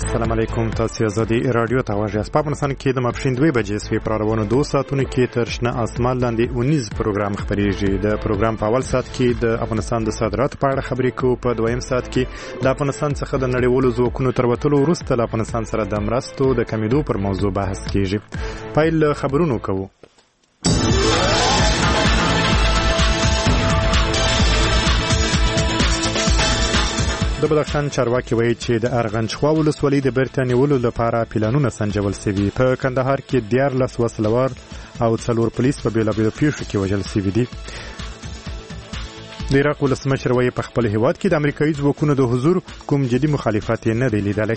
السلام علیکم. تاسو آزادي رادیو ته واژه په افغانستان کې د ماپښین 2 بجې سوي پروانو 2 ساعتونو کې تر شنه اسمان لاندې اونیز پروګرام خبريږي. د پروګرام په اول ساعت کې د افغانستان د صادراتو په اړه خبرې کوو. په دویم ساعت کې د افغانستان څخه د نړیوالو ځواکونو تر وتلو وروسته له افغانستان سره د مرستو د کمیدو پر موضوع بحث کیږي. پیل خبرونو کوو. د بدخشان چارواکي وایي چې د ارغندچخوا ولسوالۍ د بیرته نیولو لپاره پلانونه سنجول شوي. په کندهار کې 14 وسلوار او 4 پولیس په بیلابیلو پیښو کې وژل شوي دي. د عراق ولسمشر وایي په خپل هیواد کې د امریکایي ځواکونو د حضور کوم جدي مخالفت نه دی لیدلی.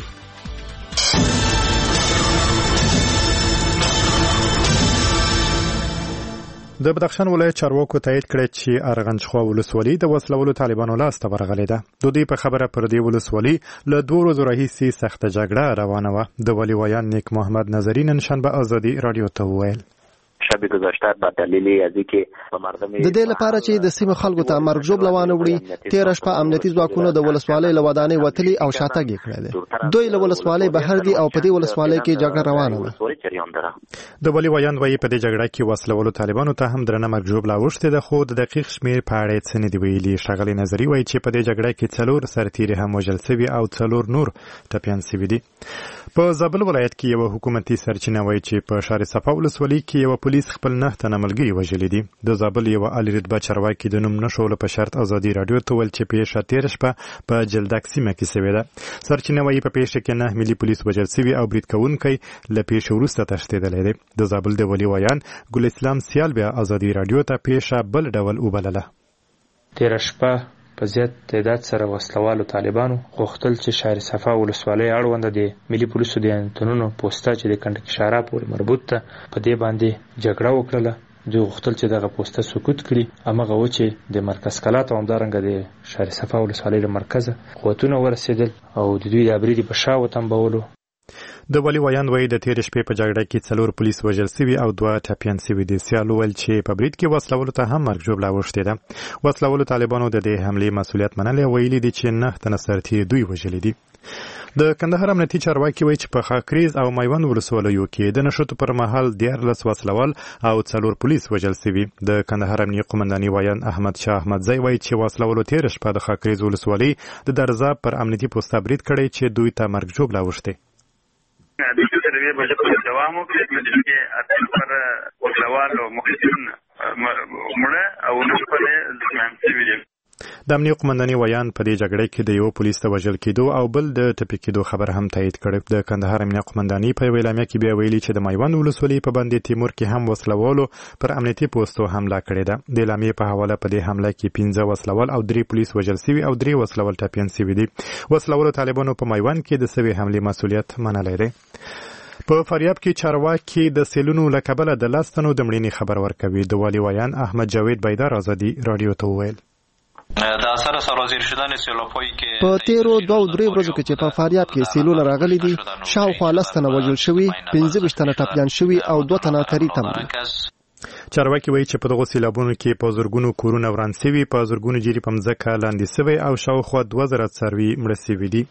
د بدخشان ولایت چارواکو تایید کړی چې ارغندچخوا ولسوالۍ د وسلوالو طالبانو لاس ته ورغلې ده. د دې په خبره پر دې ولسوالۍ له 2 ورځو راهیسې سخته جګړه روانه وه. د ولی ویان نیک محمد نظری نن شنبه آزادي رادیو ته وویل شب گذشته به دلیل از اینکه مردم د دې لپاره چې د سیمه خلکو ته مرګ ژوبله وانه وړي، 13 شپه امنیتي ځواکونو د ولسوالۍ له ودانۍ وتلي او شاتګ یې کړی دی. دوی له ولسوالۍ بهر دي او په دې ولسوالۍ کې جګړه روانه ده. د ولی ویان وایي په دې جګړه کې وسلوالو طالبانو ته هم درنه مرګ ژوبله اوښتې ده، خو د دقیق شمیر په اړه څه نه دي ویلي. ښاغلی نظري وایي چې په دې جګړه کې 4 سرتیري هم وژل شوي او 4 نور ټپیان شوي دي. په زابل ولایت کې یو حکومتي سرچینه وایي چې په شهر صفا ولسوالۍ کې یو پولیس خپل 9 تنه ملګري وژلي دي. د زابل یو عالی رتبه چارواکي د نوم نشولو په شرط آزادي رادیو ته ویل چې پیښه 13 شپه په جلدک سیمه کې شوې ده. سرچینه وایي په پیښه کې 9 ملي پولیس وژل شوي او برید کوونکی له پیښې وروسته تښتېدلی دی. د زابل د ولی ویان ګل اسلام سیال بیا آزادي رادیو ته پیښه بل ډول وبلله. 13 شپه په زیات تعداد سره وسلوالو طالبانو غوښتل چې شهر صفا ولسوالۍ اړونده د ملي پولیسو د انتونونو پوسټه چې د کنډکشارا پورې مربوط ده په دې باندې جګړه وکړله. دوی غوښتل چې دغه پوسټه سقوط کړي. هماغه و چې د مرکز کلات او همدارنګه د شهر صفا ولسوالۍ له مرکزه قوتونه ورسېدل او د دوی د برید په شا وتنبولو. د ولی ویان وایي د 13 شپې په جګړه کې 4 پولیس وژل شوي او 2 ټپیان شوي دي. سیال وویل چې په برید کې وسلوالو ته هم مرګ ژوبله اوښتې ده. وسلوالو طالبانو د دې حملې مسؤلیت منلی، ویلي دي چې 9 تنه سرتیري دوی وژلي دي. د کندهار امنیتي چارواکي وایي چې په خاکریز او میوند ولسوالیو کې د نښتو پر مهال 14 وسلوال او 4 پولیس وژل شوي. د کندهار امنیتي قومنداني ویان احمد شاه احمدزی وایي چې وسلوالو 13 شپه د خاکریز ولسوالۍ د درزاب پر امنیتي پوسټه برید کړی چې دوی ته مرګ ژوبله اوښتې. د دې سروې بجټ په دوام وکړي چې اصل پر وسلوال او مخالفین مړه او نو په ځمن سیویل. د امنیتي قومنداني ویان په دې جګړه کې د یو پولیس د وژل کېدو او بل د ټپي کېدو خبر هم تایید کړ. د کندهار امنیتي قومنداني په اعلامیه کې بیا ویلي چې د میوند ولسوالۍ په باندې تیمور کې هم وسلوالو پر امنیتي پوسټو حمله کړې ده. د اعلامیې په حواله په دې حمله کې 15 وسلوال او 3 پولیس وژل شوي او 3 وسلوال ټپیان شوي دي. وسلوالو طالبانو په میوند کې د سوي حملې مسؤلیت منلی دی. په فاریاب کې چارواکي د سیلونو له کبله د 10 تنو د مړینې خبر ورکوي. د والی ویان احمد جاوید بیدار آزادي رادیو ته وویل د اثر سرازیر شدن سیلاب‌هایی که په تیرو 2-3 ورځو کې چې په فاریاب کې سیلونه راغلي دي، شاوخوا 10 تنه وژل شوي، 15 تنه ټپیان شوي او 2 تنه تری تم دي. چارواکي وایي چې په دغو سیلابونو کې په زرګونو کورونه وران شوي، په زرګونو جري په مځکه لاندې شوي او شاوخوا 2000 څاروي مړه شوي دي.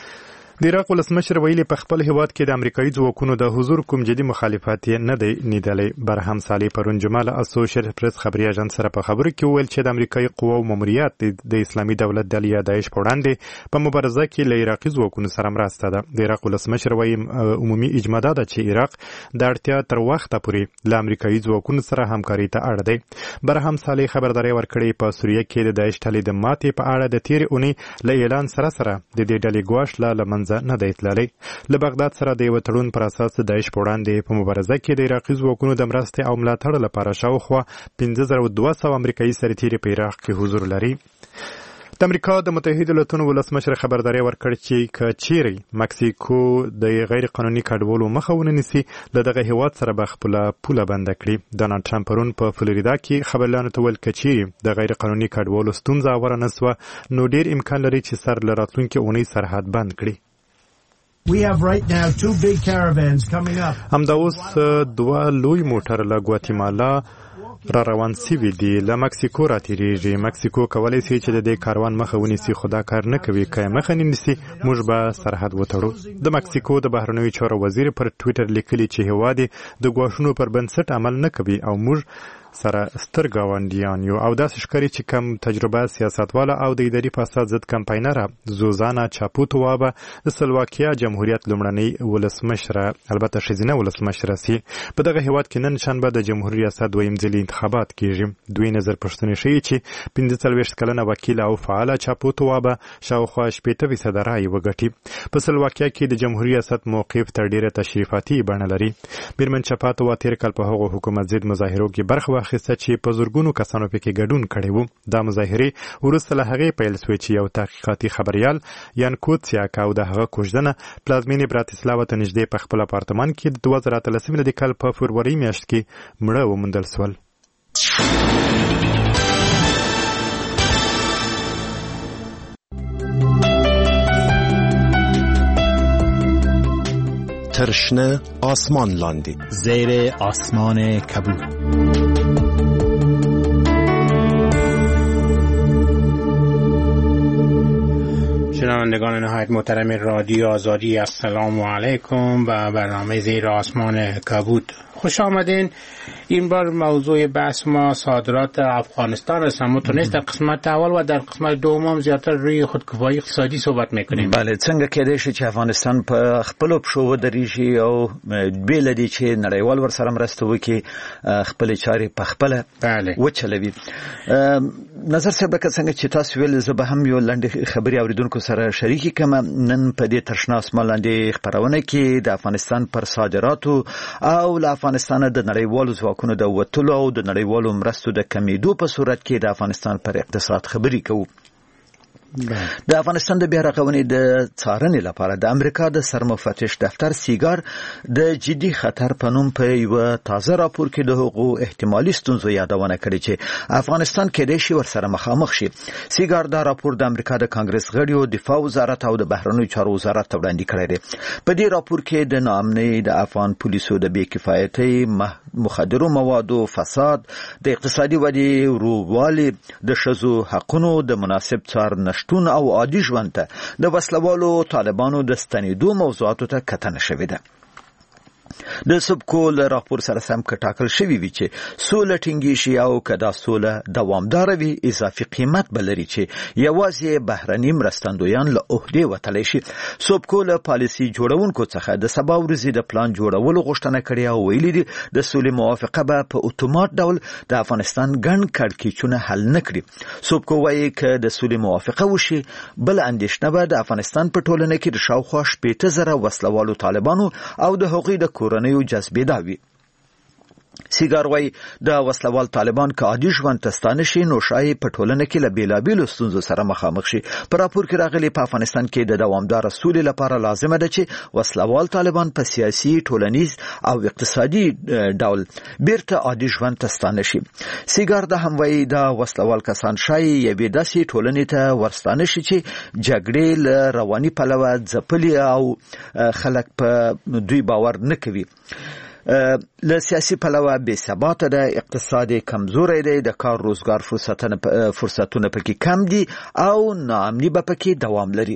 د عراق ولسمشر ویلي په خپل هیواد کې د امریکایي ځواکونو د حضور کوم جدي مخالفت نه دی لیدلی. برهم صالح پرون جمعه له اسوسییټډ پریس خبري اژانس سره په خبرو کې وویل چې د امریکایي قواو ماموریت د اسلامي دولت د یا داعش په وړاندې په مبارزه کې له عراقي ځواکونو سره مرسته ده. د عراق ولسمشر وایي عمومي اجماع ده چې عراق د اړتیا تر وخته پورې له امریکایي ځواکونو سره همکاري ته اړ دی. برهم صالح خبرداري ورکړې په سوریه کې د داعش ډلې د ماتې په اړه د تیر اونۍ له اعلان سره د دې ډلې ګواښ له منځه نه دی تللی. له بغداد سره د یو تړون پر اساس د داعش په وړاندې په مبارزه کې د عراقي ځواکونو د مرستې او ملاتړ لپاره شاوخوا 15200 امریکایي سرتیري په عراق کې حضور لري. د امریکا د متحده ایالاتو ولسمشر خبرداري ورکړ چې کچيري مکسیکو د غیر قانوني کډوالو مخه ونیسي له دغه هیواد سره به خپل پوله بند کړي. ډونالد ټرمپ پرون په فلوریدا کې خبرلانو ته ویل کچيري د غیر قانوني کډوالو ستونزه ورنسوه نو ډیر امکان لري چې سر لراتلونکي اونۍ سرحد بند کړي. We have right now 2 big caravans coming up. همدا اوس 2 لوی موټر له ګواتیمالا را روان سوي دي له مکسیکو راتېریږي. مکسیکو کولی شي چې د دې کاروان مخه ونیسي، خو دا کار نه کوي. که مخه نه نیسي موږ به سرحد وتړو. د مکسیکو د بهرنیو چارو وزیر پر ټویټر لیکلي چې هېواد د ګواښونو پر بنسټ عمل نه کوي او موږ سره ستر ګاونډیان یو. او داسې ښکاري چې کم تجربه سیاستواله او د اداري فساد ضد کمپاینره زوزانا چاپوتووا به د سلواکیا جمهوریت لومړنۍ ولسمشره، البته ښځینه ولسمشره سي. په دغه هېواد کې نن شنبه د جمهوریت ریاست دویم ځلي انتخابات کیږي. دوی نظر پوښتنې ښیي چې 45 کلنه وکیله او فعاله چاپوتووا به شاوخوا 80% رایې وګټي. په سلواکیا کې د جمهوریت ریاست موقف تر ډیره تشریفاتي بڼه لري. میرمن چاپوتووا تیر کال په هغو حکومت ضد مظاهرو کې برخه واخیسته چې په زرګونو کسانو پکې ګډون کړی و. دا مظاهرې وروسته له هغې پیل سوې چې یو تحقیقاتي خبریال یان کوتسیاک او د هغه کوژدنه پلازمینې براتسلاوا ته نږدې په خپل اپارتمان کې د 2013 میلادي کال په فبروري میاشت کې مړه وموندل سول. ترشنه آسمان لاندی زیر آسمان کبود. شنوندگان نهایت محترم رادیو آزادی، السلام علیکم و برنامه زیر آسمان کبود خوش آمدین. این بار موضوع بحث ما صادرات افغانستان است، اما تونست در قسمت اول و در قسمت دوم هم زیاتر روی خودکفایی اقتصادی صحبت میکنیم. بله، څنګه کېدای شي چې افغانستان په خپل پښو ودرېږي او بیل دي چې نړیوال ورسره مرسته وکړي، خپل چارې په خپل وچلوي. نظر صاحب څنګه چې تاسو ویل، زه به هم یو لنډه خبري اوریدونکو سره شریکي کوم. نن په دې ترشنا آسمان لاندې خبرونه کې د افغانستان پر صادراتو او له افغانستان د نړیوالو ځواکونو د وټلو او د نړیوالو مرستو د کمیدو په صورت کې د افغانستان پر اقتصاد خبري کوو. د افغانستان د بیا رغونې د څارنې لپاره د امریکا د سرمفتش دفتر سیګار د جدي خطر په نوم په یو تازه راپور کې د حقوقو احتمالي ستونزو یادونه کړې چې افغانستان کېدای شي ورسره مخامخ شي. سیګار دا راپور د امریکا د کانګرس غړیو، دفاع وزارت او د بهرنیو چارو وزارت ته وړاندې کړی دی. په دې راپور کې د ناامنۍ، د افغان پولیسو د بې کفایتۍ، مخدرو موادو، فساد، د اقتصادي ودې ورو د ښځو حقونو، د مناسب څار نشټون او عادي ژوند ته د وسلوالو طالبانو د ستنېدو موضوعاتو ته کتنه شوې ده. د سبکول راپور سره سم کټاکل شوی وی چې سوله ټینګی شي او کدا سوله دوامدار وي، اضافي قیمت بلري چې یوازې بهرني مرستندویان له عہده وتلی شي. سبکول پالیسی جوړونکو څخه د سبا ورځې د پلان جوړولو غوښتنه کړې او ویلي دي د سولې موافقه به په اتومات ډول د افغانستان ګڼ کړکېچونه حل نه کړي. سبکو وایي که د سولې موافقه وشي، بل اندېښنه به د افغانستان په ټولنه کې د شاوخوا 80,000 وسلوالو طالبانو او د هغوی د کورنیو جذبې داوي. سیګار وایي د وسلوال طالبان که عادي ژوند ته ستانه شي، نو شایي په ټولنه کې له بېلابېلو ستونزو سره مخامخ شي. په راپور کې راغلي په افغانستان کې د دوامداره سولې لپاره لازمه ده چې وسلوال طالبان په سیاسي، ټولنیز او اقتصادي ډول بیرته عادي ژوند ته ستانه شي. سیګار دا هم وایي د وسلوال کسان شایي یوې داسې ټولنې ته ورستانه شي چې جګړې له رواني پلوه ځپلي او خلک په دوی باور نه کوي. له سیاسي پلوه بې ثباته ده، اقتصاد کمزوری دی، د کار روزګار فرصتونه پکې کم دي او ناامني به پکې دوام لري.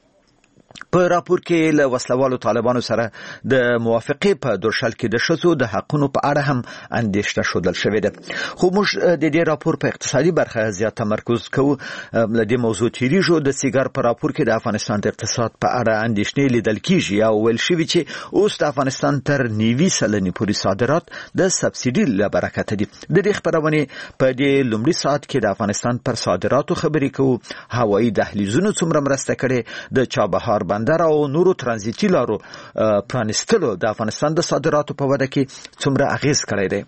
په راپور کې له وسلوالو طالبانو سره د موافقې په درشل کې د ښځو د حقونو په اړه هم اندېښنه ښودل شوې ده. خو موږ د دې راپور په اقتصادي برخه زیات تمرکز کوو. له دې موضوع تیریږو. د سیګار په راپور کې د افغانستان د اقتصاد په اړه اندېښنې لیدل کېږي او ویل شوي چې اوس د افغانستان تر 90% پورې صادرات د سبسیډي له برکته دي. د دې خبرونې په دې لومړي ساعت کې د افغانستان پر صادراتو خبرې کوو. هوایي دهلیزونو څومره مرسته کړې، د چابهار بندر او نورو ترانزیتي لارو پرانستلو د افغانستان د صادراتو په وده کې څومره اغیز کړی دی.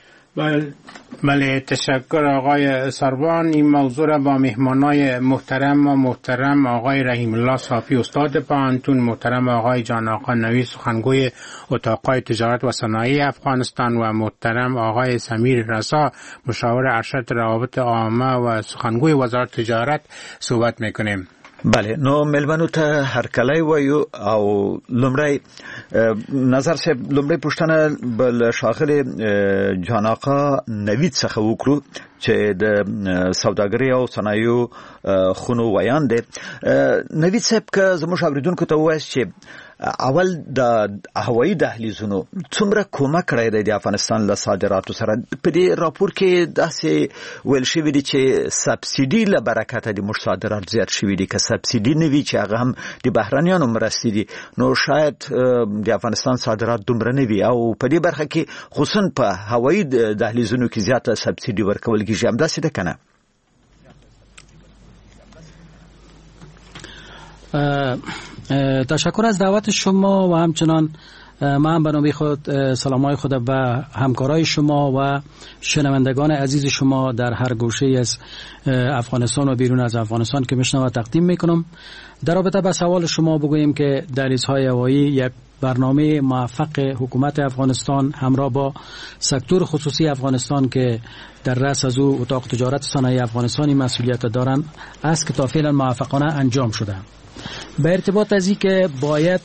بله، تشکر آقای سروان. این موضوع را با مهمانای محترم آقای رحیم الله صافی استاد پوهنتون، محترم آقای جان آقا نوی سخنگوی اتاقای تجارت و صنایع افغانستان و محترم آقای سمیر رسا مشاور ارشد روابط عامه و سخنگوی وزارت تجارت صحبت میکنیم. بله نو ملمنو ته هرکلی وایو او لمړی نظر صاحب لمړی پوښتنه بل شاغل جان آقا نوید څخه وکړو چې د سوداګرۍ او صنایعو خونو ویان دی. نوید صاحب که زموږ اوریدونکو ته ووایاست چې اول د هوایي دهلیزونو څومره کومک کړی دی د افغانستان له صادراتو سره؟ په دې راپور کې داسې ویل شوي دي چې سبسیډي له برکته د موږ صادرات زیات شوي دي، که سبسیډي نه وي چې هغه هم د بهرنیانو مرستې دي نو شاید د افغانستان صادرات دومره نه وي او په دې برخه کې خصوصا په هوایي دهلیزونو کې زیاته سبسیډي ورکول کېږي. همداسې ده که نه؟ تشکر از دعوت شما و همچنان من به نوبه خود سلامای خود به همکارای شما و شنوندگان عزیز شما در هر گوشه از افغانستان و بیرون از افغانستان که میشنوند تقدیم میکنم. در رابطه با سوال شما بگوییم که دهلیزهای هوایی یک برنامه موفق حکومت افغانستان همراه با سکتور خصوصی افغانستان که در رأس از او اتاق تجارت صنایع افغانستانی مسئولیت دارند است که تا فعلا موفقانه انجام شده. به ارتباط از این که باید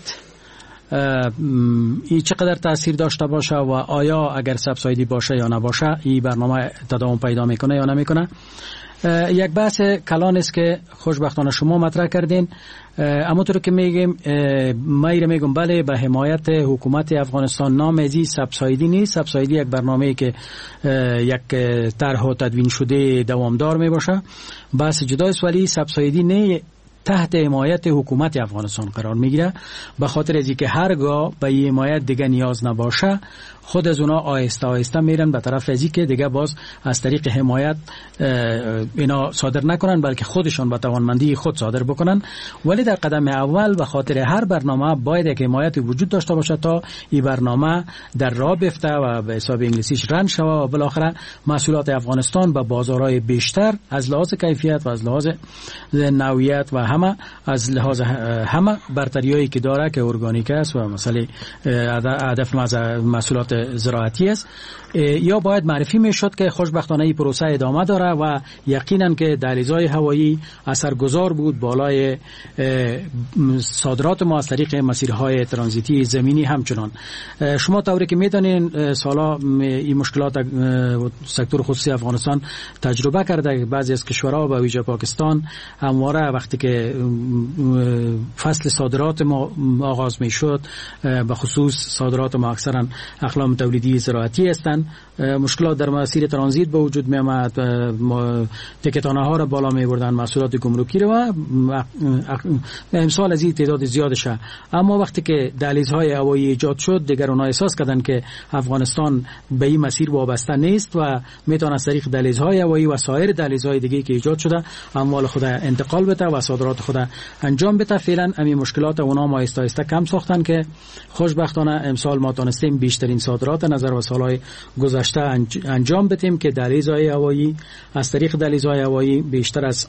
این چقدر تأثیر داشته باشه و آیا اگر سبسایدی باشه یا نباشه این برنامه تداوم پیدا میکنه یا نمیکنه، یک بحث کلان است که خوشبختانه شما مطرح کردین. همونطور که میگیم میگم بله به حمایت حکومت افغانستان نام ازی سبسایدی نیست. سبسایدی یک برنامه که یک طرح و تدوین شده دوامدار می باشه، بحث جداست، ولی سبسایدی نه تحت حمایت حکومت افغانستان قرار میگیره. به خاطر از اینکه هرگاه به این حمایت دیگه نیاز نباشه خود از اونا آهسته آهسته میرن به طرف از اینکه دیگه باز از طریق حمایت اینا صادر نکنن بلکه خودشون با توانمندی خود صادر بکنن. ولی در قدم اول به خاطر هر برنامه باید یک حمایت وجود داشته باشه تا این برنامه در راه بیفته و به حساب انگلیسیش رن شوه و بالاخره محصولات افغانستان به بازارهای بیشتر از لحاظ کیفیت و از لحاظ نوعیت و همه از لحاظ همه برتریایی که داره که ارگانیک است و مثلا هدف محصولات زراعتی است یا باید معرفی میشد که خوشبختانه این پروسه ادامه داره و یقینا که دهلیزهای هوایی اثرگذار بود بالای صادرات ما از طریق مسیرهای ترانزیتی زمینی. همچنان شما طوری که میدانین سالا این مشکلات سکتور خصوصی افغانستان تجربه کرده. بعضی از کشورها به ویژه پاکستان همواره وقتی که فصل صادرات ما آغاز میشد به خصوص صادرات ما اکثرا اقلام تولیدی زراعتی هستند، مشکلات در مسیر ترانزیت به وجود می آمد، تکتانه ها را بالا می بردن، محصولات گمرکی رو و امسال از این تعداد زیادشه. اما وقتی که دهلیزهای هوایی ایجاد شد دیگر اونها احساس کردن که افغانستان به این مسیر وابسته نیست و میتونه از طریق دهلیزهای هوایی و سایر دهلیزهای دیگه که ایجاد شده اموال خود انتقال بده و صادرات خود انجام بده. فعلا همین مشکلات اونها ما آهسته آهسته کم ساختن که خوشبختانه امسال ما تونستیم بیشترین صادرات نظر به سالهای گذشته انجام بدیم که دهلیزهای هوایی از طریق دهلیزهای هوایی بیشتر از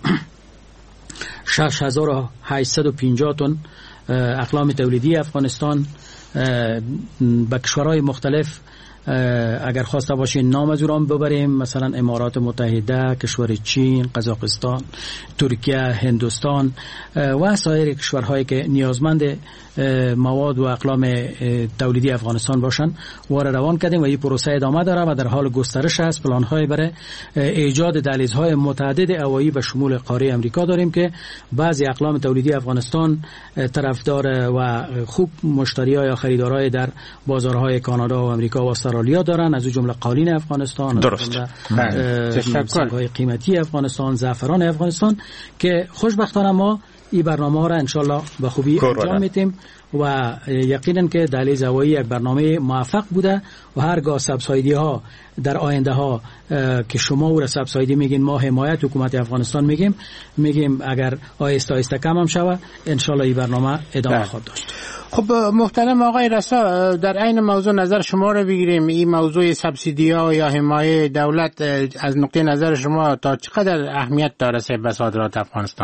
6850 تن اقلام تولیدی افغانستان به کشورهای مختلف اگر خواسته باشین نام از اون ببریم، مثلا امارات متحده، کشور چین، قزاقستان، ترکیه، هندوستان و سایر کشورهایی که نیازمند مواد و اقلام تولیدی افغانستان باشن وارد روان کردیم و این پروسه ادامه داره و در حال گسترش است. پلان‌های برای ایجاد دهلیزهای متعدد هوایی به شمول قاره امریکا داریم که بعضی اقلام تولیدی افغانستان طرفدار و خوب مشتریای یا خریدارای در بازارهای کانادا و امریکا و استرالیا دارن، از جمله قالین افغانستان، درست، سنگ‌های قیمتی افغانستان، زعفران افغانستان که خوشبختانه ما این برنامه را انشالله به خوبی انجام میدیم و یقینا که دهلیز هوایی یک برنامه موفق بوده و هرگاه سبسایدی ها در آینده ها که شما او را سبسایدی میگین ما حمایت حکومت افغانستان میگیم اگر آهسته آهسته کم هم شود انشالله این برنامه ادامه خواهد داشت. خب محترم آقای رسا، در عین موضوع نظر شما رو بگیریم. این موضوع سبسیدی ها یا حمایه دولت از نقطه نظر شما تا چقدر اهمیت داره به صادرات افغانستان؟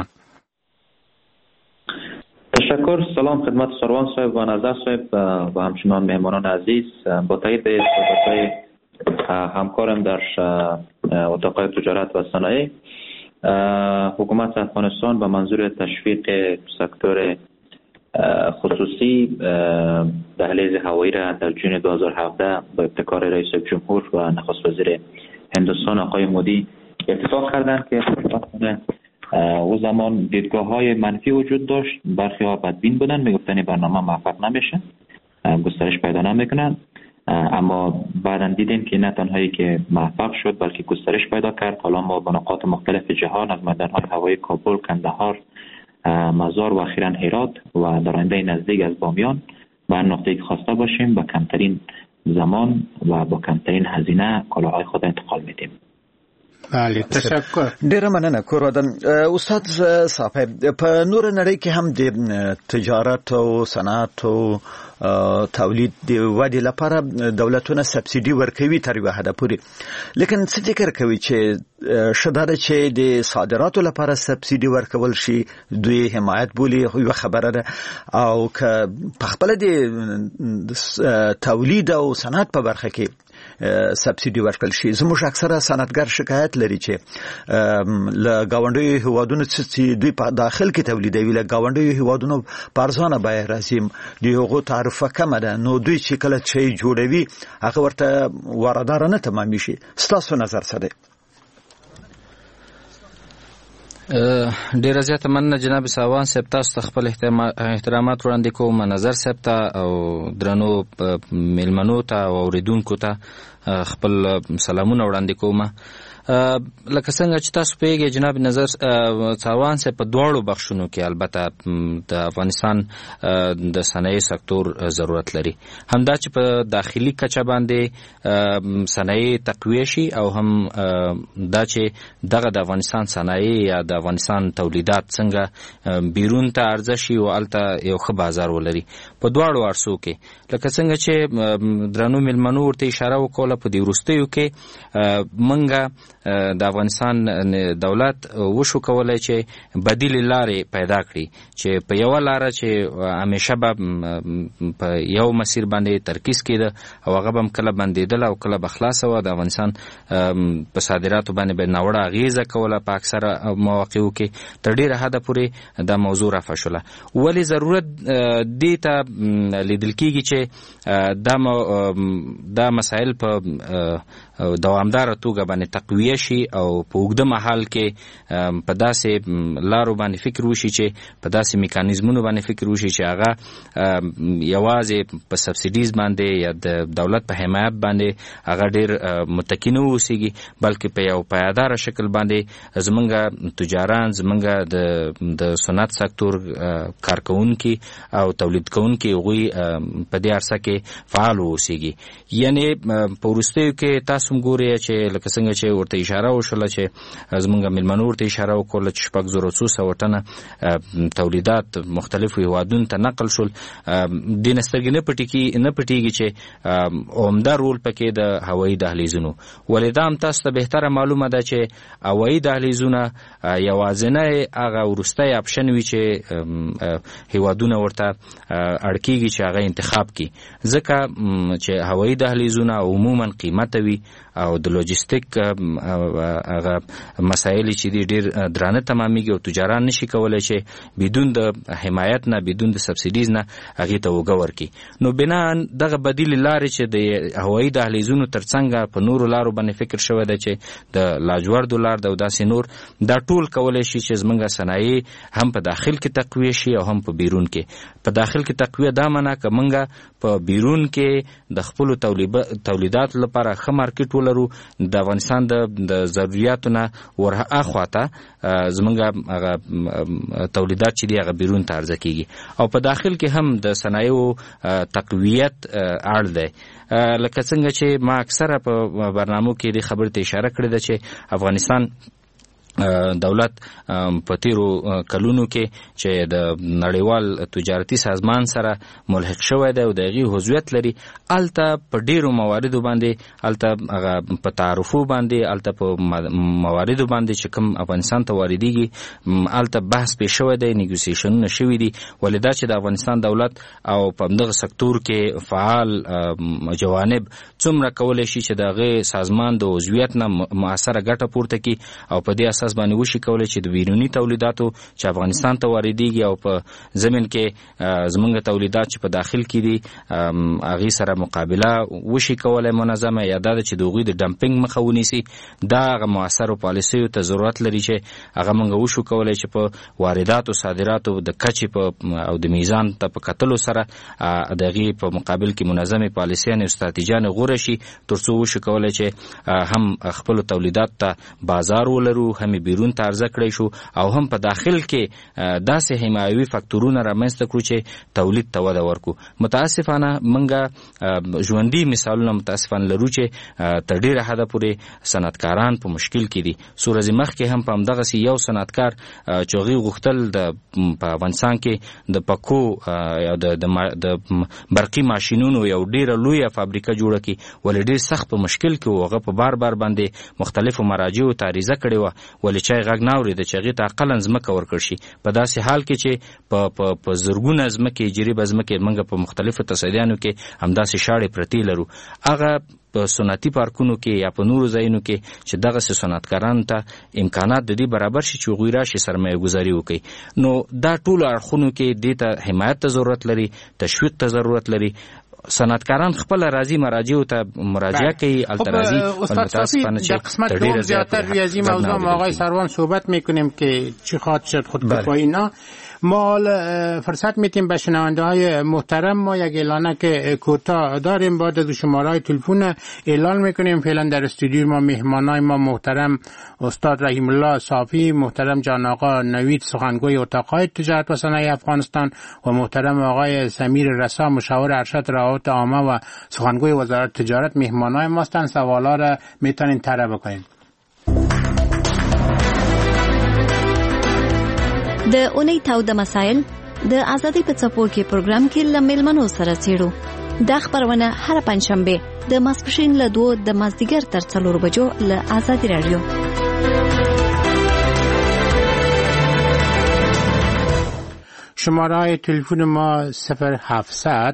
تشکر. سلام خدمت سروان صاحب و نظر صاحب و همچنان مهمانان عزیز. با تایید صحبت‌های همکارم در اتاق تجارت و صنایع، حکومت افغانستان به منظور تشویق سکتور خصوصی دهلیز هوایی را در جون 2017 با ابتکار رئیس جمهور و نخست وزیر هندوستان آقای مودی اتفاق کردند که او زمان دیدگاه‌های منفی وجود داشت، برخی ها بدبین بودن، میگفتن برنامه موفق نمیشه، گسترش پیدا نمیکنن، اما بعداً دیدیم که نه تنهایی که موفق شد بلکه گسترش پیدا کرد. حالا ما به نقاط مختلف جهان از میدان‌های هوایی کابل، کندهار، مزار و اخیراً هرات و در آینده نزدیک از بامیان به نقطه‌ای که خواسته باشیم با کمترین زمان و با کمترین هزینه کالاهای خود انتقال میدیم. بله، تشکر. ډیره مننه کورودن. استاد صاحب، په نور نړۍ کې هم د تجارت او صنعت او تولید د ودې لپاره دولتونه سبسیډي ورکوي تر یوه حده پورې، لیکن څه فکر کوي چې شته ده چې د صادراتو لپاره سبسیډي ورکول شي، دوی حمایت بولي، یوه خبره ده، او که په خپله د تولید او صنعت په برخه کې سبسیډي ورکړل شي. زموږ اکثره صنعتګر شکایت لري چې له ګاونډیو هیوادونو چې دوی په داخل کې تولیدوي له ګاونډیو هیوادونو په ارزانه بیه راځي، د هغو تعرفه کمه ده، نو دوی چې کله شی جوړوي هغه ورته واردات نه تمامي شي. ستاسو نظر څه دی؟ ډیره زیاته مننه جناب ساوان صاحب، تاسو ته خپل احترامات وړاندې کوم، نظر صاحب ته او درنو میلمنو ته او اوریدونکو ته خپل سلامونه وړاندې کوم. لکه څنګه چې تاسو پیږئ جناب نظر ساوان صاحب، په دواړو بخشونو کې البته د افغانستان د صنایع سکتور ضرورت لري، همدا چې په داخلي کچه باندې صنایع تقویه شي او هم دا چې دغه د افغانستان صنایع یا د افغانستان تولیدات څنګه بیرون ته عرضه شي او هلته یو ښه بازار ولري. په دواړو اړخو کې لکه څنګه چې درنو میلمنو ورته اشاره وکړه، په دې وروستیو کې موږ د افغانستان دولت وشو کولای چې بدیل لارې پیدا کړي چې په یو لار چې همیشه به په یو مسیر باندې ترکیز کېده او هغه به کله بندیدل او کله به خلاصه و. د افغانستان په صادراتو باندې به ناوړه اغیزه کوله په اکثره مواقعو کې، تر ډیره حده پورې دا موضوع رفع شوله. ولی ضرورت دې ته لیدل کېږي چې دا مسایل په دوامداره توګه باندې تقویه شي او په اوږده مهال کې په داسې لارو باندې فکر وشي چې په داسې میکانیزمونو باندې فکر وشي چې هغه یوازې په سبسیډیز باندې یا د دولت په حمایت باندې هغه ډیر متکی نه اوسیږي، بلکې په یو پایداره شکل باندې زمونږ تجاران، زمونږ د صنعت سکتور کارکونکي او تولید کوونکي هغوی په دې عرصه کې فعال اوسیږي. یعنی په وروستیو کې تاسو ګورئ چې لکه څنګه چې ورته اشاره وشوله چې زمونږ میلمنو ورته اشاره وکړله چې 6,200 ټنه تولیدات مختلفو هیوادونو ته نقل شول. دې نه سترګې نه پټېږي چې عمده رول پکې د هوایي دهلیزونو، ولې دا هم تاسو ته بهتره معلومه ده چې هوایي دهلیزونه یوازینی هغه وروستی اپشن وي چې هیوادونه ورته اړ کېږي چې هغه انتخاب کړي، ځکه چې هوایي دهلیزونه عموما قیمته وي او د لوجستیک هغه مسایل چې ډیر درانه تمامېږي او تجاران نشي کولای چې بدون د حمایت نه، بدون د سبسیډیز نه هغې ته اوږه ورکړي. نو بنا دغه بدیل لارې چې د هوایي دهلیزونو ترڅنګ په نورو لارو باندې فکر شوی دی چې د لاجوردو لار ده او داسې نور، دا ټول کولی شي چې زموږ صنایع هم په داخل کې تقویه شي او هم په بیرون کې. په داخل کې تقویه دا معنا که موږ په بیرون کې د خپلو تولیداتو لپاره ښه مارکیټ ولرو، د افغانستان د ضرورتونو نه ورهاخوا ته زمونږ هغه تولیدات چې دي هغه بیرون ته عرضه کېږي، او په داخل کې هم د صنایعو تقویت اړ دی. لکه څنګه چې ما اکثره په برنامو کې دې خبرې ته اشاره کړې ده چې افغانستان دولت په تیرو کلونو کې چې د نړیوال تجارتي سازمان سره ملحق شوی دی او د هغې عضویت لري، هلته په ډیرو مواردو باندې، هلته هغه په تعرفو باندې، هلته په مواردو باندې چې کوم افغانستان ته واردېږي هلته بحث پې شوی دی، نیګوسیشنونه شوي دي. ولې دا چې د افغانستان دولت او په همدغه سکتور کې فعال جوانب څومره کولی شي چې د هغې سازمان د عضویت نه مؤثره ګټه پورته کړي او په دې اساس اساس باندې وشي کولای چې د بیرونی تولیداتو چې افغانستان ته واردېږي او په زمين کې زمونږ تولیدات چې په داخل کې دي هغه سره مقابله وشي کولای منظمه یا د چې دوغوی د ډمپینګ مخه ونیسي. دا غو موثر پالیسیو ته ضرورت لري چې هغه موږ وشو کولای چې په واردات او صادراتو د کچې په او د میزان ته په کتلو سره دغه په مقابل کې منظمه پالیسیان او استراتیژیان غوړه شي ترڅو وشو کولای چې هم خپل تولیدات ته بازار ولرو، هم بیرون ته عرضه کړی شو او هم په داخل کې داسې حمایوي فاکتورونه رامنځته کړو چې تولید ته وده ورکو. متاسفانه موږ ژوندۍ مثالونه متاسفانه لرو چې تر ډیره حده پورې صنعتکاران په مشکل کې دي. سورز مخ کې هم په همدغه یو صنعتکار چوغي غختل په افغانستان کې د پکو یا د برقي ماشينونو یو ډیره لوی فابریکه جوړه کی ولې ډیر سخت په مشکل کې وغه په بار باندې مختلفو مراجعو تعریضه کړي و ولې چې غږ ناوري د چغې ته عقلن زمکه ورکړ شي. په داسې حال کې چې په زرګونه زمکه جریب زمکه منګه په مختلفو تصدیانو کې همداسې شاړې پرتی لرو. هغه په صنعتي پارکونو کې یا په نورو ځایونو کې چې دغه صنعتکارانو ته امکانات د دې برابر شي چې غوړي راشي سرمایه گذاري وکړي. نو دا ټول اړخونو کې د ته حمایت ته ضرورت لري، تشویق ته ضرورت لري. صنعتکاران خپل راضی مراجعو ته مراجعه کوي الترازی متاسفانه در قسمت دوم زیاتر ریاضی موضوع ما آقای سروان صحبت میکنیم که چی خواهد شد خودکفایی اینا. ما فرصت میتیم به شنونده های محترم ما یک اعلانه کوتاه داریم. بعد از شماره های تلفن اعلان میکنیم. فعلا در استودیو ما مهمانای ما محترم استاد رحیم الله صافی، محترم جان آقا نوید سخنگوی اتاقهای تجارت و صنایع افغانستان و محترم آقای سمیر رسا مشاور ارشد روابط عامه و سخنگوی وزارت تجارت مهمانای ما هستند. سوالا را میتونین طرح بکنین. د اونۍ تاوده مسایل د ازادي په څپو کې پروګرام کې لمل منو سره چیرو. دا خبرونه هر پنځشنبه د ماسپښین له 2 د مازدیګر تر 4 بجو له ازادي رادیو. شماره تلفن ما 0700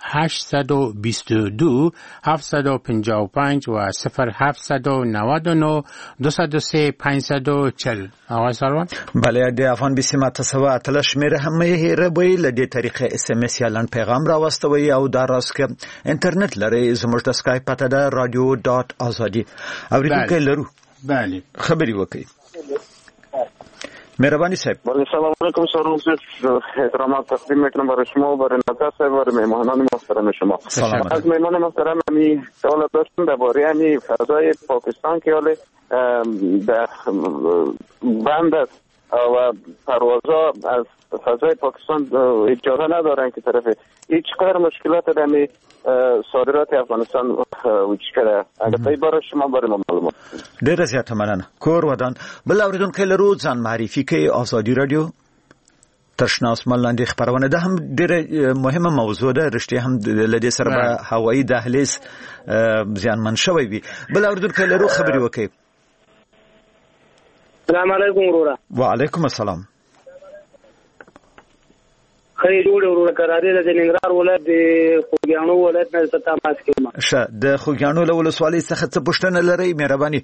822 755 و 0799 203 540. آقای سروان بله د افغان بسیمه تسوا اتلش میره هم هره به لدی طریقه اس ام اس یا پیغام را واستوي او دا راس کې انټرنیټ لري زموږ د اسکایپ پته ده radio.azadi اوریدونکو لرو. بله خبري وکي مهربانی صاحب. السلام علیکم سرور صاحب، احترامات تقدیم میکنم برای شما و برای نظر صاحب و مهمانان محترم شما. از مهمان محترم می سوال داشتم درباره همین فضای پاکستان که حال بند است و پروازها از فضای پاکستان اجازه ندارن که طرف هیچ قدر مشکلات در صادرات افغانستان وجود کرده. البته برای شما برای ما معلومات. ډېر زیات مننه. کور ودان بل اوریدونکو لرو ځان معرفي کوي آزادي رادیو تشناس ملاندې خبرونه ده هم ډېر مهمه موضوع ده. رښتیا هم لدې سره به هوایي دهلیز زیانمن شوی وي. بل اوریدونکو لرو خبري وکي. السلام علیکم ورورا. وعلیکم السلام. خیر جوړ ورور قرارې د ننګرهار ولایت د خوګیانو ولایت نه ستا ماس کې شه د خوګیانو له ولسوالۍ څخه څه پوښتنه لرئ مهرباني؟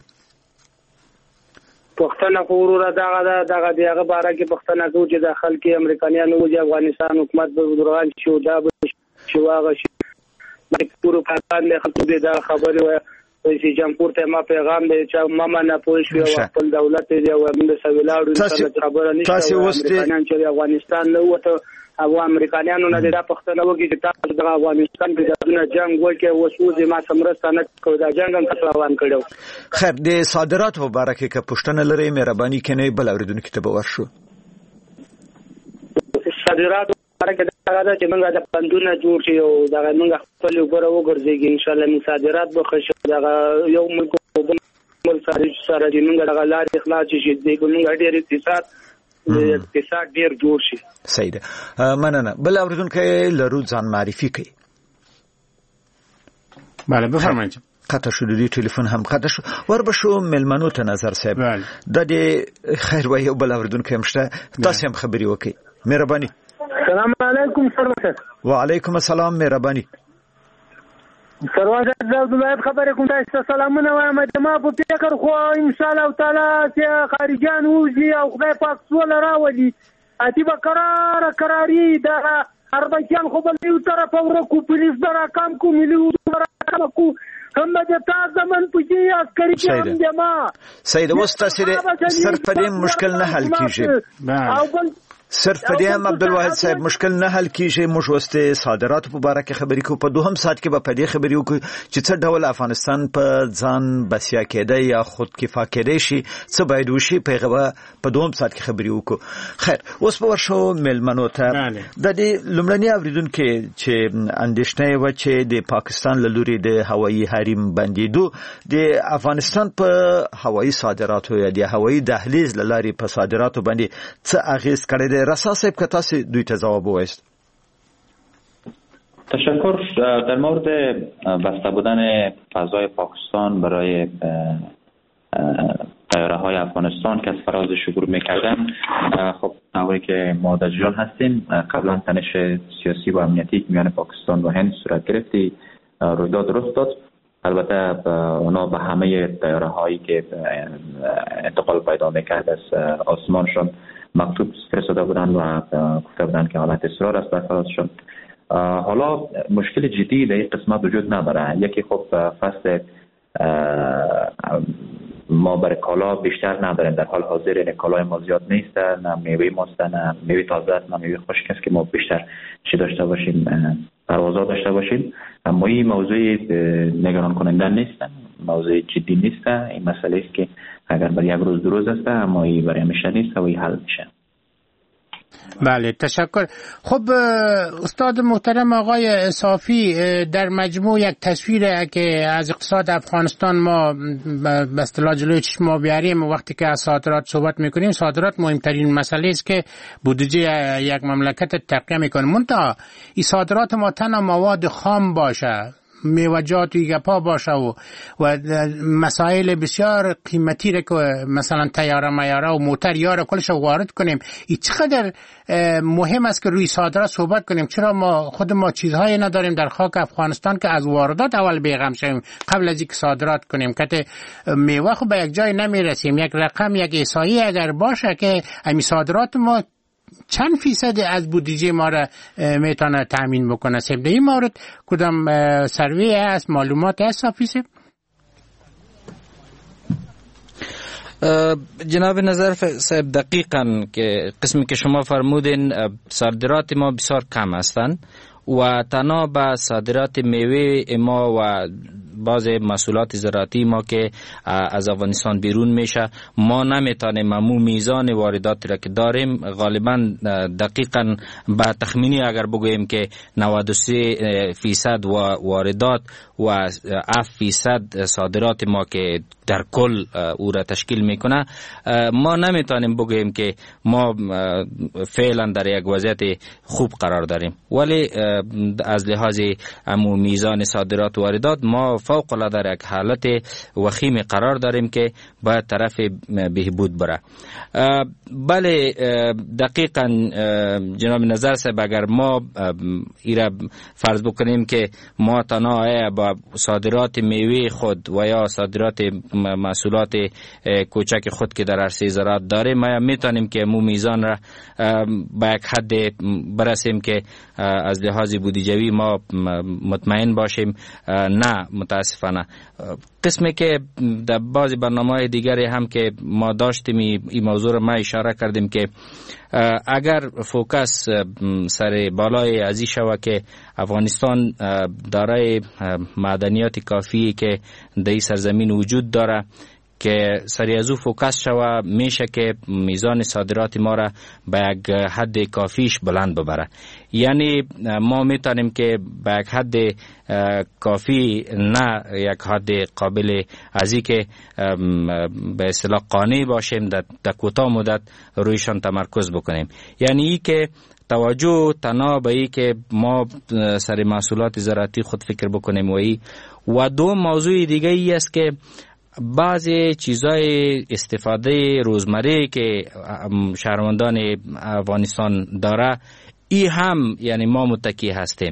پښتنه ورور دغه دیغه باره کې پښتنه کو چې د خلک امریکایانو او افغانستان حکومت به درغان شو دا شو هغه شي پورو پاکستان له خلکو د خبرې و رئیس جمهور ته ما پیغام دی چې ماما نه پوه شو او خپل دولت دی او موږ سویلاړو انسان خبره نشته امریکایان چې افغانستان نه وته او امریکایانو نه د پښتنه وګي چې تاسو د افغانستان په ځنه جنگ وکړي او سوزي ما سمرستانه کو دا جنگ هم تاسو روان کړو. خیر د صادراتو مبارکه کې پښتنه لري مهرباني کنه بل اوریدونکو ته به ورشو. صادراتو مبارکه دا چې موږ د بندونه جوړ شي او دا موږ خپل وګړو وګرځيږي ان شاء الله موږ صادرات به خښ دا یو موږ سره د موږ د غلار اخلاص شي د موږ ډېر اقتصاد ډیر جوړ شي. صحیح ده مننه. بل اوریدونکو لرو ځان معرفي کوي. بله بفرمایئ. قطع شو د ټلیفون هم قطع شو. وربشو ملمنو ته نظر صاحب د دې خیر وای بل اوریدونکو همشته تاسو هم خبري وکي مهرباني. السلام علیکم سر. وعلیکم السلام مهرباني. سروان صاحب د خبرې کوم تاسو سلامونه وایم ما په فکر خو ان شاء الله تعالی چې خارجيان وځي او خدای پاک سول راولي اتی به قراری د اربکیان خو بل یو طرف ورکو پولیس درا کام کو ملي درا کام کو هم د تاسو زمون پوجي عسکري کې هم جما سید وستاسره صرف دې مشکل نه حل کیږي او بل صرف په دې هم عبدالواحد صاحب مشکل نه حل کیږي. موږ وسته صادرات په اړه کې خبرې کوو. په دوهم سات کې به په دې خبرې وکړو چې څه ډول افغانستان په ځان بسیا کېدای یا خود کفا کېدای شي، څه باید وشي. په دوهم سات کې خبرې وکړو. خیر، اوس په ورشو ملمنو ته د دې لومړني اوریدونکو چې اندېښنه و چې د پاکستان له لوري د هوایي حریم بندیدو د افغانستان په هوایي صادراتو یا د هوایي دهلیز لاري په صادراتو باندې څه اغیز کړی. رسا صاحب که تاسو دوی ته جواب وایست. تشکر. در مورد بسته بودن فضای پاکستان برای طیاره های افغانستان که از فراز شروع میکردن، خب نوعی که ما در جریان هستیم. قبلا تنش سیاسی و امنیتی میان پاکستان و هند صورت گرفتی، رویداد رخ داد. البته اونا به همه طیاره هایی که انتقال پیدا میکرد از آسمانشون مکتوب فرستاده بودن و گفته بودن که حالت اصرار است بر فرازشون. حالا مشکل جدی در این قسمت وجود نداره. یکی خب فصل ما برای کالا بیشتر نداریم. در حال حاضر کالای ما زیاد نیست، نه میوه ماست، نه میوه تازه است، نه میوه خشک است که ما بیشتر چی داشته باشیم، پروازها داشته باشیم. اما این موضوع نگران کننده نیست، موضوع جدی نیست. این مسئله است که اگر برای یک روز دو روز است، اما این برای همیشه نیست و این حل میشه. بله، تشکر. خب استاد محترم آقای صافی، در مجموع یک تصویر که از اقتصاد افغانستان ما به اصطلاح جلوی چشم ما بیاریم وقتی که از صادرات صحبت میکنیم، صادرات مهمترین مسئله است که بودجه یک مملکت تقویه میکنه. منتها این صادرات ما تنها مواد خام باشه، میوجات گپا باشه و مسائل بسیار قیمتی را که مثلا تیاره میاره و موتر یاره کلش وارد کنیم، این چقدر مهم است که روی صادرات صحبت کنیم. چرا خود ما چیزهایی نداریم در خاک افغانستان که از واردات اول بیغم شویم قبل از اینکه صادرات کنیم؟ که میوه خب به یک جای نمیرسیم. یک رقم، یک احصایی اگر باشه که امی صادرات ما چند فیصد از بودجه ما را میتونه تامین بکنه. در این مورد کدام سروی هست، معلومات هست صافی؟ جناب نظر صاحب، دقیقاً که قسمی که شما فرمودین صادرات ما بسیار کم هستند و تنها به صادرات میوه ما و بعض محصولات زراعتی ما که از افغانستان بیرون میشه ما نمیتونیم همو میزان وارداتی را که داریم غالبا دقیقاً به تخمینی اگر بگوییم که 93% واردات و 7% صادرات ما که در کل او را تشکیل میکنه، ما نمیتونیم بگوییم که ما فعلا در یک وضعیت خوب قرار داریم. ولی از لحاظ امو میزان صادرات و واردات ما فوق العاده در یک حالت وخیم قرار داریم که باید طرف بهبود بره. بله، دقیقاً جناب نظر صاحب، اگر ما ایرا فرض بکنیم که ما تنها با صادرات میوه خود و یا صادرات محصولات کوچک خود که در عرصه زراعت داریم، ما میتونیم که مو میزان را با یک حد برسیم که از لحاظ بودجوی ما مطمئن باشیم. نه، متاسفانه قسمی که در بعضی برنامه‌های دیگری هم که ما داشتیم این موضوع را ما اشاره کردیم که اگر فوکس سر بالای ازی شود که افغانستان دارای معدنیات کافی که در این سرزمین وجود داره که سری از او فوکس شود، میشه که میزان صادرات ما را به یک حد کافیش بلند ببره. یعنی ما میتونیم که به یک حد کافی، نه یک حد قابل ازی که به اصطلاح قانع باشیم در کوتاه مدت رویشان تمرکز بکنیم. یعنی ای که توجه تنها به ای که ما سر محصولات زراعتی خود فکر بکنیم و دو موضوع دیگه ای است که بعضی چیزای استفاده روزمره که شهروندان افغانستان داره، ای هم یعنی ما متکی هستیم.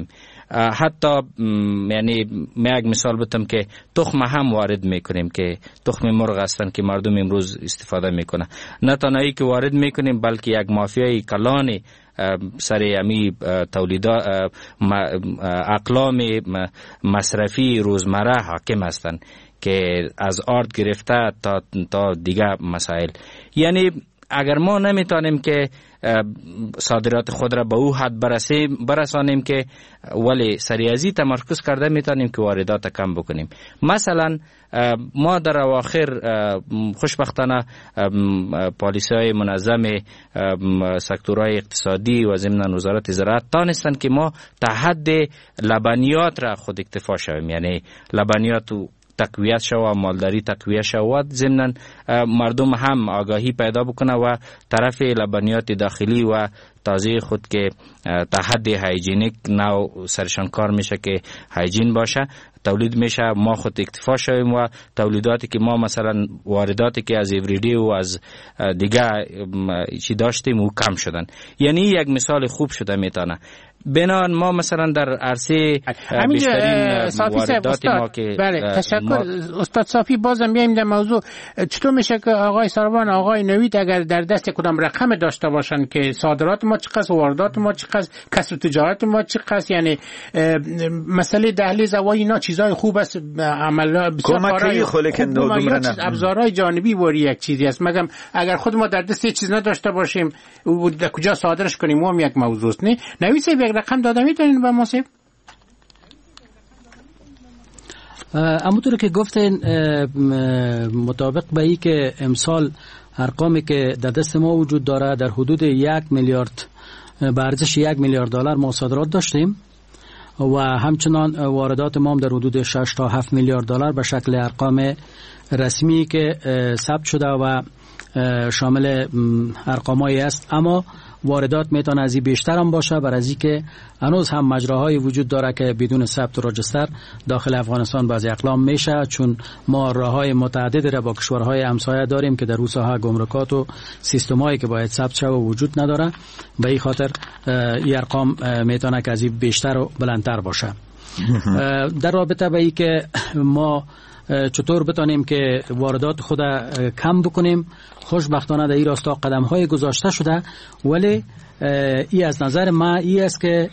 حتی یعنی من یک مثال بتم که تخم هم وارد میکنیم که تخم مرغ هستن که مردم امروز استفاده میکنه. نه تنهایی که وارد میکنیم بلکه یک مافیای کلان سر امی تولیدات اقلام مصرفی روزمره حاکم هستند که از آرد گرفته تا دیگه مسائل. یعنی اگر ما نمیتونیم که صادرات خود را به او حد برسانیم که ولی سریعی تمرکز کرده میتونیم که واردات کم بکنیم. مثلا ما در اواخر خوشبختانه پالیسی‌های منظم سکتورهای اقتصادی و ضمن وزارت زراعت تانستن که ما تا حد لبنیات را خود اکتفا شویم، یعنی لبنیات تقویت شود، مالداری تقویت شود، ضمن مردم هم آگاهی پیدا بکنه و طرف لبنیات داخلی و تازه خود که تا حد هایجینیک نو سرشان کار میشه که هایجین باشه تولید میشه، ما خود اکتفا شویم و تولیداتی که ما مثلا وارداتی که از ایوریدی و از دیگه چی داشتیم و کم شدن. یعنی یک مثال خوب شده میتونه. بنان ما مثلا در عرصه بیشترین واردات ما که بله تشکر استاد صافی. بازم میایم در موضوع چطور میشه که آقای سروان، آقای نوید اگر در دست کدام رقم داشته باشن که صادرات ما چقدر، واردات ما چقدر، کسب تجارت ما چقدر، یعنی مسئله دهلیز و اینا چیزای خوب است، عملا کمکی ابزارهای جانبی وری یک چیزی است. مگم اگر خود ما در دست چیز نداشته باشیم در کجا صادرش کنیم هم یک موضوع است. نه نوید یک رقم داده میتونین به ما سیب؟ همونطور که گفتین مطابق به ای که امسال ارقامی که در دست ما وجود داره در حدود 1 میلیارد به ارزش 1 میلیارد دلار ما صادرات داشتیم و همچنان واردات ما هم در حدود 6 تا 7 میلیارد دلار به شکل ارقام رسمی که ثبت شده و شامل ارقامایی است. اما واردات میتونه از این بیشتر هم باشه، برای از که هنوز هم مجراهایی وجود داره که بدون ثبت و راجستر داخل افغانستان بعضی اقلام میشه، چون ما راههای متعددی را با کشورهای همسایه داریم که در اون ساحه گمرکات و سیستمایی که باید ثبت شه وجود نداره. به این خاطر این ارقام میتونه که از این بیشتر و بلندتر باشه. در رابطه با این که ما چطور بتانیم که واردات خود کم بکنیم، خوشبختانه در این راستا قدم‌های گذاشته شده، ولی این از نظر ما این است که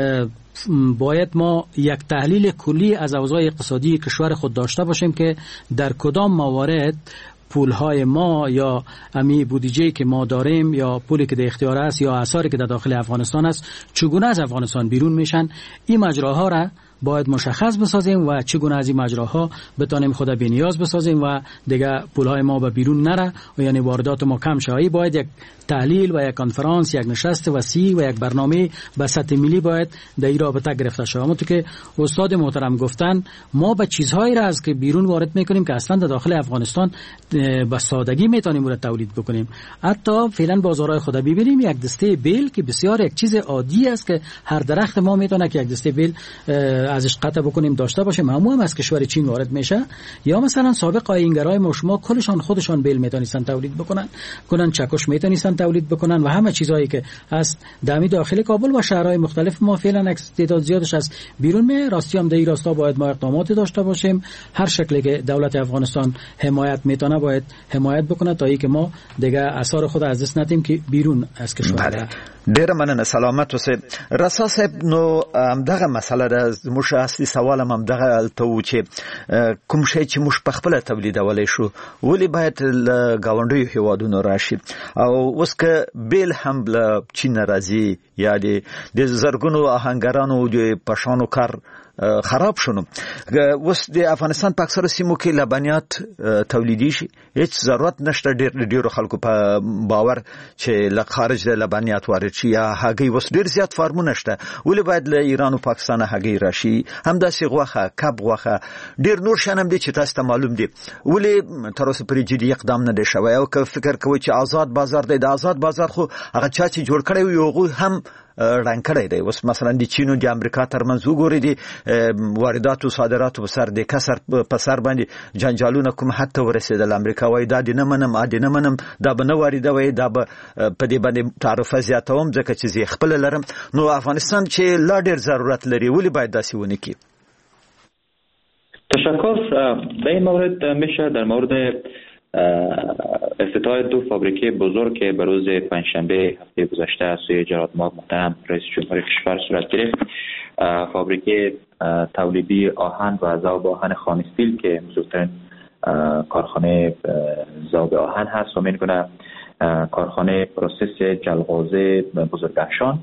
باید ما یک تحلیل کلی از اوضاع اقتصادی کشور خود داشته باشیم که در کدام موارد پولهای ما یا امی بودجه‌ای که ما داریم یا پولی که در اختیار است یا آثاری که در داخل افغانستان است چگونه از افغانستان بیرون میشن. این مجراها را باید مشخص بسازیم و چگونه از این مجراها بتانیم خود بی نیاز بسازیم و دیگه پولهای ما به بیرون نره و یعنی واردات ما کم شه. باید یک تحلیل و یک کنفرانس، یک نشست وسیع و یک برنامه به سطح ملی باید در این رابطه گرفته شود. همونطور که استاد محترم گفتن ما به چیزهایی را از که بیرون وارد میکنیم که اصلا در داخل افغانستان به سادگی میتونیم اون را تولید بکنیم. حتی فعلا بازارهای خود ببینیم، یک دسته بیل که بسیار یک چیز عادی است که هر درخت ما میتونه که یک دسته بیل ازش قطع بکنیم داشته باشیم، هم از کشور چین وارد میشه. یا مثلا سابق آیینگرای ما شما کلشان خودشان بیل میتونن تولید بکنن چکش میتونن تولید بکنن و همه چیزایی که از دمی داخل کابل و شهرهای مختلف ما فعلا تعداد زیادش از بیرون می راستی هم در این راستا باید ما اقدامات داشته باشیم. هر شکلی که دولت افغانستان حمایت میتونه باید حمایت بکنه تا اینکه ما دیگه اثر خود از دست ندیم که بیرون از کشور. ډیره مننه، سلامت اوسئ. رسا صاحب، نو دغه مسله ده زموږ اصلي سوال هم دغه الته و چې کوم شی چې موږ په خپله تولیدولی شو ولې باید له ګاونډیو هیوادونو راشي، او اوس که بیل هم له چین راځي یا د زرګونو آهنګرانو د پشانو کار خراب شونو. اوس د افغانستان په اکثره سیمو کې لبنیات تولیدي شي، هیڅ ضرورت نشته ډیرو خلکو په باور چې له خارج د لبنیات وارد شي یا هګۍ. اوس ډیر زیات فارمونه شته، ولې باید له ایران او پاکستان هګۍ راشي؟ همداسې غوښه، کب غوښه، ډیر نور شیان هم دي چې تاسو ته معلوم دي، ولې تر اوسه پورې جدي اقدام نه دی شوی؟ او که فکر کوئ چې آزاد بازار دی، د آزاد بازار خو هغه چا چې جوړ کړی وي هغوی هم رنګ کړی دی. اوس مثلا د چین او د امریکا ترمنځ وګورئ د وارداتو صادراتو په سر د کسر په سر باندې جنجالونه کوم حد ته ورسېدل. امریکا وایي دا د نه منم دا به نه واردوي، دا به په دې باندې تعرفه زیاتوم ځکه چې زه خپل لرم. نو افغانستان چې لا ډېر ضرورت لري ولې باید داسې ونه کړي؟ تشکر. به این مورد میشه در مورد افتتاح 2 فابریکه بزرگ که به روز پنجشنبه هفته گذشته از سوی جناب محترم رئیس جمهور کشور صورت گرفت. فابریکه تولیدی آهن و ذوب آهن خام استیل که بزرگترین کارخانه ذوب آهن هست و میگونه کارخانه پروسس جلغوزه بزرگافشان.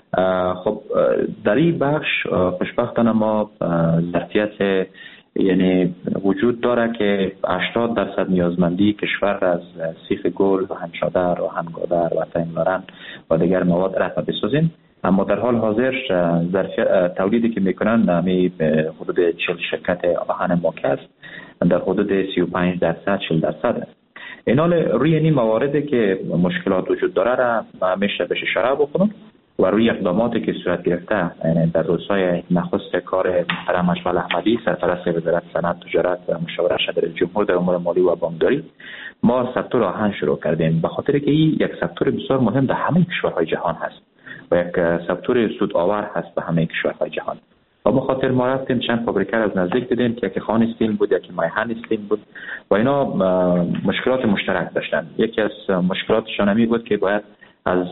خب در این بخش خوشبختانه ما ظرفیت یعنی وجود داره که 80% نیازمندی کشور از سیخ گل و هنشادر و هنگادر و تیملارن و دیگر مواد را بسازیم. اما در حال حاضر تولیدی که میکنن نمی حدود 40 شرکت آهن ماکه است، در حدود 35% 40% است. این حال روی این مواردی که مشکلات وجود داره را میشه بهش اشاره بکنم و روی اقداماتی که صورت گرفته در روزهای نخست کار محترم اشمل احمدی سرپرست وزارت صنعت تجارت و مشاور ارشد رئیس جمهور در امور مالی و بانکداری ما سکتور آهن شروع کردیم، به خاطر که این یک سکتور بسیار مهم در همه کشورهای جهان هست و یک سکتور سودآور هست به همه کشورهای جهان. و به خاطر ما رفتیم چند فابریکه از نزدیک دیدیم که یکی خان استیل بود، یکی مایهن استیل بود و اینا مشکلات مشترک داشتن. یکی از مشکلاتشان این بود که باید از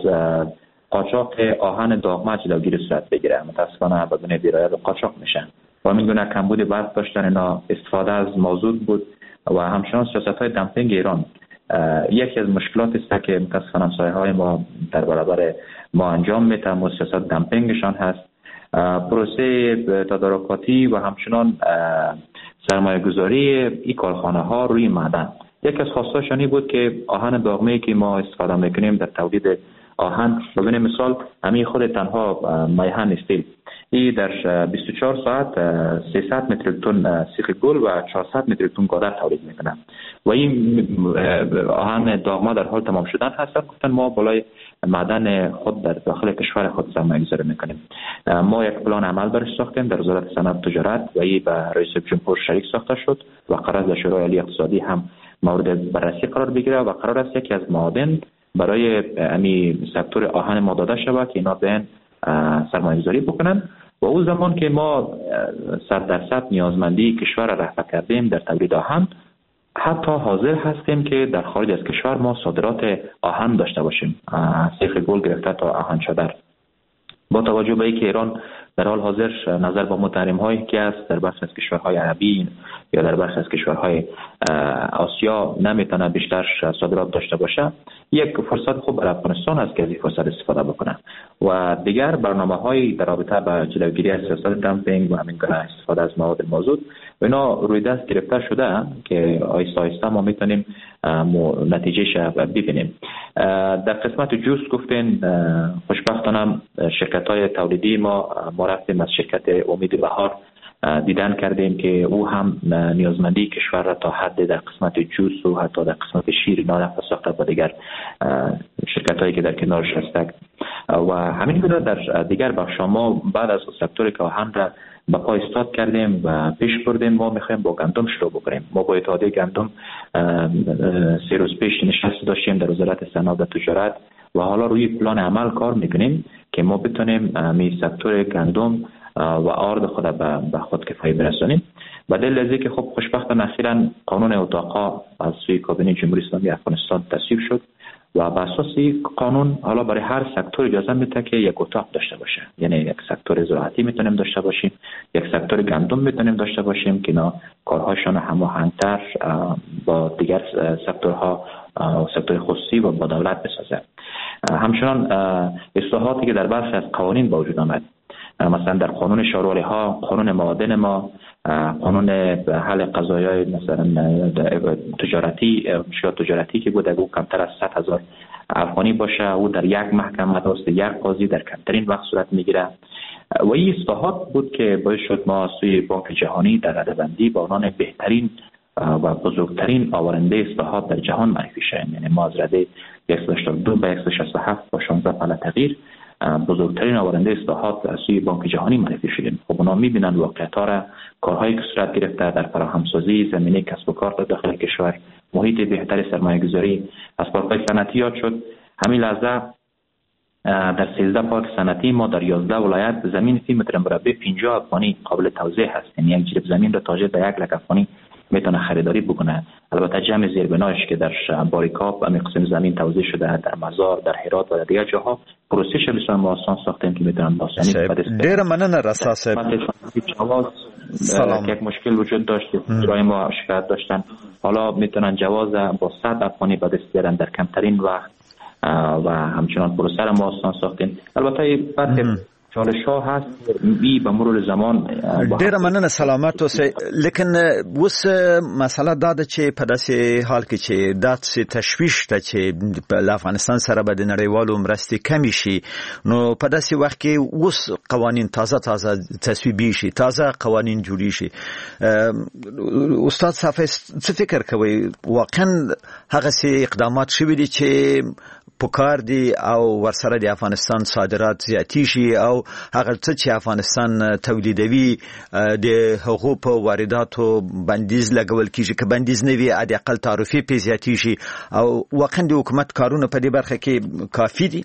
قاچاق آهن داغمه جلوگیری صورت بگیره. متاسفانه بدون درایت قاچاق میشن و میگونه کمبود برق داشتن، اینا استفاده از مازوت بود و همچنان سیاست‌های دمپینگ ایران یکی از مشکلات است که متاسفانه همسایه‌های ما در برابر ما انجام میدن و سیاست دمپینگشان هست. پروسه تدارکاتی و همچنان سرمایه گذاری این کارخانه ها روی معدن. یکی از خواستاشانی بود که آهن داغمه‌ای که ما استفاده میکنیم در تولید آهن، ببینیم مثال همین خود تنها مایهن استیل این در 24 ساعت 300 متر تن سیخ گل و 400 متر تن گادر تولید میکنه و این آهن داغمه در حال تمام شدن هست. گفتن ما بالای معدن خود در داخل کشور خود سرمایه گذاری میکنیم. ما یک پلان عمل برش ساختیم در وزارت صنعت تجارت و این به رئیس جمهور شریک ساخته شد و قرار است در شورای عالی اقتصادی هم مورد بررسی قرار بگیره و قرار است یکی از معادن برای امی سکتور آهن ما داده شود که اینا بیان سرمایه گذاری بکنن و اون زمان که ما 100% نیازمندی کشور را رفع کردیم در تولید آهن، حتی حاضر هستیم که در خارج از کشور ما صادرات آهن داشته باشیم، سیخ گل گرفته تا آهن شدر. با توجه به اینکه ایران در حال حاضر نظر با محرم هایی که است در بخش از کشورهای عربی یا در بخش از کشورهای آسیا نمیتونه بیشتر صادرات داشته باشه، یک فرصت خوب برای افغانستان است که از این فرصت استفاده بکنه و دیگر برنامه‌های در رابطه با جلوگیری از سیاست دامپینگ و همین گونه استفاده از مواد مازوت و اینا روی دست گرفته شده که آهسته آهسته ما میتونیم نتیجهش ببینیم. در قسمت جوس گفتین، خوشبختانه شرکت‌های تولیدی ما رفتیم از شرکت امید بهار دیدن کردیم که او هم نیازمندی کشور را تا حد در قسمت جوس و حتی در قسمت شیر نارفع ساخته با دیگر شرکت‌هایی که در کنارش هستند و همین گونه در دیگر بخش ما بعد از سکتوری که آهن را به پا ایستاد کردیم و پیش بردیم. ما میخوایم با گندم شروع بکنیم. ما با اتحادیه گندم 3 روز پیش نشست داشتیم در وزارت صنعت و تجارت و حالا روی پلان عمل کار میکنیم که ما بتونیم می سکتور گندم و آرد خود به خود کفایی برسانیم. و دلیل از که خب خوشبختانه اخیراً قانون اتاقا از سوی کابینه جمهوری اسلامی افغانستان تصویب شد و بر اساس قانون حالا برای هر سکتور اجازه میده که یک اتاق داشته باشه، یعنی یک سکتور زراعتی میتونیم داشته باشیم، یک سکتور گندم میتونیم داشته باشیم که اینا کارهاشون هماهنگتر با دیگر سکتورها، سکتور خصوصی و با دولت بسازه. همچنان اصلاحاتی که در برخی از قوانین با وجود آمد، مثلا در قانون شاروری ها، قانون معادن ما، قانون حل قضایای مثلا تجارتی، مشکلات تجارتی که بود اگه کمتر از 100,000 افغانی باشه او در یک محکمه دست یک قاضی در کمترین وقت صورت میگیره و این اصلاحات بود که باعث شد ما سوی بانک جهانی در رده‌بندی با عنوان بهترین و بزرگترین آورنده اصلاحات در جهان معرفی شدیم. یعنی ما از رده 182 به 167 با 16 پله تغییر بزرگترین آورنده اصلاحات از سوی بانک جهانی معرفی شدیم. خب اونا می‌بینند واقعیت‌ها را، کارهایی که صورت گرفته در فراهمسازی زمینه کسب و کار در داخل کشور، محیط بهتر سرمایه‌گذاری، اسباب‌های صنعتی یاد شد. همین لحظه در 13 پارک صنعتی ما در 11 ولایت زمین فی متر مربع 50 افغانی قابل توزیع هست. یعنی یک جریب زمین را تاجر به 1 لک افغانی میتونه خریداری بکنه. البته جمع زیربنایش که در باریکاب و قسم زمین توزیع شده در مزار، در هرات و در دیگر جاها پروسش بسیار آسان ساختیم که میتونن آسانی ډیر مننه رسا صاحب. یک مشکل وجود داشت، جای ما شکایت داشتن، حالا میتونن جواز با 100 افغانی به دست بیارن در کمترین وقت و همچنان پروسه را ما آسان ساختیم. البته بعد چالش ها هست بی به مرور زمان. ډیر مننه، سلامت اوسئ. لیکن اوس مسله دا ده چې په داسې حال کې چې داسې تشویش ده چې له افغانستان سره به د نړیوالو مرستې کمې شي، نو په داسې وخت کې اوس قوانین تازه تصویبي شي، تازه قوانین جوړې شي. استاد صافی څه فکر کوئ؟ واقعا هغسې اقدامات شوي دي چې پکار دي او ورسره د افغانستان صادرات زیاتی شي او هغه څه چې افغانستان تولیدوي د هغو په وارداتو بندیز لګول کیږي، که بندیز نه وي د اقل تعرفې په زیاتی شي او واقعا د حکومت کارونه په دې برخه کې کافي دي؟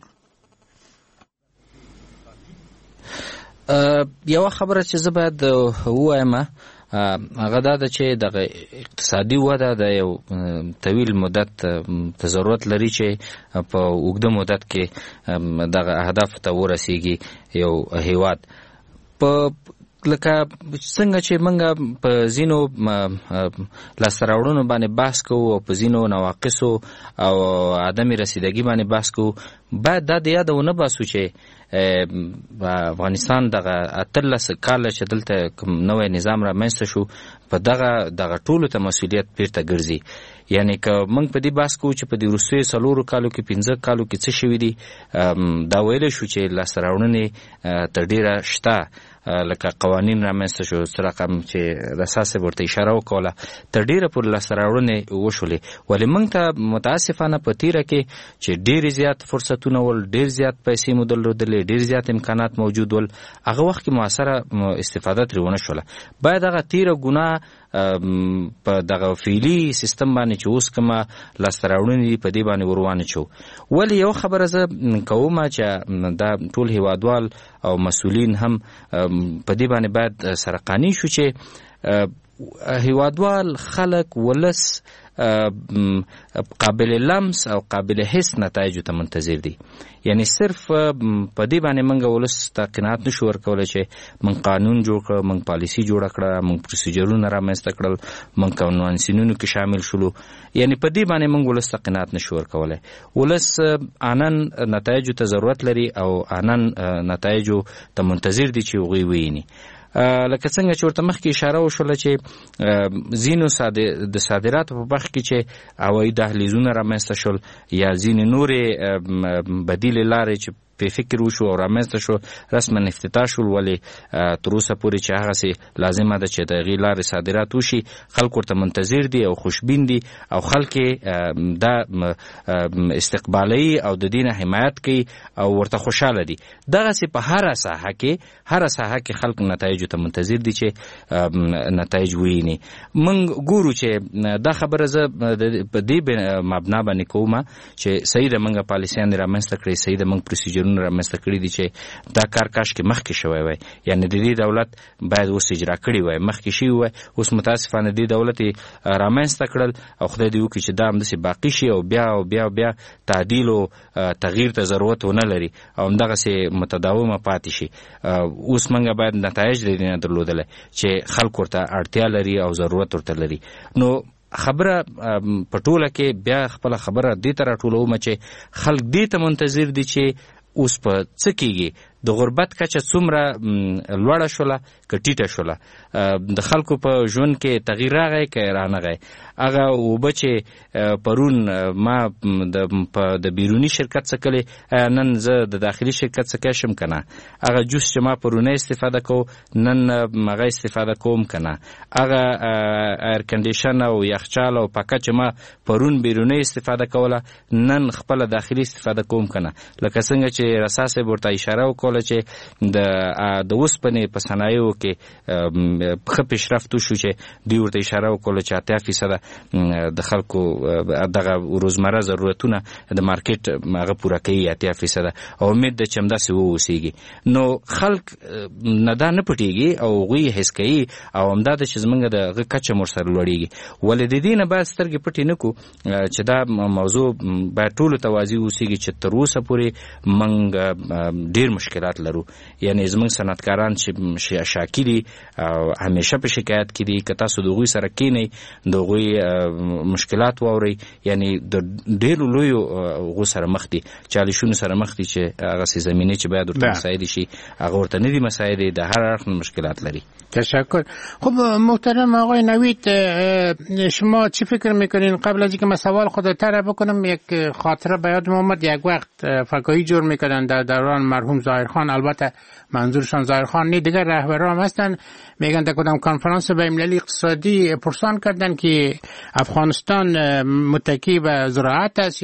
یو خبره چې زه باید ووایم هغه دا ده چې دغه اقتصادي وده د یو طویل مدت ته ضرورت لري چې په اوږده مدت کې دغه اهدافو ته ورسیږي یو هیواد. په لکه څنګه چې موږ په ځینو لاسته راوړنو باندې بحث کوو او په ځینو نواقصو او عدم رسیدګي باندې بحث کوو، باید دا د یاده ونه باسو چې افغانستان دغه 13 کاله چې دلته کوم نوی نظام رامنځته شو په دغه ټولو ته مسؤلیت بیرته ګرځي. یعنی که موږ په دې بحث کوو چې په دې وروستیو 4 کالو کې 15 کالو کې څه شوي دي، دا ویلی شو چې لاسته راوړنې تر ډېره شته، لکه قوانین رامنځته شو، څه رقم چې رسا صاحب ورته اشاره وکوله، تر ډېره پورې لاسته راوړنې وشولې. ولې موږ ته متاسفانه په تیره کې چې ډېرې زیات فرصتونه ول، ډېر زیات پیسې مو درلودلې، ډېر زیات امکانات موجود ول، هغه وخت کې مؤثره استفاده ترې ونه شوله. باید هغه تیره ګناه په دغه فعلي سیستم باندې چې اوس کومه لاسته راوړنې دي په دې باندې وروانه چو. ولې یو خبره زه کوم چې دا ټول هیوادوال او مسؤلین هم په دې باندې باید سره قانع شو چې هیوادوال خلک ولس قابل لمس او قابل حس نتایجو ته منتظر دي. یعنی صرف په دې باندې موږ ولس ته قناعت نشو ورکولی چې موږ قانون جوړ کړ، موږ پالیسي جوړه کړه، موږ پروسیجرونه رامنځته کړل، موږ قانونسینونو کې شامل شولو. یعنی په دې باندې موږ ولس ته قناعت نشو ورکولی. ولس انن نتایجو ته ضرورت لري او انن نتایجو ته منتظر دي چې هغوی وویني. لکه څنګه چې ورته مخکې اشاره وشوله چې ځینو د صادراتو په برخه کې چې هوایي دهلیزونه رامنځته شول یا ځینې نورې بدیلې لارې چې په فکر وشو او رامنځته شو رسما افتتاح شول، ولې تر اوسه پورې چې هغسې لازمه ده چې د هغې لارې صادرات وشي، خلک ورته منتظر دي او خوشبین دي او خلک دا استقبالوي او د دې نه حمایت کوي او ورته خوشحاله دي. دغسې په هره ساحه کې خلک نتایجو ته منتظر دي چې نتایج وویني. موږ ګورو چې دا خبره زه په دې مبنا باندې کوم چې صحیح ده موږ پالیسیان رامنځته کړي، صحیح ده موږ پروسیجر رامنځته کړي دي چې دا کار کاشکې مخکې شوی وای، یعنی د دې دولت باید اوس اجرا کړي وای، مخکې شوي وای. اوس متاسفانه دې دولت یې رامنځته کړل او خدای دې وکړي چې دا همداسې باقي شي او بیا تعدیل او تغییر ته ضرورت ونه لري او همدغسې متداومه پاتې شي. اوس موږ باید نتایج د دې نه درلودلی چې خلک ورته اړتیا لري او ضرورت ورته لري. نو خبره په ټوله کې بیا خپله خبره دې ته راټولوم چې خلک دې ته منتظر دي چې اوس په څه کېږي، د غربت کچه څومره لوړه شوله، که کټیټه شوله د خلکو په ژوند کې تغییر راغی که رانغی هغه اوبه چې پرون ما د بیرونی شرکت څخه کلی نن زه د داخلي شرکت څخه شم کنه هغه جوس چې ما پرونه استفاده کو نن هغه استفاده کوم کنه هغه ایر کنډیشن او یخچال او پاکه چې ما پرون بیرونی استفاده کوله نن خپل داخلي استفاده کوم کنه لکه څنګه چې رساسه ورته اشاره وکړه چې د اوسپنې په صنایعو کې ښه پیشرفت وشو چې دوی ورته اشاره وکړه چې 80% د خلکو دغه روزمره ضرورتونه د مارکیټ هغه پوره کوي 80% او امید ده چې همداسې ووسیږي نو خلک نه دا نه پټیږي او هغوی حس کوي او همدا ده چې زمونږ د کچه مور سره لوړیږي ولې د دې نه باید سترګې پټې نه کړو چې دا موضوع باید ټولو ته واضح اوسیږي چې تر اوسه پورې موږ ډېر مشکلات لرو یعنې زمونږ صنعتکاران چې شاکي دي او همیشه په شکایت کې دي که تاسو د هغوی سره کښېنئ د هغوی مشکلات واورئ یعنې د ډېرو لویو هغو سره مخ دي چالشونو سره مخ دي چې هغسې زمینې چې باید ورته مساعدې شي هغه ورته نه دي مساعدې د هر اړخ مشکلات لري. تشکر. خب محترم آقای نوید شما چی فکر میکنین؟ قبل از اینکه من سوال خود طرح بکنم یک خاطره به یادم اومد یک وقت فکایی جور میکردن در دوران مرحوم ظاهرخان البته منظورشان ظاهرخان نه دیگر رهبران هستن میگن در کدام کنفرانس بین‌المللی اقتصادی پرسان کردن که افغانستان متکی به زراعت است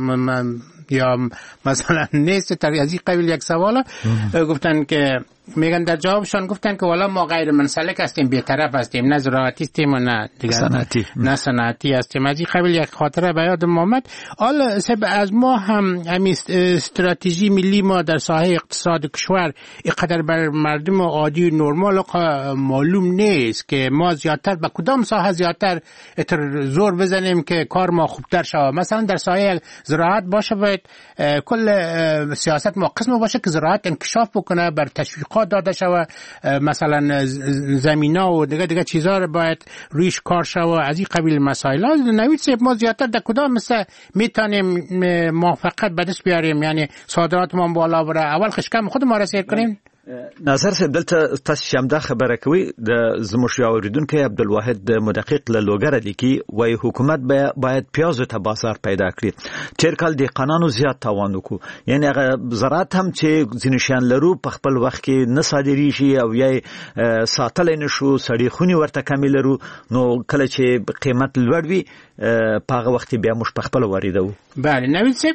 یا مثلا نیست از این قبیل یک سوال گفتن که میگن در جوابشان گفتن که والا ما غیر منسلک هستیم بی‌طرف هستیم نه زراعتی هستیم و نه صنعتی نه صنعتی هستیم از این قبیل یک خاطره به یادم آمد. حالا از ما هم همین استراتژی ملی ما در ساحه اقتصاد کشور اینقدر بر مردم عادی و نرمال معلوم نیست که ما زیادتر به کدام ساحه زیادتر زور بزنیم که کار ما خوبتر شود. مثلا در ساحه زراعت باشه باید کل سیاست ما قسم باشه که زراعت انکشاف بکنه بر تشویق داده شود مثلا زمینا و دیگه چیزا رو باید رویش کار شود از این قبیل مسائل. نوید صاحب ما زیادتر در کدام مثلا میتونیم موافقت به دست بیاریم یعنی صادرات ما بالا بره اول خشکم خود ما را سیر کنیم؟ ناصر صاحب دلته تاسو شمده خبره کوي د زموږ اوریدونکو عبدالواحد مدقق له لوګره لیکي وای حکومت باید پیازو ته بازار پیدا کړي چیر کال د قانونو زیات تاوان وکړو یعنی هغه زراعت هم چې ځینشان لرو په خپل وخت کې نه صادري شي او یا ساتل نه شو سړي خونی ورته کمی لرو نو کله چې قیمت لوړ وي په هغه وخت بیا موږ په خپل واردو. بله نوید صاحب.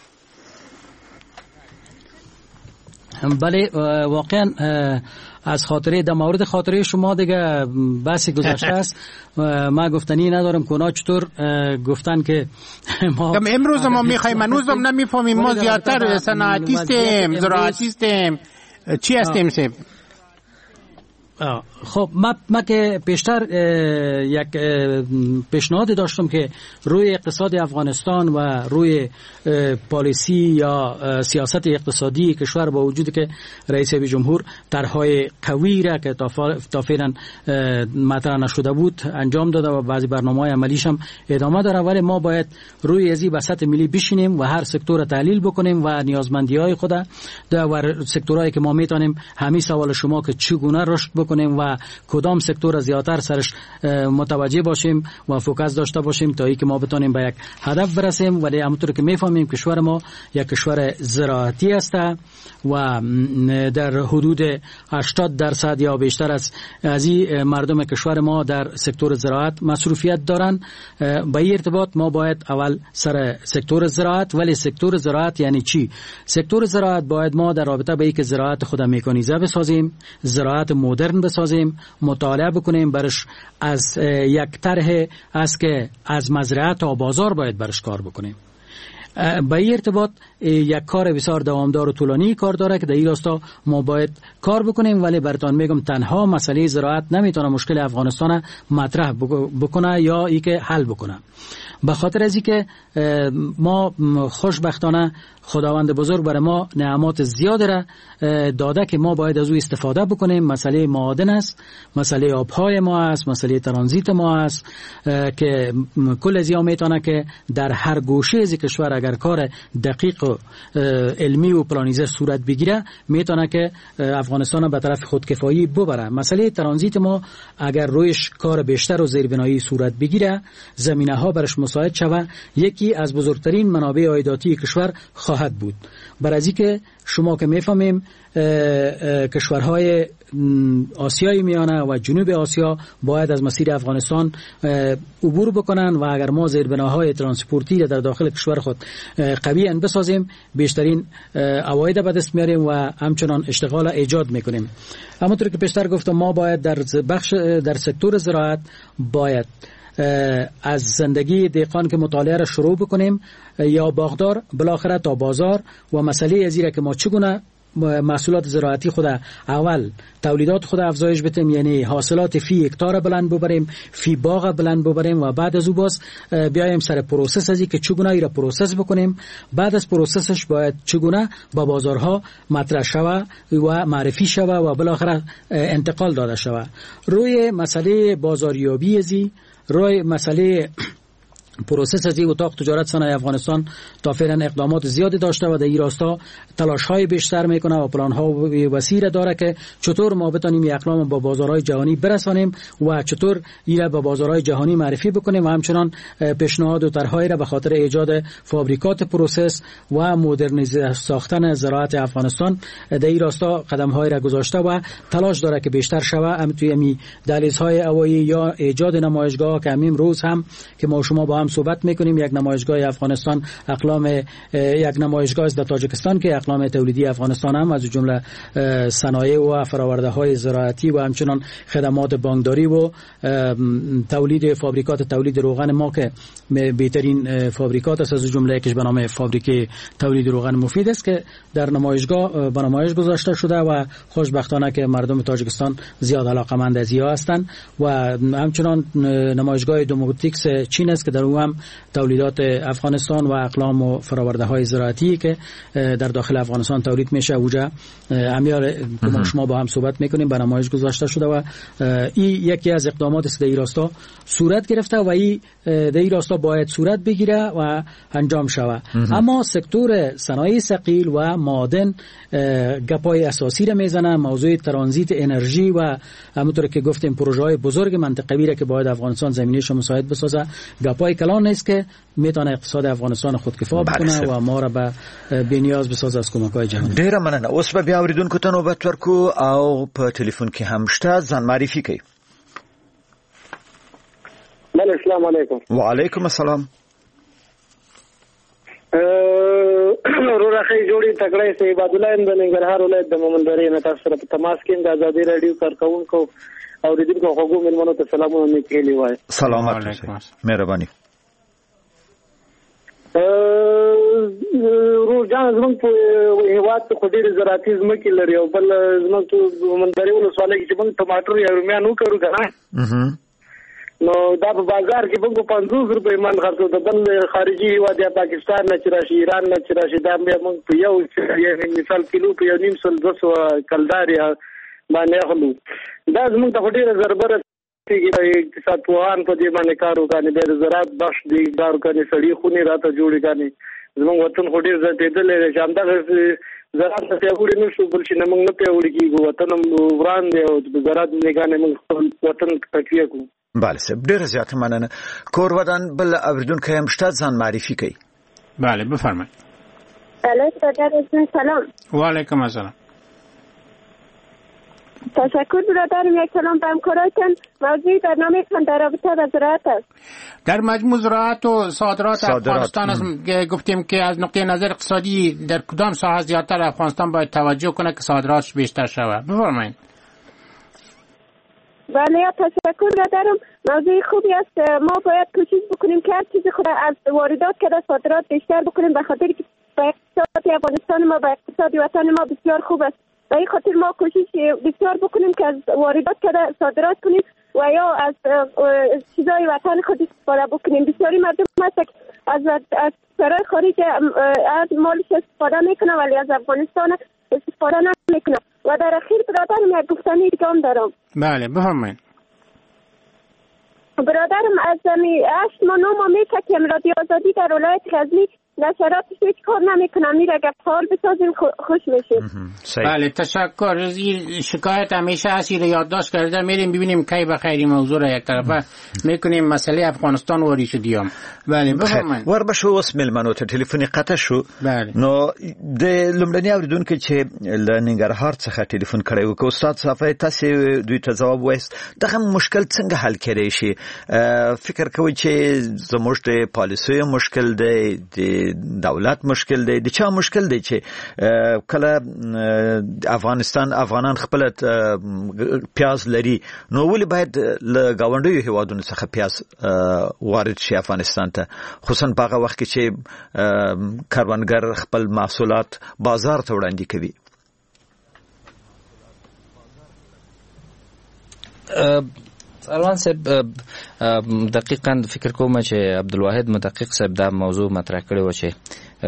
بله واقعا از خاطره در مورد خاطره شما دیگه بحثی گذشته است ما گفتنی ندارم که اونا چطور گفتن که ما امروز ما میخوایم هنوزم نمیفهمیم ما زیادتر صنعتیستیم زراعتیستیم چی هستیم سیب؟ خب ما که پیشتر یک پیشنهاد داشتم که روی اقتصاد افغانستان و روی پالیسی یا سیاست اقتصادی کشور با وجود که رئیس جمهور طرح‌های قوی را که تا فعلا مطرح نشده بود انجام داده و بعضی برنامه‌های عملیش هم ادامه داره ولی ما باید روی ازی وسط ملی بشینیم و هر سکتور تحلیل بکنیم و نیازمندی‌های خود در سکتورهایی که ما میتونیم همین سوال شما که چگونه رشد بکنیم و کدام سکتور زیادتر سرش متوجه باشیم و فوکس داشته باشیم تا اینکه ما بتونیم به یک هدف برسیم. ولی همونطور که میفهمیم کشور ما یک کشور زراعتی است و در حدود 80% یا بیشتر از این مردم کشور ما در سکتور زراعت مصروفیت دارن. به این ارتباط ما باید اول سر سکتور زراعت ولی سکتور زراعت یعنی چی؟ سکتور زراعت باید ما در رابطه به اینکه زراعت خود مکانیزه بسازیم زراعت مدرن بسازیم مطالعه بکنیم برش از یک طرح است که از مزرعه تا بازار باید برش کار بکنیم. به این ارتباط یک کار بسیار دوامدار و طولانی کار داره که در این راستا ما باید کار بکنیم ولی براتون میگم تنها مسئله زراعت نمیتونه مشکل افغانستان مطرح بکنه یا ای که حل بکنه. به خاطر از اینکه ما خوشبختانه خداوند بزرگ برای ما نعمات زیاد را داده که ما باید از او استفاده بکنیم. مسئله معادن است، مسئله آبهای ما است، مسئله ترانزیت ما است که کل از این میتونه که در هر گوشه از کشور اگر کار دقیق و علمی و پلانیزه صورت بگیره میتونه که افغانستان به طرف خودکفایی ببره. مسئله ترانزیت ما اگر رویش کار بیشتر و زیربنایی صورت بگیره، زمینه ها برش مساعد شوه، یکی از بزرگترین منابع عایداتی کشور خواهد بود. برای از اینکه شما که میفهمیم کشورهای آسیای میانه و جنوب آسیا باید از مسیر افغانستان عبور بکنن و اگر ما زیربناهای ترانسپورتی در داخل کشور خود قوی بسازیم بیشترین عواید به دست میاریم و همچنان اشتغال ایجاد میکنیم. همونطور که پیشتر گفتم ما باید در سکتور زراعت باید از زندگی دهقان که مطالعه را شروع بکنیم یا باغدار بالاخره تا بازار و مسئله ازیره که ما چگونه محصولات زراعتی خود اول تولیدات خود افزایش بدیم، یعنی حاصلات فی هکتار بلند ببریم، فی باغ بلند ببریم و بعد از او باز بیایم سر پروسس ازی که چگونه ای را پروسس بکنیم، بعد از پروسسش باید چگونه با بازارها مطرح شوه و معرفی شوه و بالاخره انتقال داده شوه. روی مسئله بازاریابی ازی، روی مسئله پروسس از اتاق تجارت صنایع افغانستان تا فعلا اقدامات زیادی داشته و در این راستا تلاش‌های بیشتر میکنه و پلان‌ها وسیع داره که چطور ما بتونیم این اقلام با بازارهای جهانی برسانیم و چطور اینا با بازارهای جهانی معرفی بکنیم و همچنان پیشنهاد و طرح‌های را به خاطر ایجاد فابریکات پروسس و مدرنیزه ساختن زراعت افغانستان در این راستا قدم‌های را گذاشته و تلاش داره که بیشتر شوه. هم توی می دهلیزهای هوایی یا ایجاد نمایشگاه که همین روز هم که ما شما با هم صحبت میکنیم، یک نمایشگاه افغانستان اقلام یک نمایشگاه از تاجیکستان که اقلام تولیدی افغانستان هم از جمله صنایع و فرآورده های زراعتی و همچنان خدمات بانکداری و تولید فابریکات تولید روغن ما که بهترین فابریکات است، از جمله یکیش به نام فابریکه تولید روغن مفید است که در نمایشگاه به نمایش گذاشته شده و خوشبختانه که مردم تاجیکستان زیاد علاقمند از این هستند و همچنان نمایشگاه دوموتیکس چین است که در اون هم تولیدات افغانستان و اقلام و فراورده های زراعتی که در داخل افغانستان تولید میشه اوجا امیار که ما شما با هم صحبت میکنیم به نمایش گذاشته شده و این یکی از اقدامات است که در این راستا صورت گرفته و این در این راستا باید صورت بگیره و انجام شود. اما سکتور صنایع ثقیل و معادن گپای اساسی را میزنه. موضوع ترانزیت انرژی و همونطور که گفتیم پروژه های بزرگ منطقوی را که باید افغانستان زمینه‌اش مساعد بسازه گپای کلان نیست که میتونه اقتصاد افغانستان خودکفا بکنه و ما را به بی‌نیاز بسازه از کمک‌های جهانی. ډیره مننه. اوس به بیا اوریدونکو ته نوبت ورکو او په ټلیفون کې هم شته ځان معرفي کوي. بله السلام علیکم. وعلیکم السلام. روراخی جوړی تکړه سي عباد الله اند ننګرهار ولایت د مومندرې نه تاسو سره په تماس کې د ازادي رادیو کارکونکو او د دې کوغو ملمنو ته سلامونه میکلی وای. سلام علیکم. مهرباني. روزان زموږ په هیواد کې خو ډېر زراعتي ځمکې لري او بل زموږ مومندرې ولسوالۍ کې موږ ټماټر یا رومیان وکړو کنه نو دا په بازار کې موږ 50 روپے من خرڅو د بل خارجي هیواد یا پاکستان نه چې راشي ایران نه چې راشي دا موږ په یو یعنی مثال کیلو په 1.5 کلدار یا باندې اخلو. دا زموږ ته ډېر ضرورت دی اقتصاد پوهان په دې باندې کار وکړي د زراعت بخش دی کار کوي سړي خوني راته جوړي کوي زموږ وطن خو ډېر زیاتېدل چې همدغه زراعت ته پیاوړي نشو بل چې موږ نه پیاوړي کیږو وطن وران دی او د زراعت نگانې موږ وطن تکیه کوو. بله صاحب ډېره زیاته مننه. کور ودان بل اوریدونکی هم شته ځان معرفي کوي. بله بفرمایید. سلام. و علیکم السلام. تشکر برادرم. یک کلام به همکارایتان. موضوع برنامه‌تان در رابطه با زراعت است. در مجموع زراعت و صادرات افغانستان است. گفتیم که از نقطه نظر اقتصادی در کدام ساحه زیادتر افغانستان باید توجه کنه که صادراتش بیشتر شود. بفرمایید. بله تشکر برادرم. موضوع خوبی است. ما باید کوشش بکنیم که هر چیزی خود از واردات که صادرات بیشتر بکنیم به خاطر که با اقتصاد افغانستان ما با اقتصاد وطن ما بسیار خوب است. به خاطر ما کوشش بسیار بکنیم که از واردات کرده صادرات کنیم و یا از چیزای وطن خود استفاده بکنیم. بسیاری مردم هست که از سرای خارج مالش استفاده میکنه ولی از افغانستان استفاده نمیکنه. و در اخیر برادرم یک گفتنی دیگه هم دارم. بله بفرمایید. برادرم از 8 ماه 9 ماه میکشیم رادیو آزادی در ولایت غزنی نشراتش هیچ کار نمیکنم، میره اگر فعال بسازیم خوش میشیم. بله تشکر. از این شکایت همیشه هستی رو یادداشت کرده، میریم ببینیم کی بخیر موضوع را یک طرفه میکنیم مسئله افغانستان واری شدیم. بله بفرمایئ. ور بشو اوس ملمنو ته ټلیفوني قطع شو. نو د لومړني اوریدونکو چې ل ننګرهار څخه ټلیفون کړی و، استاد صافی تاسو دوی ته جواب وایست دغه مشکل څنګه حل کړی شي؟ فکر کوي چې زموږ د پالیسیو مشکل دی، د دولت مشکل دی، د چا مشکل دی چې کله افغانان خپل پیاز لري، نو ولې باید له گاونډیو هیوادونو څخه پیاز وارد شي افغانستان ته، خصوصا په هغه وخت کې چې کروندګر خپل محصولات بازار ته وړاندې کوي؟ سروان صاحب دقیقاً فکر کوم چې عبدالواحد مدقق صاحب دا موضوع مطرح کړی و چې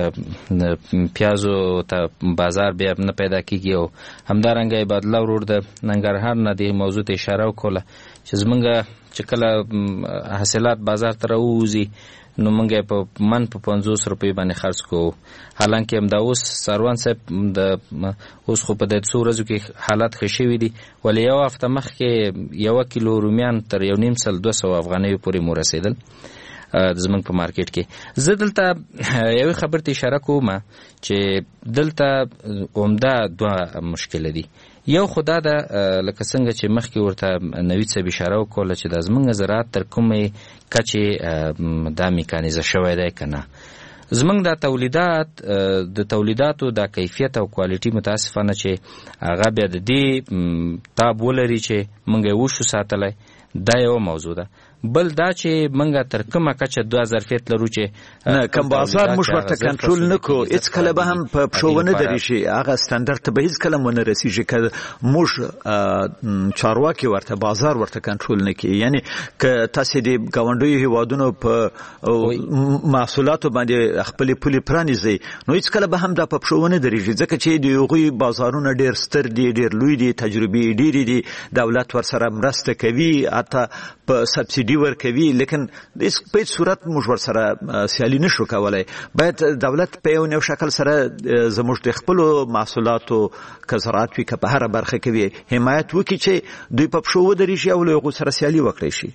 پیازو ته بازار بیا نه پیدا کیږي او همدارنګه بدلا ورور د ننګرهار نه دی موضوع ته اشاره وکړه چې زمونږ چې کله حاصلات بازار ته راوځي نو مونږه په 50 روپۍ باندې خرڅ کوو. حالانکه هم دا اوس سروان صاحب د اوس خو په دې څو ورځو کې حالات ښه شوي دي، ولې یو هفته مخکې 1 کیلو رومیان تر 1.5 افغانۍ پورې مو رسیدل زمونږ په مارکیټ کې. زه دلته یو خبر ته اشاره کوم چې دلته عمده دوه مشکل دي. یو خدا دا لکه څنګه چې مخکې ورته نوید صاحب اشاره وکړه چې د زمونږ زراعت تر کومې کچې دا میکانیزه شوی دی که نه. زمونږ دا د تولیداتو دا کیفیت او کوالټي متاسفانه چې هغه بیا د دې تاب ولري چې مونږ یې وشو ساتلی، دا یو موضوع ده. بل دا چې منګه تر کومه کچه 2000 فیت لرو چې نه کم بازار موږ ورته کنټرول نکو، هیڅ کله به هم په پښونه درې شي هغه ستاندرد ته به هیڅ کله مونږ رسیږي که موږ چارواکي ورته بازار ورته کنټرول نکي. یعنی که تاسو د گاونډیو هیوادونو په محصولاتو باندې خپل پولي پرانیزي نو هیڅ کله به هم دا په پښونه درېږي، ځکه چې د هغوی بازارونه ډیر ستر دي، ډیر لوی دي، تجربې ډیرې دي، دولت ورسره مرسته کوي، حتی په سبسیډي ورکوي، لیکن په هیڅ صورت موږ ورسره سیالي نشو کولی. باید دولت په یو شکل سره زموږ د خپلو محصولاتو که زراعت وي که په هره برخه کې وي حمایت وکړي چې دوی په پښو ودرېږي او له هغو سره سیالي وکړی شي.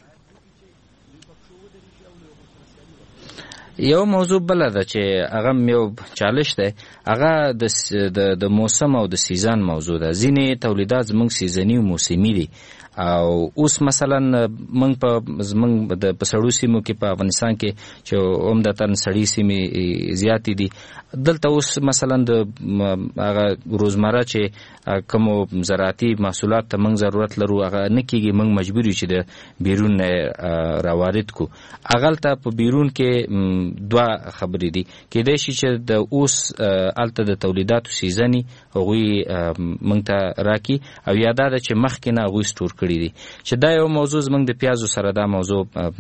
یو موضوع بله ده چې هغه یو چالش دی، هغه د موسم او د سیزن موضوع ده. ځینې تولیدات زموږ سیزني او موسمي دي او اوس مثلا موږ په سړو سیمو کې په افغانستان کې چې عمدتاً سړې سیمې زیاتې دي، دلته اوس مثلا د هغه روزمره چې کوم زراعتي محصولات ته موږ ضرورت لرو هغه نه کېږي، موږ مجبور یو چې د بیرون راوارد کو. هغلته په بیرون کې دوه خبرې دي، کېدای شي چې د اوس هلته د تولیداتو سیزني هغوی موږ ته راکړي او یا دا ده چې مخکې نه هغوی سټور کړي دي، چې دا یو موضوع زموږ د پیازو سره دا موضوع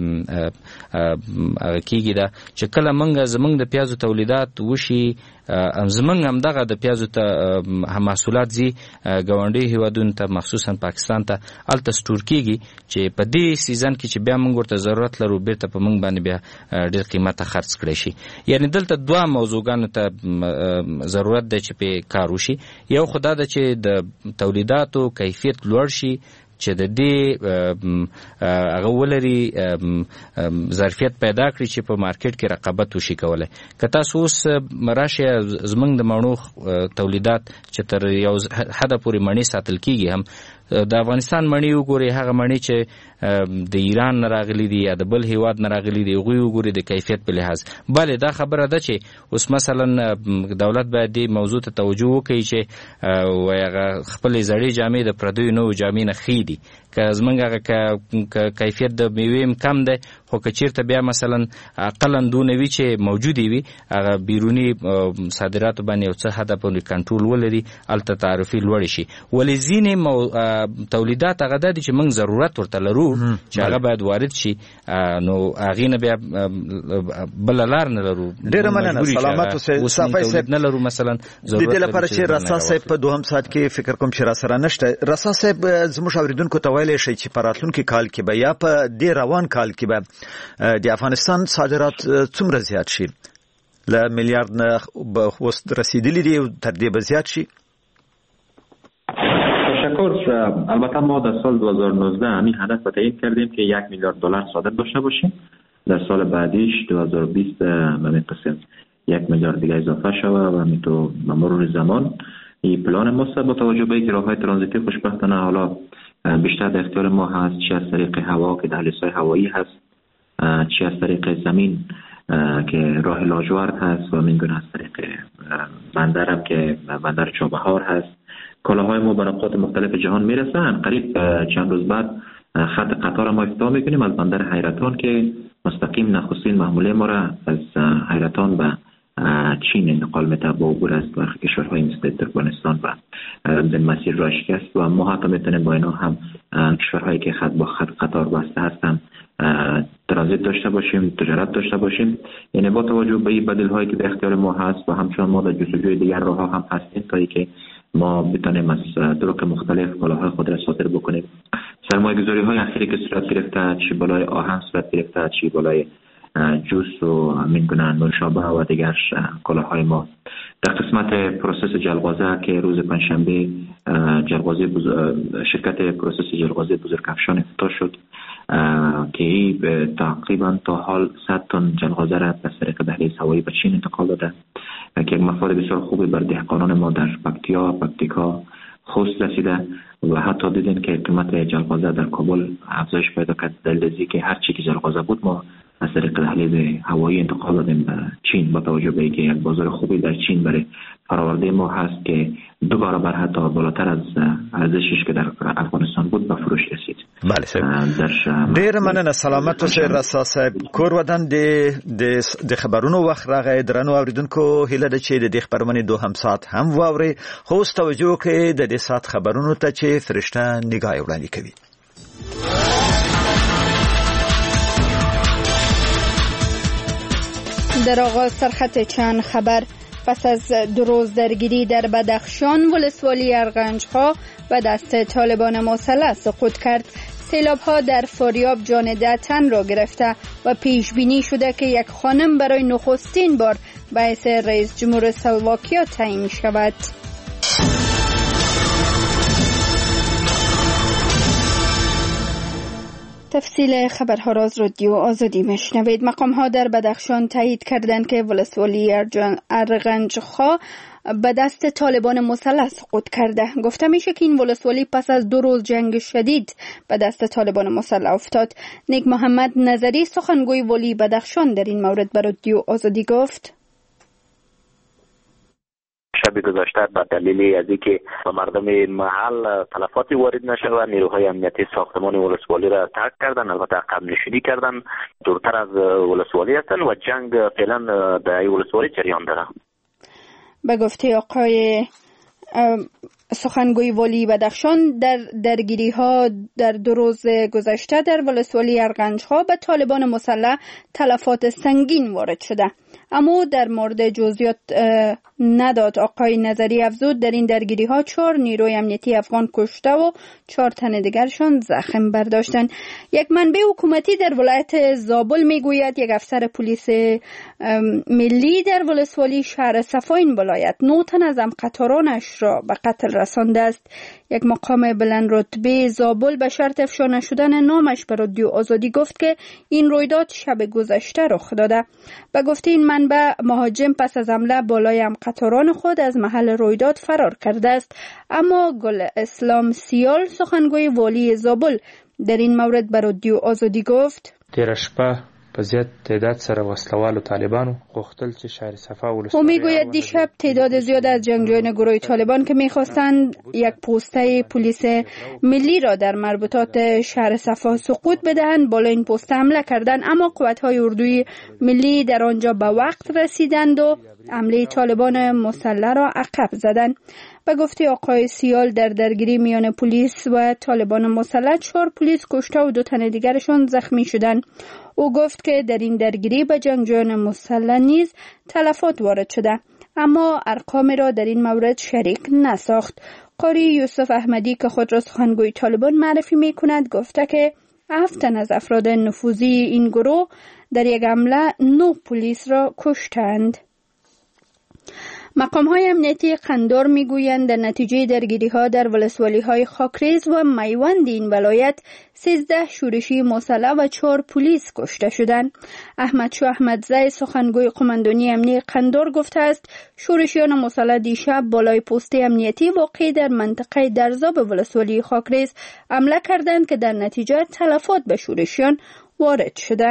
کېږي ده چې کله زموږ د پیازو تولیدات وشي زمونږ هم دغه د پیازو ته محصولات ځي ګاونډي هیوادونو ته مخصوصا پاکستان ته هلته سټور کېږي چې په دې سیزن کې چې بیا موږ ورته ضرورت لرو بیرته په موږ باندې بیا ډېر قیمته خرڅ کړی شي. یعنې دلته دوه موضوعګانو ته ضرورت دی چې پې کار وشي. یو خو دا ده چې د تولیداتو کیفیت لوړ شي چې د دې هغه ولري ظرفیت پیدا کړي چې په مارکیټ کې رقابت وشي کولی. که تاسو اوس راشئ زموږ د مڼو تولیدات چې تر یو حده پورې مڼې ساتل کېږي هم د افغانستان مڼې وګوري، هغه مڼې چې د ایران نه راغلي دي یا د بل هیواد نه راغلي دي، هغوی وګوري د کیفیت په لحاظ. بله دا خبره ده چې اوس مثلا دولت باید دې موضوع ته توجه وکړي چې هغه خپلې زړې جامې د پردیو نوو جامې نه ښې دي. که زمونږ هغه کیفیت د میوې هم کم دی، خو که چېرته بیا مثلا اقلا دونه وي چې موجودې وي، هغه بیروني صادراتو باندې یو څه حده پورې کنټرول ولري، هلته تعرفې لوړې شي. ولې ځینې تولیدات هغه دا دي چې موږ ضرورت ورته لرو چې هغه باید وارد شي، نو هغې نه بیا بله لار نه لرو. ډېره مننه. سلامت اوسئ صافی صاحب. نه لرو مثلا د دې لپاره چې رسا صاحب په دوهم ساعت کې فکر کوم چې را سره نشته. رسا صاحب زموږ اوریدونکو ته ویلی شي چې په راتلونکي کال کې به یا په دې روان کال کې به د افغانستان صادرات څومره زیات شي؟ له میلیارد نه به اوس رسیدلی دي، تر دې به زیات شي؟ تشکر. البته ما در سال 2019 همین هدف را تعیین کردیم که 1 میلیارد دلار صادر داشته باشیم. در سال بعدیش 2020 به این قسم 1 میلیارد دیگه اضافه شود و همین تو به مرور زمان این پلان ماست. با توجه به اینکه راههای ترانزیتی خوشبختانه حالا بیشتر در اختیار ما هست، چه از طریق هوا که دهلیزهای هوایی هست، چه از طریق زمین که راه لاجورد هست و من گونه از طریق بندر هم که بندر چابهار هست. کالاهای ما به نقاط مختلف جهان میرسن. قریب چند روز بعد خط قطار ما افتتاح میکنیم از بندر حیرتان که مستقیم نخستین محموله ما را از حیرتان به چین انتقال میده با عبور از برخی کشورهای مثل ترکمنستان و در مسیر را شکست و ما حتی میتونیم با اینا هم کشورهایی که خط با خط قطار بسته هستن ترانزیت داشته باشیم، تجارت داشته باشیم. یعنی با توجه به این بدیل‌هایی که در اختیار ما هست و همچنان ما در جستجوی دیگر راه‌ها هم هستیم تا اینکه ما بتونیم از طرق مختلف کالاهای خود را صادر بکنیم. سرمایه‌گذاری‌های اخیری که صورت گرفته، چی بالای آهن صورت گرفته، چی بالای جوس و همین گونه نوشابه و دیگر کالاهای ما. در قسمت پروسس جلغوزه که روز پنجشنبه شرکت پروسس جلغوزه بزرگافشان افتتاح شد که تقریبا تا حال 100 تن جلغوزه را از طریق دهلیز هوایی به چین انتقال داده که یک مفاد بسیار خوبی بر دهقانان ما در پکتیکا خوست رسیده و حتی دیدین که قیمت جلغوزه در کابل افزایش پیدا کرد. دلیلی که هر چی که جلغوزه بود ما از طریق دهلیز هوایی انتقال دادیم به چین با توجه به اینکه یک بازار خوبی در چین برای فرآورده ما هست که 2 برابر حتی بالاتر از ارزشش که در افغانستان بود به فروش رسید. بله صاحب. ډیر مننه. سلامت اوسئ رسا صاحب. کور ودان د خبرونو وخت راغی. درنو اوریدونکو هیله ده چې د دې خبرونه دوهم ساعت هم واوري. خو توجه کړئ د دې ساعت خبرونو ته چې فرشته نگاه وړاندې کوي. در آغاز سرخط چند خبر. پس از 2 روز درگیری در بدخشان، ولسوالی ارغنج‌ها به دست طالبان مسلح سقوط کرد. سیلاب‌ها در فاریاب جان 10 تن را گرفته و پیش بینی شده که یک خانم برای نخستین بار به حیث رئیس جمهور اسلواکیا تعیین شود. تفصیل خبرها را از رادیو آزادی میشنوید. مقام‌ها در بدخشان تایید کردند که ولسوالی ارغنج‌ها به دست طالبان مسلح سقوط کرده. گفته میشه که این ولسوالی پس از 2 روز جنگ شدید به دست طالبان مسلح افتاد. نیک محمد نظری سخنگوی ولی بدخشان در این مورد به رادیو آزادی گفت: شب گذشته به دلیل از اینکه به مردم محل تلفاتی وارد نشد و نیروهای امنیتی ساختمان ولسوالی را ترک کردن، البته عقب نشینی کردن، دورتر از ولسوالی هستند و جنگ فعلا در ولسوالی جریان داره. به گفته آقای سخنگوی ولی بدخشان، در درگیری ها در 2 روز گذشته در ولسوالی ارغنج‌ها به طالبان مسلح تلفات سنگین وارد شده، اما در مورد جزئیات نداد. آقای نظری افزود در این درگیری ها 4 نیروی امنیتی افغان کشته و 4 تن دیگرشان زخم برداشتند. یک منبع حکومتی در ولایت زابل میگوید یک افسر پلیس ملی در ولسوالی شهر صفا این ولایت 9 تن از همقطارانش را به قتل رسانده است. یک مقام بلند رتبه زابل به شرط افشا نشدن نامش به رادیو آزادی گفت که این رویداد شب گذشته رخ داده. به گفته این منبع شنبه مهاجم پس از حمله بالای قطاران خود از محل رویداد فرار کرده است. اما گل اسلام سیال سخنگوی والی زابل در این مورد به رادیو آزادی گفت تیر شپه په زیات تعداد سره وسلوالو طالبانو غوښتل چې شهر صفا او میگوید دیشب تعداد زیاد از جنگجویان گروه طالبان که میخواستند یک پوسته پلیس ملی را در مربوطات شهر صفا سقوط بدهند بالا این پوسته حمله کردند، اما قوت‌های اردوی ملی در آنجا به وقت رسیدند و حمله طالبان مسلح را عقب زدند. به گفته آقای سیال در درگیری میان پلیس و طالبان مسلح 4 پلیس کشته و 2 تن دیگرشان زخمی شدند. او گفت که در این درگیری به جنگجویان مسلح نیز تلفات وارد شده، اما ارقامی را در این مورد شریک نساخت. قاری یوسف احمدی که خود را سخنگوی طالبان معرفی می کند گفته که 7 تن از افراد نفوذی این گروه در یک حمله 9 پلیس را کشتند. مقام‌های امنیتی قندار می‌گویند در نتیجه درگیری‌ها در ولسوالی‌های خاکریز و میوند این ولایت 13 شورشی مسلح و 4 پلیس کشته شدند. احمد شاه احمدزی سخنگوی قماندانی امنیتی قندار گفته است شورشیان مسلح دیشب بالای پست امنیتی واقع در منطقه درزاب ولسوالی خاکریز حمله کردند که در نتیجه تلفات به شورشیان وارد شده.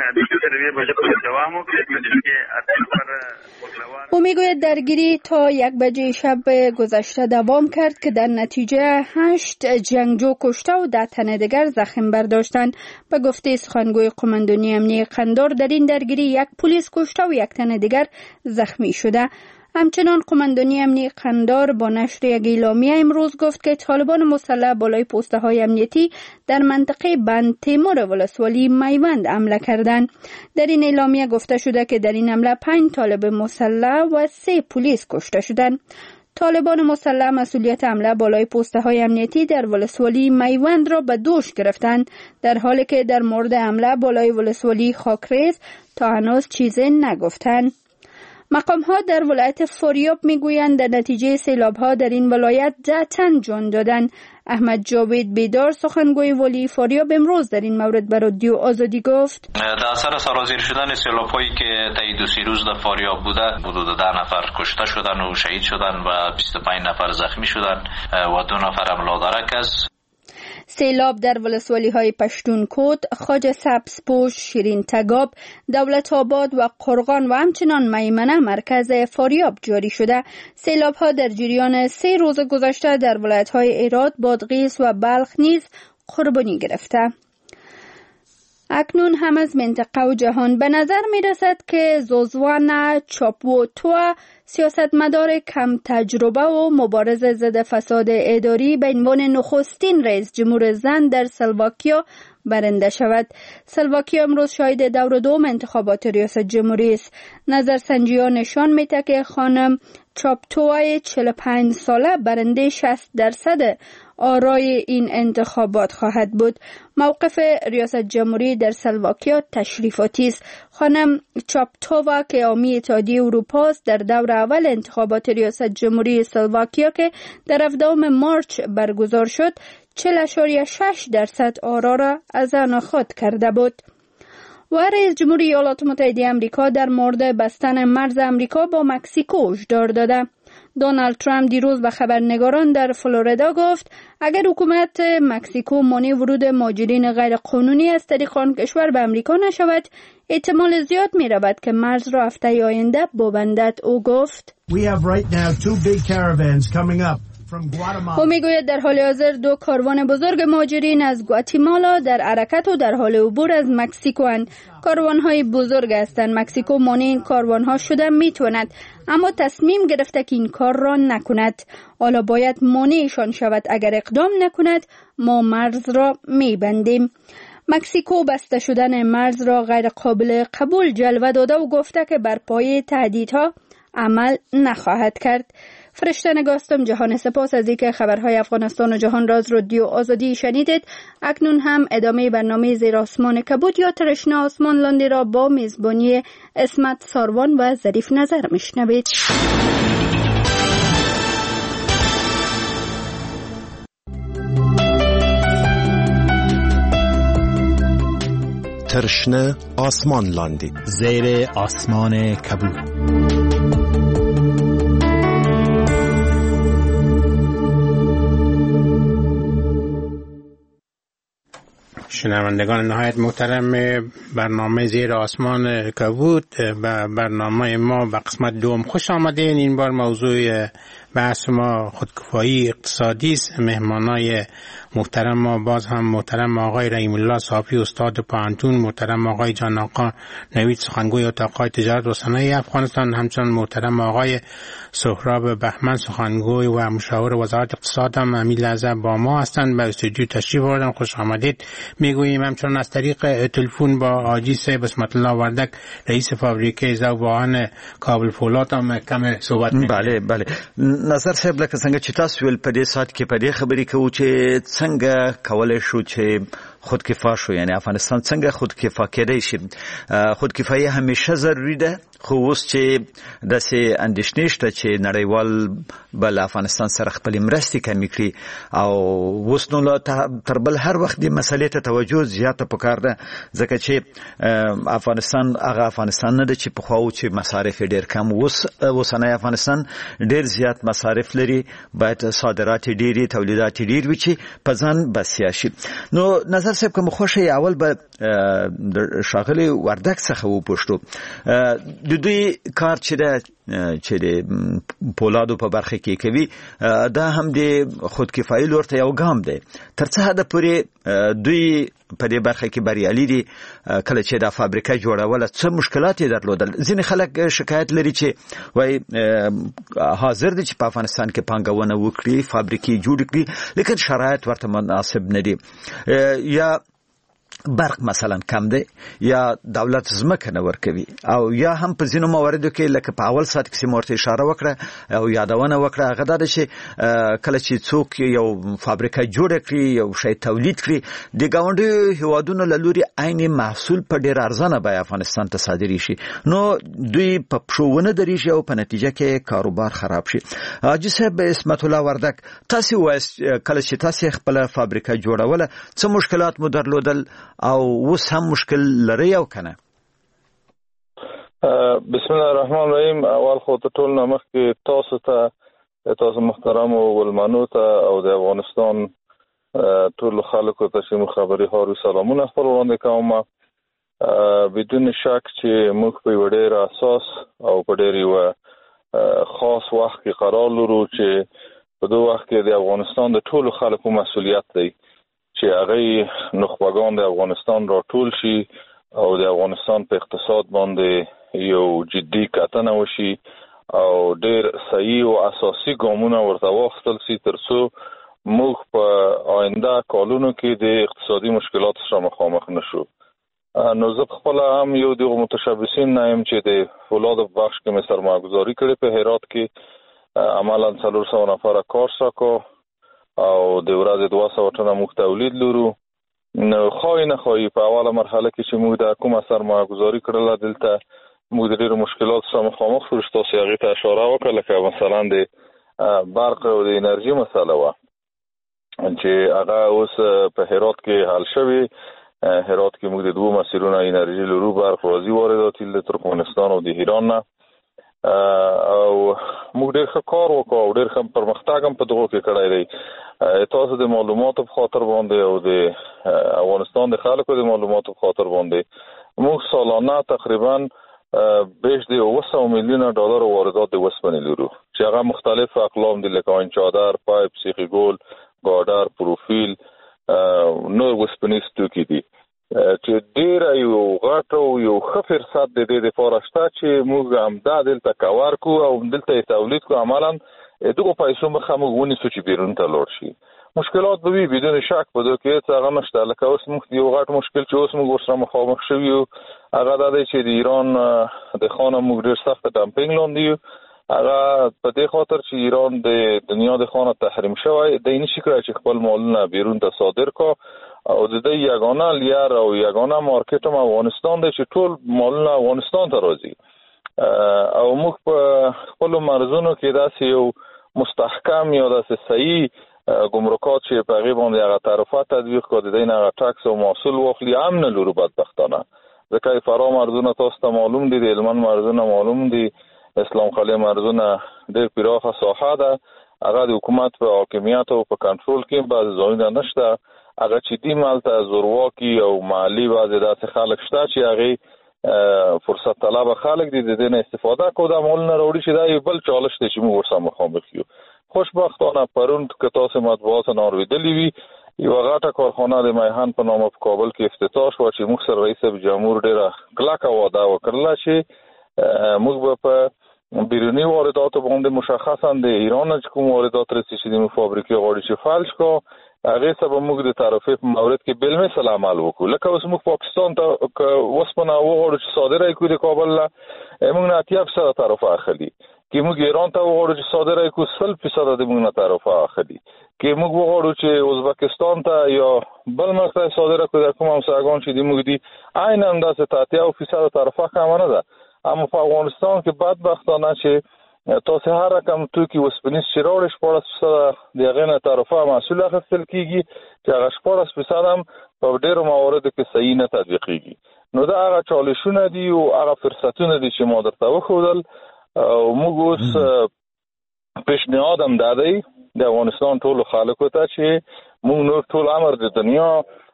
او میگوید درگیری تا 1 بجه شب گذشته دوام کرد که در نتیجه 8 جنگجو کشته و 10 تن دیگر زخم برداشتند. به گفته سخنگوی قماندانی امنیتی قندار در این درگیری 1 پلیس کشته و 1 تن دیگر زخمی شده. همچنان قماندانی امنیتی قندار با نشر یک اعلامیه امروز گفت که طالبان مسلح بالای پسته های امنیتی در منطقه بند تیمور ولسوالی میوند حمله کردند. در این اعلامیه گفته شده که در این حمله 5 طالب مسلح و 3 پلیس کشته شدند. طالبان مسلح مسئولیت حمله بالای پسته های امنیتی در ولسوالی میوند را به دوش گرفتند، در حالی که در مورد حمله بالای ولسوالی خاکریز تا هنوز چیزی نگفتند. مقام ها در ولایت فاریاب میگویند در نتیجه سیلاب ها در این ولایت 10 تن جان دادند. احمد جاوید بیدار سخنگوی والی فاریاب امروز در این مورد به رادیو آزادی گفت در اثر سرازیر شدن سیلاب هایی که طی 2-3 روز در فاریاب بوده حدود 10 نفر کشته شدند و شهید شدند و 25 نفر زخمی شدند و 2 نفر هم لادرک است. سیلاب در ولسوالی های پشتونکوت، خواجه سبزپوش، شیرین تگاب، دولت آباد و قرغان و همچنان میمنه مرکز فاریاب جاری شده. سیلاب ها در جریان 3 روز گذشته در ولایت های ایراد، بادغیس و بلخ نیز قربانی گرفته. اکنون هم از منطقه و جهان به نظر می رسد که زوزوان چاپوتو سیاستمدار کم تجربه و مبارز ضد فساد اداری به عنوان نخستین رئیس جمهور زن در سلواکیا برنده شود. سلواکیا امروز شاهد دور دوم انتخابات ریاست جمهوری است. نظرسنجی‌ها نشان می‌دهد که خانم چاپتوای 45 ساله برنده 60% آرای این انتخابات خواهد بود. موقف ریاست جمهوری در سلواکیا تشریفاتی است. خانم چاپتووا که حامی اتحادیه اروپا است در دور اول انتخابات ریاست جمهوری سلواکیا که در 17 مارچ برگزار شد 40.6% آرا را از آن خود کرده بود. و رئیس جمهوری ایالات متحده آمریکا در مورد بستن مرز آمریکا با مکزیکو هشدار داده. دونالد ترامپ دیروز به خبرنگاران در فلوریدا گفت اگر حکومت مکزیکو مانع ورود مهاجرین غیر قانونی از طریق آن کشور به آمریکا نشود، احتمال زیاد می رود که مرز را هفته آینده ببندد. او گفت او میگوید در حال حاضر 2 کاروان بزرگ مهاجرین از گواتیمالا در حرکت و در حال عبور از مکزیکو اند. کاروان‌های بزرگ هستند. مکزیکو مانع این کاروان‌ها شده میتواند، اما تصمیم گرفته که این کار را نکند. حالا باید مانعشان شود. اگر اقدام نکند ما مرز را میبندیم. مکزیکو بسته شدن مرز را غیر قابل قبول جلوه داده و گفته که بر پایه تهدیدها عمل نخواهد کرد. فرشته نگاستم جهان سپاس از اینکه خبرهای افغانستان و جهان را از رادیو آزادی شنیدید. اکنون هم ادامه برنامه زیر آسمان کبود یا ترشنه آسمان لاندی را با میزبانی اسمت ساروان و ظریف نظر میشنوید. ترشنه آسمان لاندی زیر آسمان کبود. شنوندگان نهایت محترم برنامه زیر آسمان کبود و برنامه ما به قسمت دوم خوش آمدین. این بار موضوع بحث ما خودکفایی اقتصادی است. مهمانای محترم ما باز هم محترم آقای رحیم الله صافی استاد پانتون، محترم آقای جان آقا نوید سخنگوی اتاقهای تجارت و صنایع افغانستان، همچنان محترم آقای سهراب بهمن سخنگوی و مشاور وزارت اقتصاد هم همین لحظه با ما هستند. به استودیو تشریف آوردن، خوش آمدید میگوییم. همچنان از طریق تلفن با حاجی صاحب بسمت الله وردک رئیس فابریکه ذوبان کابل فولاد هم کم صحبت می‌کنیم. بله نظر صاحب لکه څنګه چې تاسو ویل په دې سات کې په دې خبرې کوو چې څنګه کولای شو چې خودکفا شو، یعنی افغانستان څنګه خودکفا کېدای شي. خودکفایي همیشه ضروری ده، خو اوس چې داسې اندېښنې شته چې نړیوال به له افغانستان سره خپلې مرستې کمې کړي او اوس نو تر بل هر وخت دې مسلې ته توجه زیاته پکار ده، ځکه چې افغانستان هغه افغانستان نه ده چې پخوا و چې مصارف ډېر کم. اوسنی افغانستان ډېر زیات مصارف لري، باید صادرات ډېرې تولیدات ډېر وي چې په ځان بسیا شي. نو نظر صاحب کوم خوښه اول به شاغلی وردک څخه وپوښتو د دوی کار چې د پولادو په برخه کې کوي دا هم د خودکفایي لور ته یو ګام دی. تر څه حده پورې دوی په دې برخه کې بریالي دي؟ کله چې دا فابریکه جوړوله څه مشکلات یې درلودل؟ ځینې خلک شکایت لري چې وایي حاضر دي چې په افغانستان کې پانګونه وکړي، فابریکې جوړ کړي، لیکن شرایط ورته مناسب نه دي، یا برق مثلا کم دی، یا دولت ځمکه نه ورکوي، او یا هم په ځینو مواردو کې لکه په اول ساعت کې ورته اشاره وکړه او یادونه وکړه هغه دا چې کله چې څوک یو فابریکه جوړه کړي، یو شی تولید کړي، د ګاونډیو هیوادونو له لوري عین محصول په ډېر ارزانه بیه افغانستان ته صادري شي، نو دوی په پښو ونه درېږي او په نتیجه کې کاروبار خراب شي. حاجي صاحب بسمت الله وردک، تاسو وایئ کله چې تاسو خپل فابریکه جوړوله څه مشکلات مو درلودل او اوس هم مشکل لري او کنه؟ بسم الله الرحمن الرحیم. اول خو ته ټول نامخ کې تاسو محترم او ولمنو ته او د افغانستان ټول خلکو ته چې مخابري هارو سلامونه خپل وړاندې کوم. بدون شک چې موږ په ډېر اساس او په ډېر خاص وخت کې قرار لرو چې په دوه وخت کې د افغانستان د ټول خلکو مسؤلیت دی چې هغه نخبگان د افغانستان را ټول شي او د افغانستان په اقتصاد باندې یو جدي کتنه وشي او ډېر صحیح او اساسي ګامونه ورته واخیستل شي ترڅو موږ په آینده کالونو کې د اقتصادي مشکلاتو سره مخامخ نشو. نو زه خپل هم یو د متشبثین نه یم چې د فولاد بخش کې مې سرمایه‌گذاري کړې په هرات کې، عملاً 400 نفر کار سکو او د ورځې 200 ټنه موږ تولید لرو. نو خای نه خای په اوله مرحله کې چې موږ د کومه سرمایه‌گذاري کړله دلته موږ د ډېرو مشکلاتو سره مخامخ شو. تاسو هغې ته اشاره وکړه، لکه مثلا د برق او د انرژي مسله وه چې هغه اوس په هرات کې حل شوې. هرات کې موږ د دوه مسیرونه انرژي لرو، برق راځي واردات له ترکمنستان او د ایران نه، او موږ ډېر ښه کار وکړو او ډېر ښه پرمختګ هم په دغو کې کړی دی. تاسو د معلوماتو په خاطر باندې او د افغانستان د خلکو د معلوماتو په خاطر باندې موږ سالانه تقریبا بیش د 200 میلیون ډالر واردات د وسپنې لرو چې هغه مختلف اقلام دي، لکه آین چادر، پایپ، سیخ ګل، گاډر، پروفیل، نور وسپنیز توکي دي چې ډېر یو غټ او یو ښه فرصت د دې لپاره شته چې موږ همدا دلته کار کوو او دلته تولید کوو. عملاً دغه پیسو مخه موږ ونیسو چې بیرون ته لاړ شي. مشکلات به وي بدون شک په دغه کې څه هغه نشته، لکه اوس موږ یو غټ مشکل چې اوس موږ ورسره مخامخ شوي یو هغه دا دی چې د ایران د خانه موږ ډېر سخت ډمپینګ لاندې یو. هغه په دې خاطر چې ایران د دنیا د خانه تحریم شوی دی، نشي کړی چې خپل مالونه بیرون ته صادر کا او د دې یگانه لیر او یگانه مارکیټ هم افغانستان دی چې ټول مالونه افغانستان ته راځي. او موږ په خپل مرزونو کې داسې یو مستحکم یا داسې صحیح ګمرکات چې په هغه باندې هغه تعرفات تطبیق کړي دي نه هغه ټاکس او محصول واخلي هم نه لرو بدبختانه ځکه فرا مرزونه تاسو ته معلوم دي د هلمند مرزونه معلوم دي اسلام خالی مرزونه ډېر پراخه ساحه ده هغه د حکومت په حاکمیت او په کنټرول کې بعض ځایونه نشته هغه چې دی مالته زورواکي او مالی بعض داسې خلک شته چې هغه فرصت طلب خلک دي د دې نه استفاده کوي د مول نه وروړي چې دا یو بل چالش دی چې موږ ورسره مخامخ یو خوشبختانه پرون که تاسو مطبوعات نارویدلی وي یو غاټه کارخانه د میهن په نامه په کابل کې افتتاح شو چې موږ سره رئیس جمهور ډیره کلکه وعده وکړه چې موږ په بیرونی واردات باندې مشخصا د ایران چې کوم واردات رسي چې د فابریکې غوړي چې فالش کو هغه سبب موږ د تعرفې په مورد کې بل مثال عمل وکړو لکه اوس موږ پاکستان ته وسپنه وغوړو چې صادره کوي د کابل لا موږ نه 80% تعرفه اخلي کې موږ ایران ته وغوړو چې صادره کوي 100% د موږ نه تعرفه اخلي کې موږ وغوړو چې ازبکستان ته یا بل مخته صادره کوي د کوم همسایگان چې د موږ دي عین اندازه 80% تعرفه کم نه ده اما په افغانستان کې بدبختانه چې تاسو هر رقم توکي وسپنیز شراړ 14% د غنه تعرفه محصول اخیستل کیږي چې هغه 14% هم په ډیرو مواردو کې صحیح نه تطبیقيږي نو دا هغه چالشونه دي او هغه فرصتونه دي چې ما درته وښودل او موږ اوس پیشنهاد هم دادی د افغانستان ټولو خلکو ته چې موږ نور ټول امر د دنیا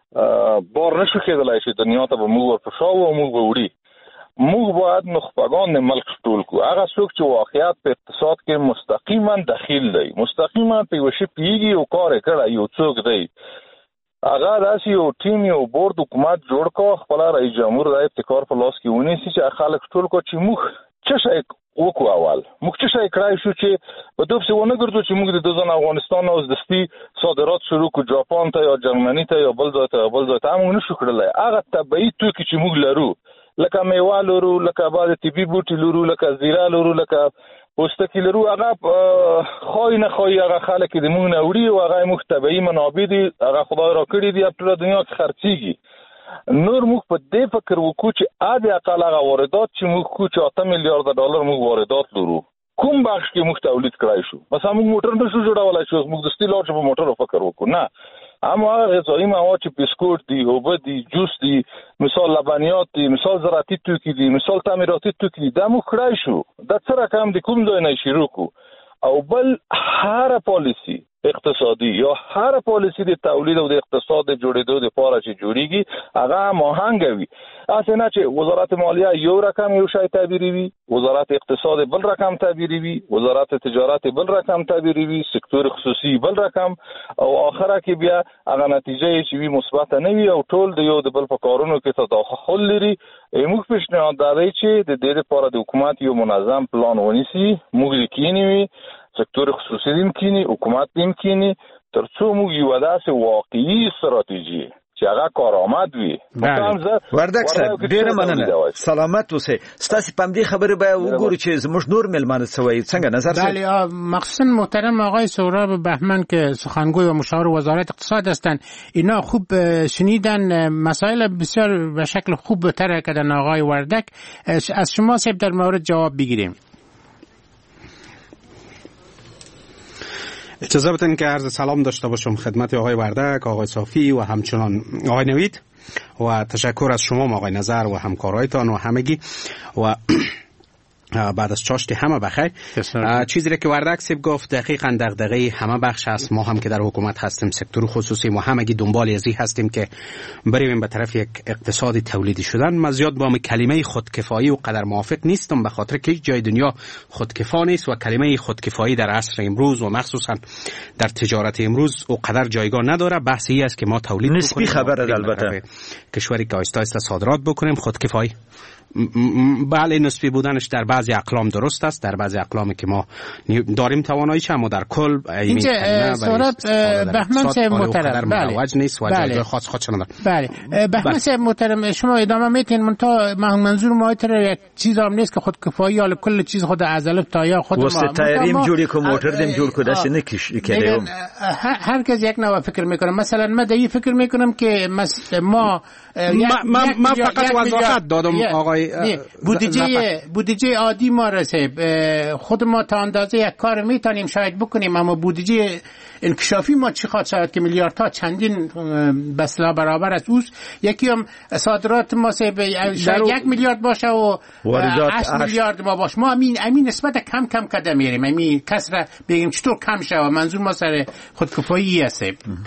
بار نشو کېدلای چې دنیا ته به موږ ورپښاو او موږ به وړي موږ باید نخبگان ملک ټول کو هغه څوک چې واقعیت په اقتصاد کې مستقیما دخیل دی مستقیما په وشي پیږي او کار کوي یو څوک دی هغه داسې یو ټیم یو بورډ حکومت جوړ کو خپل رئیس جمهور د ابتکار په لاس کې ونیسي چې خلک ټول کو چې موږ څه شي وکړو اول موږ څه شي کړای شو چې په دوه څه ونه ګرځو چې موږ د دوزن افغانستان او د سپي صادرات شروع کو جاپان ته یا جرمني ته یا بل ځای ته موږ نشو کړلای هغه طبيعي توکي چې موږ لرو لکه میوه لرو لکه بعض طبي بوټي لرو لکه زیره لرو لکه پوستکی لرو هغه خای نه خای هغه خلک د موږ نه وړي او هغه مختبئی منابع دي هغه خدای را کړی دی په ټول دنیا کې خرڅيږي نور موږ په دې فکر وکړو چې عادي اقل هغه واردات چې موږ کو چې 8 میلیارډ ډالر موږ واردات لرو کوم بخش کې موږ تولید کړای شو مثلا موږ موټر نشو جوړولای چې موږ د سټیل او په موټر فکر وکړو نه اما غذایی مواد چې بسکوټ دي اوبه دي جوس دي مثال لبنیات دي مثال زراعتي توکي دي مثال تعمیراتي توکي دي دا موږ کړای شو دا څه رقم د کوم ځای نه شروع کو او بل هر پالیسی اقتصادي یا هر پالیسی د تولید او د اقتصاد جوړېدو لپاره چې جوړیږي هغه ماهنګ وي اسنه چې وزارت مالیه یو رقم یو شای تعبیری وي وزارت اقتصاد بل رقم تعبیری وي وزارت تجارت بل رقم تعبیری وي سکتور خصوصي بل رقم او اخره کې بیا هغه نتیجه چې وي مثبت نه وي او ټول د یو د بل په کارونو کې تداخل لري موږ پیشنهاد دادی چې د دې لپاره د حکومت یو منظم پلان ونیسي موږ کینی سکتور خصوصي دیم کینی حکومت دیم کینی ترڅو موږ یو داسې واقعي استراتیژي چې هغه کارآمد وي وردک صاحب ډیر مننه سلامت اوسئ ستاسو په دې خبره به وګورو چې زموږ نور ملمانه سوي څنګه نظر بله مخصوصا محترم آقای سهراب بهمن که سخنگوی و مشاور وزارت اقتصاد هستند اینا خوب شنیدن مسائل بسیار به شکل خوب طرح کردن آقای وردک از شما صاحب در مورد جواب بگیریم اجازه بدین که عرض سلام داشته باشم خدمت آقای وردک، آقای صافی و همچنان آقای نوید و تشکر از شما آقای نظر و همکارایتان و همگی و بعد از چاشت همه بخیر. چیزی را که وردک سیب گفت دقیقاً دغدغه همه بخش است. ما هم که در حکومت هستیم سکتور خصوصی ما همگی دنبال ازی هستیم که بریم به طرف یک اقتصاد تولیدی شدن. من زیاد با کلمه خودکفایی و قدر موافق نیستم به خاطر که جای دنیا خودکفا نیست و کلمه خودکفایی در عصر امروز و مخصوصا در تجارت امروز او قدر جایگاه نداره. بحث این است که ما تولید نسبی خبره البته کشوری که آهسته آهسته صادرات بکنیم. خودکفایی بله نسبی بودنش در بعضی اقلام درست است، در بعضی اقلامی که ما داریم تواناییش اما در کل اینجا صورت بهمن صاحب محترم بله نیست و جای خاص خودش نداره. بله بهمن صاحب محترم شما ادامه میتین منظور ما یک چیز هم نیست که خودکفایی حال کل چیز خود ازل تا یا خود ما واسه تایریم جوری که موتور دیم جور کداش نکردیم. هر کس یک نوع فکر میکنه. مثلا من این فکر میکنم که ما فقط وضاحت دادم آقای بودجه عادی ما رسه خود ما تا اندازه یک کار میتونیم شاید بکنیم، اما بودجه انکشافی ما چی خواهد شود که میلیاردها چندین بسلا برابر است. یکی هم صادرات ما شاید 1 میلیارد باشه و 8 میلیارد ما باشه. ما امین نسبت کم کده میریم، امین کسر بگیم چطور کم شود. منظور ما سر خودکفایی است.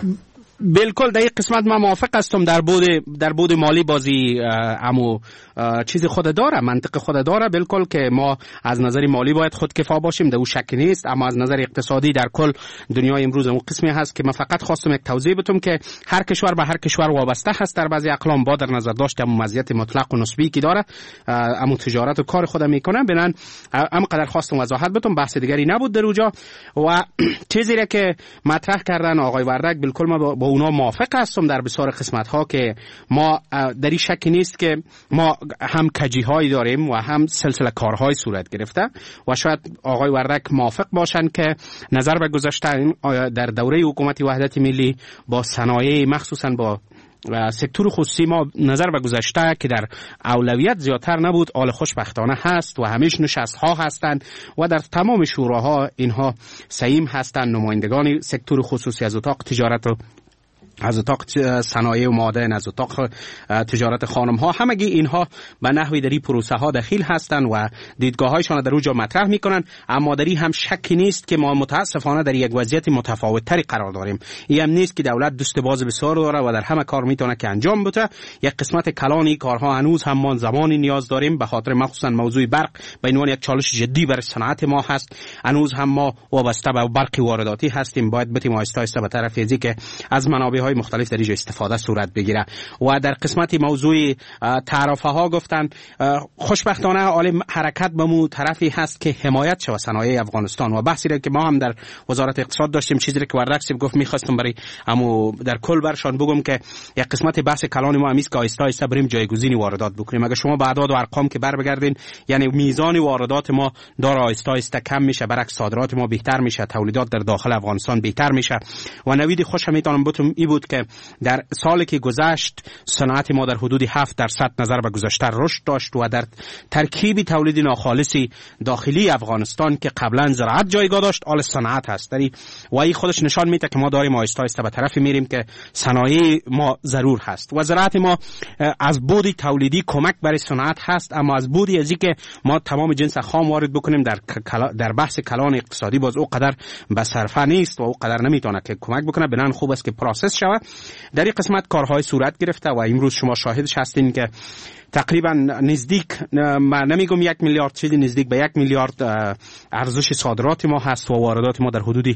بالکل در این قسمت من موافق هستم. در بود مالی بازی امو چیز خود داره، منطق خود داره بالکل که ما از نظر مالی باید خودکفا باشیم، در او شک نیست. اما از نظر اقتصادی در کل دنیای امروز اون قسمی هست که من فقط خواستم یک توضیح بدم که هر کشور به هر کشور وابسته هست. در بعضی اقلام با در نظر داشت اما مزیت مطلق و نسبی که داره، اما تجارت و کار خود میکنه. بنان اما قدر خواستم وضاحت بدم، بحث دیگری نبود در اونجا. و چیزی را که مطرح کردن آقای وردک بالکل ما با اونا موافق هستم در بسیار قسمت ها که ما در این شک نیست که ما هم کجی های داریم و هم سلسله کارهای صورت گرفته و شاید آقای وردک موافق باشن که نظر به گذشته در دوره حکومت وحدت ملی با صنایع مخصوصا با سکتور خصوصی ما نظر به گذشته که در اولویت زیادتر نبود، حال خوشبختانه هست و همیش نشست ها هستند و در تمام شوراها اینها سهیم هستند. نمایندگان سکتور خصوصی از اتاق تجارت و از اتاق صنایع و معادن، از اتاق تجارت خانم ها، همگی اینها به نحوی در این پروسه ها دخیل هستند و دیدگاه هایشان در اونجا مطرح میکنن. اما در این هم شکی نیست که ما متاسفانه در یک وضعیت متفاوت تری قرار داریم. این هم نیست که دولت دست باز بسیار داره و در همه کار میتونه که انجام بده. یک قسمت کلانی کارها هنوز هم ما زمانی نیاز داریم، به خاطر مخصوصا موضوع برق به عنوان یک چالش جدی برای صنعت ما هست. هنوز هم ما وابسته به برق وارداتی هستیم، باید بتیم آهسته آهسته به طرف ازی که از منابع مختلف در اینجا استفاده صورت بگیره. و در قسمت موضوع تعرفه ها گفتن خوشبختانه حال حرکت به مو طرفی هست که حمایت شود صنایع افغانستان و بحثی را که ما هم در وزارت اقتصاد داشتیم، چیزی را که وردک گفت میخواستم برای اما در کل برشان بگم که یک قسمت بحث کلان ما همیست که آهسته آهسته بریم جایگزین واردات بکنیم. اگه شما به اعداد و ارقام که بر بگردین، یعنی میزان واردات ما داره آهسته آهسته کم میشه، برعکس صادرات ما بهتر میشه، تولیدات در داخل افغانستان بهتر میشه. و نوید خوش میتونم بگم این بود که در سالی که گذشت صنعت ما در حدود 7% نظر به گذشته رشد داشت و در ترکیب تولید ناخالصی داخلی افغانستان که قبلا زراعت جایگاه داشت، حال صنعت هست. و این خودش نشان میده که ما داریم آهسته آهسته به طرف میریم که صنایع ما ضرور هست و زراعت ما از بود تولیدی کمک برای صنعت هست. اما از بودی ازی که ما تمام جنس خام وارد بکنیم در بحث کلان اقتصادی باز او قدر به صرفه نیست و او قدر نمیتونه که کمک بکنه. بنان خوب است که پروسس شود. در این قسمت کارهای صورت گرفته و امروز شما شاهدش هستین که تقریبا نزدیک، من نمیگم 1 میلیارد، چیزی نزدیک به 1 میلیارد ارزش صادرات ما هست و واردات ما در حدود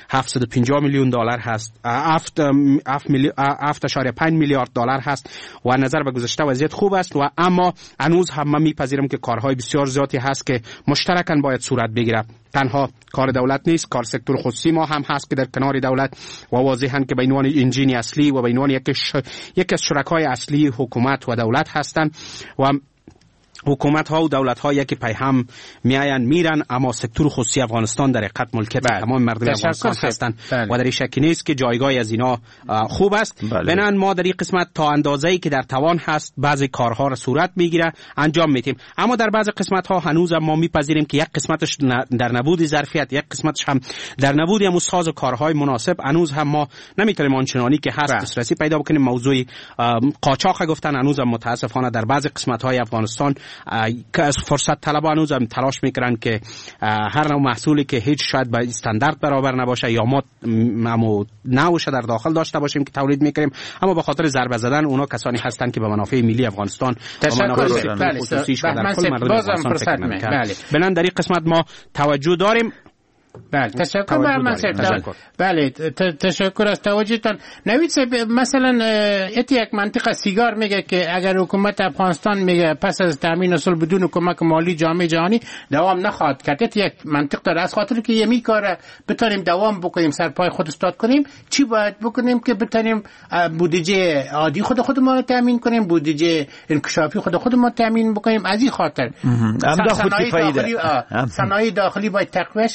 750 میلیون دلار هست، 7.5 میلیارد دلار هست و نظر به گذشته وضعیت خوب است. و اما هنوز هم من میپذیرم که کارهای بسیار زیادی هست که مشترکاً باید صورت بگیره. تنها کار دولت نیست، کار سکتور خصوصی ما هم هست که در کنار دولت و واضحاً که به عنوان انجین اصلی و به عنوان یک از شرکای اصلی حکومت و دولت هستند و حکومت ها و دولت ها یکی پی هم میاین میرن، اما سکتور خصوصی افغانستان در حقیقت ملکیت تمام مردم افغانستان هستند و در این شکی نیست که جایگاه از اینا خوب است. بنان ما در این قسمت تا اندازه‌ای که در توان هست بعضی کارها را صورت میگیره انجام میدیم. اما در بعضی قسمت ها هنوز ما میپذیریم که یک قسمتش در نبود ظرفیت، یک قسمتش هم در نبود هم ساز و کارهای مناسب هنوز هم ما نمیتونیم آنچنانی که هست دسترسی پیدا بکنیم. موضوع قاچاق گفتن هنوز هم متاسفانه در بعضی قسمت های افغانستان که از فرصت طلبان هنوز هم تلاش میکنن که هر نوع محصولی که هیچ شاید به استاندارد برابر نباشه یا ما نباشه در داخل داشته باشیم که تولید میکنیم، اما به خاطر ضربه زدن اونا کسانی هستن که به منافع ملی افغانستان و منافع خصوصیش و در کل مردم افغانستان فکر نمیکنن. بنابراین در این قسمت ما توجه داریم. بله تشکر برمان صاحب. بله تشکر از توجهتان. نوید صاحب مثلا یک منطقه سیگار میگه که اگر حکومت افغانستان میگه پس از تامین اصول بدون کمک مالی جامعه جهانی دوام نخواهد کرد، یک منطق داره. از خاطر که یمی کار بتونیم دوام بکنیم، سر پای خود استاد کنیم، چی باید بکنیم که بتونیم بودجه عادی خود ما تامین کنیم، بودجه انکشافی خود ما تامین بکنیم؟ از این خاطر صنایع داخلی باید تقویت شود.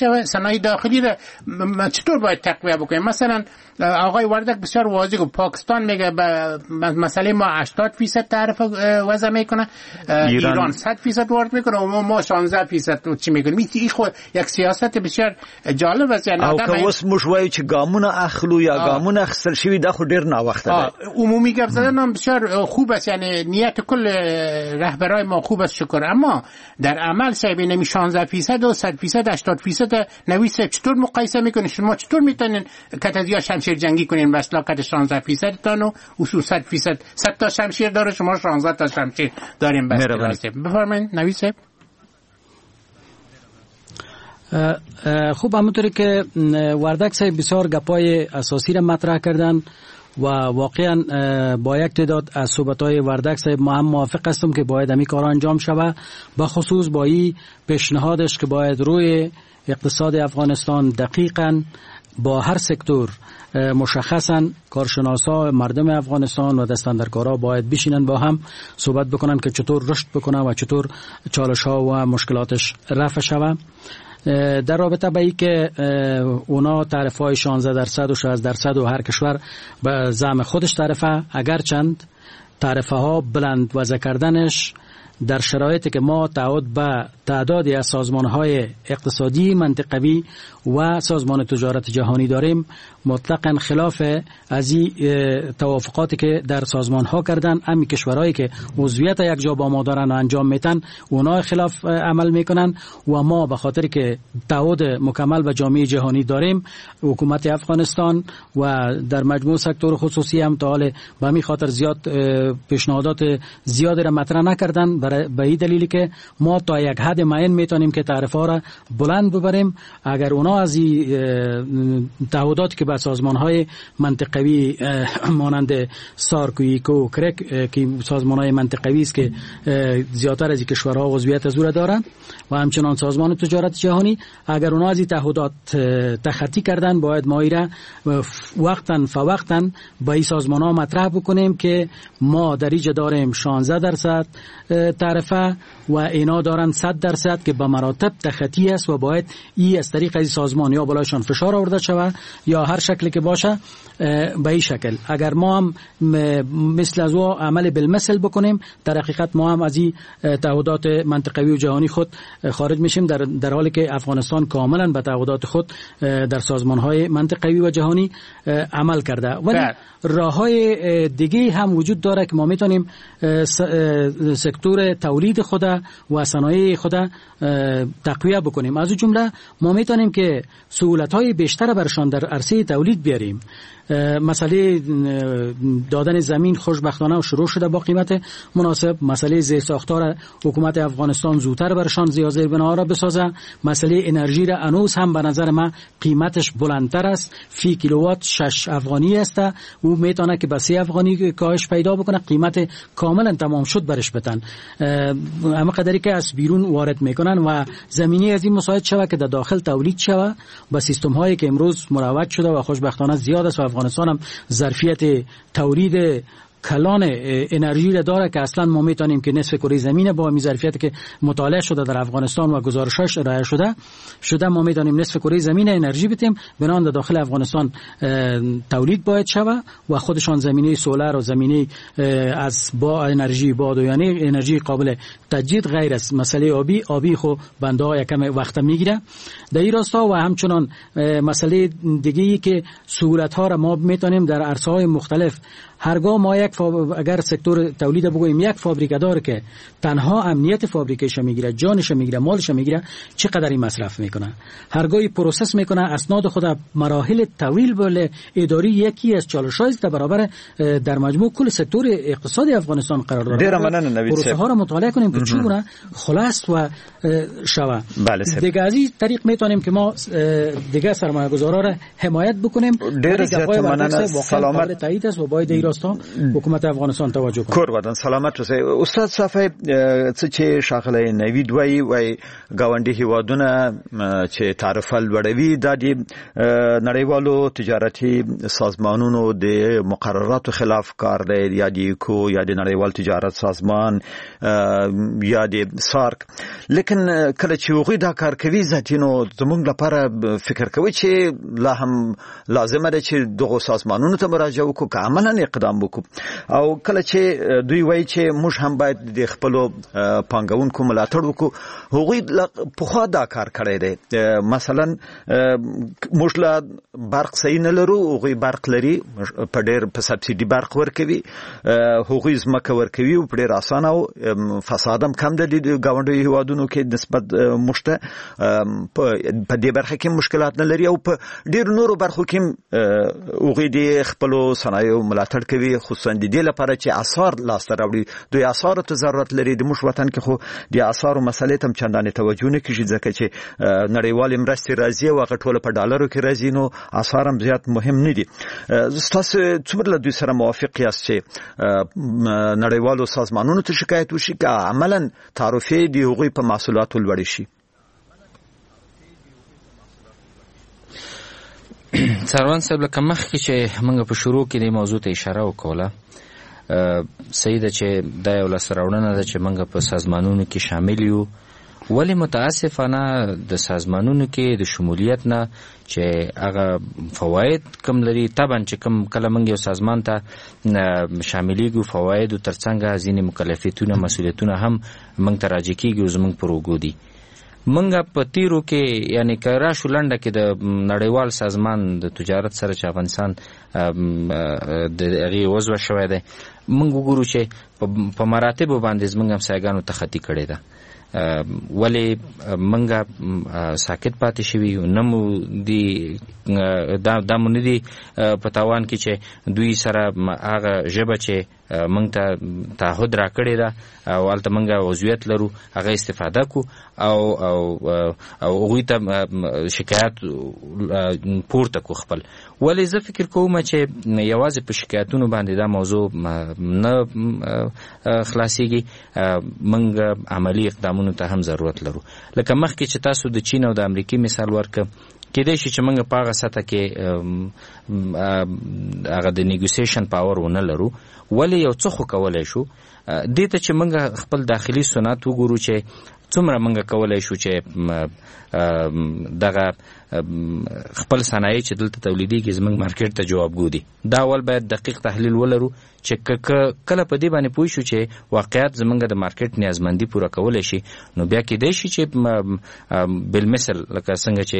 صنایع داخلی را چطور باید تقویت بکنیم؟ مثلا آقای وردک بسیار واضح گفت پاکستان میگه مسئله ما 80% تعرفه وضع میکنه، ایران 100% وارد میکنه و ما 16% چی میکنیم. این خود یک سیاست بسیار جالب است. یعنی او که اوس موږ وایو چې ګامونه اخلو یا ګامونه اخیستل شوي دا خو ډیر ناوخته ده. عمومی گپ زدن هم بسیار خوب است، یعنی نیت کل رهبرای ما خوب است شکر، اما در عمل صاحب نمی 16% و 100% 80% نویس چطور مقایسه میکنین؟ شما چطور میتونین کتازیا شمشیر جنگی کنین بس لاکت 16% تان و اصول 100% 100 تا شمشیر داره، شما 16 تا شمشیر دارین بس. بفرمایید نویس. خوب، همونطوری که وردک صاحب بسیار گپای اساسی را مطرح کردن و واقعا با یک تعداد از صحبت‌های وردک صاحب ما هم موافق هستم که باید همین کار انجام شود، بخصوص با این پیشنهادش که باید روی اقتصاد افغانستان دقیقاً با هر سکتور مشخصاً کارشناسا مردم افغانستان و دستاندرکارا باید بشینن با هم صحبت بکنن که چطور رشد بکنن و چطور چالش‌ها و مشکلاتش رفع شود. در رابطه با این که اونا تعرفه‌های 16% و 16% و هر کشور به زعم خودش تعرفه، اگرچند تعرفه‌ها بلند وضع کردنش در شرایطی که ما تعهد به تعدادی از سازمان‌های اقتصادی منطقوی و سازمان تجارت جهانی داریم مطلقاً خلاف از این توافقاتی که در سازمان‌ها کردن. همین کشورهایی که عضویت یک جا با ما دارن و انجام میتن اونا خلاف عمل میکنن و ما به خاطر که تعهد مکمل به جامعه جهانی داریم، حکومت افغانستان و در مجموع سکتور خصوصی هم تا حال به همین خاطر زیاد پیشنهادات زیادی را مطرح نکردن، به این دلیلی که ما تا یک حد معین میتونیم که تعرفه را بلند ببریم. اگر اونا از این تعهداتی که به سازمان‌های منطقوی مانند سارک و کرک که سازمان‌های منطقوی است که زیادتر از این کشورها عضویت از او دارند و همچنان سازمان تجارت جهانی، اگر اونا از این تعهدات تخطی کردن باید ما ایرا وقتاً فوقتاً با این سازمان‌ها مطرح بکنیم که ما در اینجا داریم 16% تعرفه و اینا دارن 100% که به مراتب تخطی است و باید این از طریق از سازمان یا بالایشان فشار آورده شود یا هر شکلی که باشه به این شکل. اگر ما هم مثل از او عمل بالمثل بکنیم در حقیقت ما هم از این تعهدات منطقوی و جهانی خود خارج میشیم، در حالی که افغانستان کاملا به تعهدات خود در سازمان‌های منطقوی و جهانی عمل کرده. ولی راه‌های دیگه هم وجود داره که ما میتونیم سکتور تولید خود و صنایع خود تقویت بکنیم. از جمله ما میتونیم که سهولت‌های بیشتر برشان در عرصه تولید بیاریم. مسئله دادن زمین خوشبختانه شروع شده با قیمت مناسب. مسئله زیرساختار حکومت افغانستان زودتر برشان زیربناها را بسازه. مسئله انرژی را هنوز هم به نظر من قیمتش بلندتر است. فی کیلووات 6 افغانی است، او میتونه که به 3 افغانی کاهش پیدا بکنه، قیمت کاملا تمام شد برش بدن. اما قدری که از بیرون وارد میکنن و زمینی از این مساعد شود که در داخل تولید شود با سیستم هایی که امروز مروج شده و خوشبختانه زیاد است و افغانستان هم ظرفیت تولید کلان انرژی را داره که اصلا ما میتونیم که نصف کره زمین با می ظرفیتی که مطالعه شده در افغانستان و گزارشش ارائه شده ما میتونیم نصف کره زمین انرژی بدیم. بنان در داخل افغانستان تولید باید شود و خودشان زمینه سولر و زمینه از با انرژی باد و یعنی انرژی قابل تجدید غیر است. مسئله آبی خو بنده ها یکم وقت میگیره در این راستا و همچنان مسئله دیگه‌ای که سهولت ها را ما میتونیم در عرصه های مختلف هرگاه ما اگر سکتور تولید بگوییم یک فابریکه داره که تنها امنیت فابریکهش میگیره، جانش میگیره، مالش میگیره، چقدر این مصرف میکنه. هرگاهی پروسس میکنه اسناد خود مراحل طویل بله اداری یکی از چالش‌هایی است برابر در مجموع کل سکتور اقتصادی افغانستان قرار داره. ډیر مننه نوید صاحب. پروسه ها را مطالعه کنیم که چگونه خلاص و شوا. دیگه از این طریق میتونیم که ما دیگه سرمایه‌گذارا را حمایت بکنیم. ډیر زیات مننه. سلامت تایید است و باید راستا حکومت افغانستان توجه کنه. کور ودان سلامت اوسئ. استاد صافی څه چې شاغلی نوید وای گاونډي هیوادونه چې تعرفه لوړوي د نړیوالو تجارتي سازمانونو د مقرراتو خلاف کار دی، یا د کو یا د نړیوال تجارت سازمان یا د سارک. لیکن کله چې هغوی دا کار کوي ځاتینو زموږ لپاره فکر کوي چې لا هم لازمه ده چې دغه سازمانونو ته مراجعه وکړو که عملاً اقدام وکړو. او کله چې دوی وایي چې موږ هم باید د خپلو پانګونکو ملاتړ وکړو، هغوی پخوا دا کار کړی دی. مثلا موږ لا برق صحیح نه لرو، هغوی برق لري، په ډېر په سبسیډي برق ورکوي، هغوی ځمکه ورکوي او په ډېر اسانه او فساد هم کم دی د ګاونډیو هیوادونو کې نسبت موږ ته. په دې برخه کې مشکلات نه لري او په ډېرو نورو برخو کې هغوی د خپلو صنایعو ملاتړ کوي، خصوصا د دې لپاره چې اسعار لاسته راوړي. دوی اسعارو ته ضرورت لري. د موږ وطن کې خو د اسعارو مسلې ته هم چندانې توجه نه کېږي، ځکه چې نړیوالې مرستې راځي او هغه ټوله په ډالرو کې راځي، نو اسعار هم زیات مهم نه دي. تاسو څومره له دوی سره موافق یاست چې نړیوالو سازمانونو ته شکایت وشي که عملاً تعرفې د هغوی په محصولاتو لوړې شي؟ څاروان صاحب، لکه مخکې چې موږ په شروع کې د موضوع ته اشاره وکوله، صحیح ده چې دا یو لاسته راوړنه ده چې موږ په سازمانونو کې شامل یو. ولی متاسفانه د سازمانونو کې د شمولیت نه چې هغه فواید کم لري، طبعا چې کم کله موږ یو سازمان ته شاملیږو، فواید ترڅنګ ځینې مکلفیتونه مسؤلیتونه هم موږ ته راجع کیږي او زموږ پر اوږو دي. منګه په تیرو کې یعنی که راشو لنډه کې د نړیوال سازمان د تجارت سره چې افغانستان د هغې عضو شوی دی، موږ وګورو چې په مراتبو باندې زموږ همسایګانو تخطي کړې ده. ولی منګه ساکت پاتې شوي نه مو دي، دا مو نه دي په تاوان کې چې دوی سره هغه ژبه چې موږ ته تعهد را کړې ده او هلته موږ عضویت لرو هغه استفاده کو او هغوی ته شکایت پورته کو خپل. ولی زه فکر کوم چې یوازې په شکایتونو باندې دا موضوع نه خلاصیږي، موږ عملی اقدامونو ته هم ضرورت لرو. لکه مخکې چې تاسو د چین او د امریکې مثال ورکړ، کېدای شي چې موږ په هغه سطح کې هغه د نیګوسیشن پاور ونه لرو، ولی یو څه خو کولی شو. دې ته چې موږ خپل داخلي صنعت وګورو چې څومره موږ کولی شو چې دغه خپل صنایع چې دلته تولیدېږي زموږ مارکیټ ته جوابګو دي. دا اول باید دقیق تحلیل ولرو چې کله په دې باندې پوه شو چې واقعیت زموږ د مارکیټ نیازمندي پوره کولی شي، نو بیا کېدای شي چې بالمثل لکه څنګه چې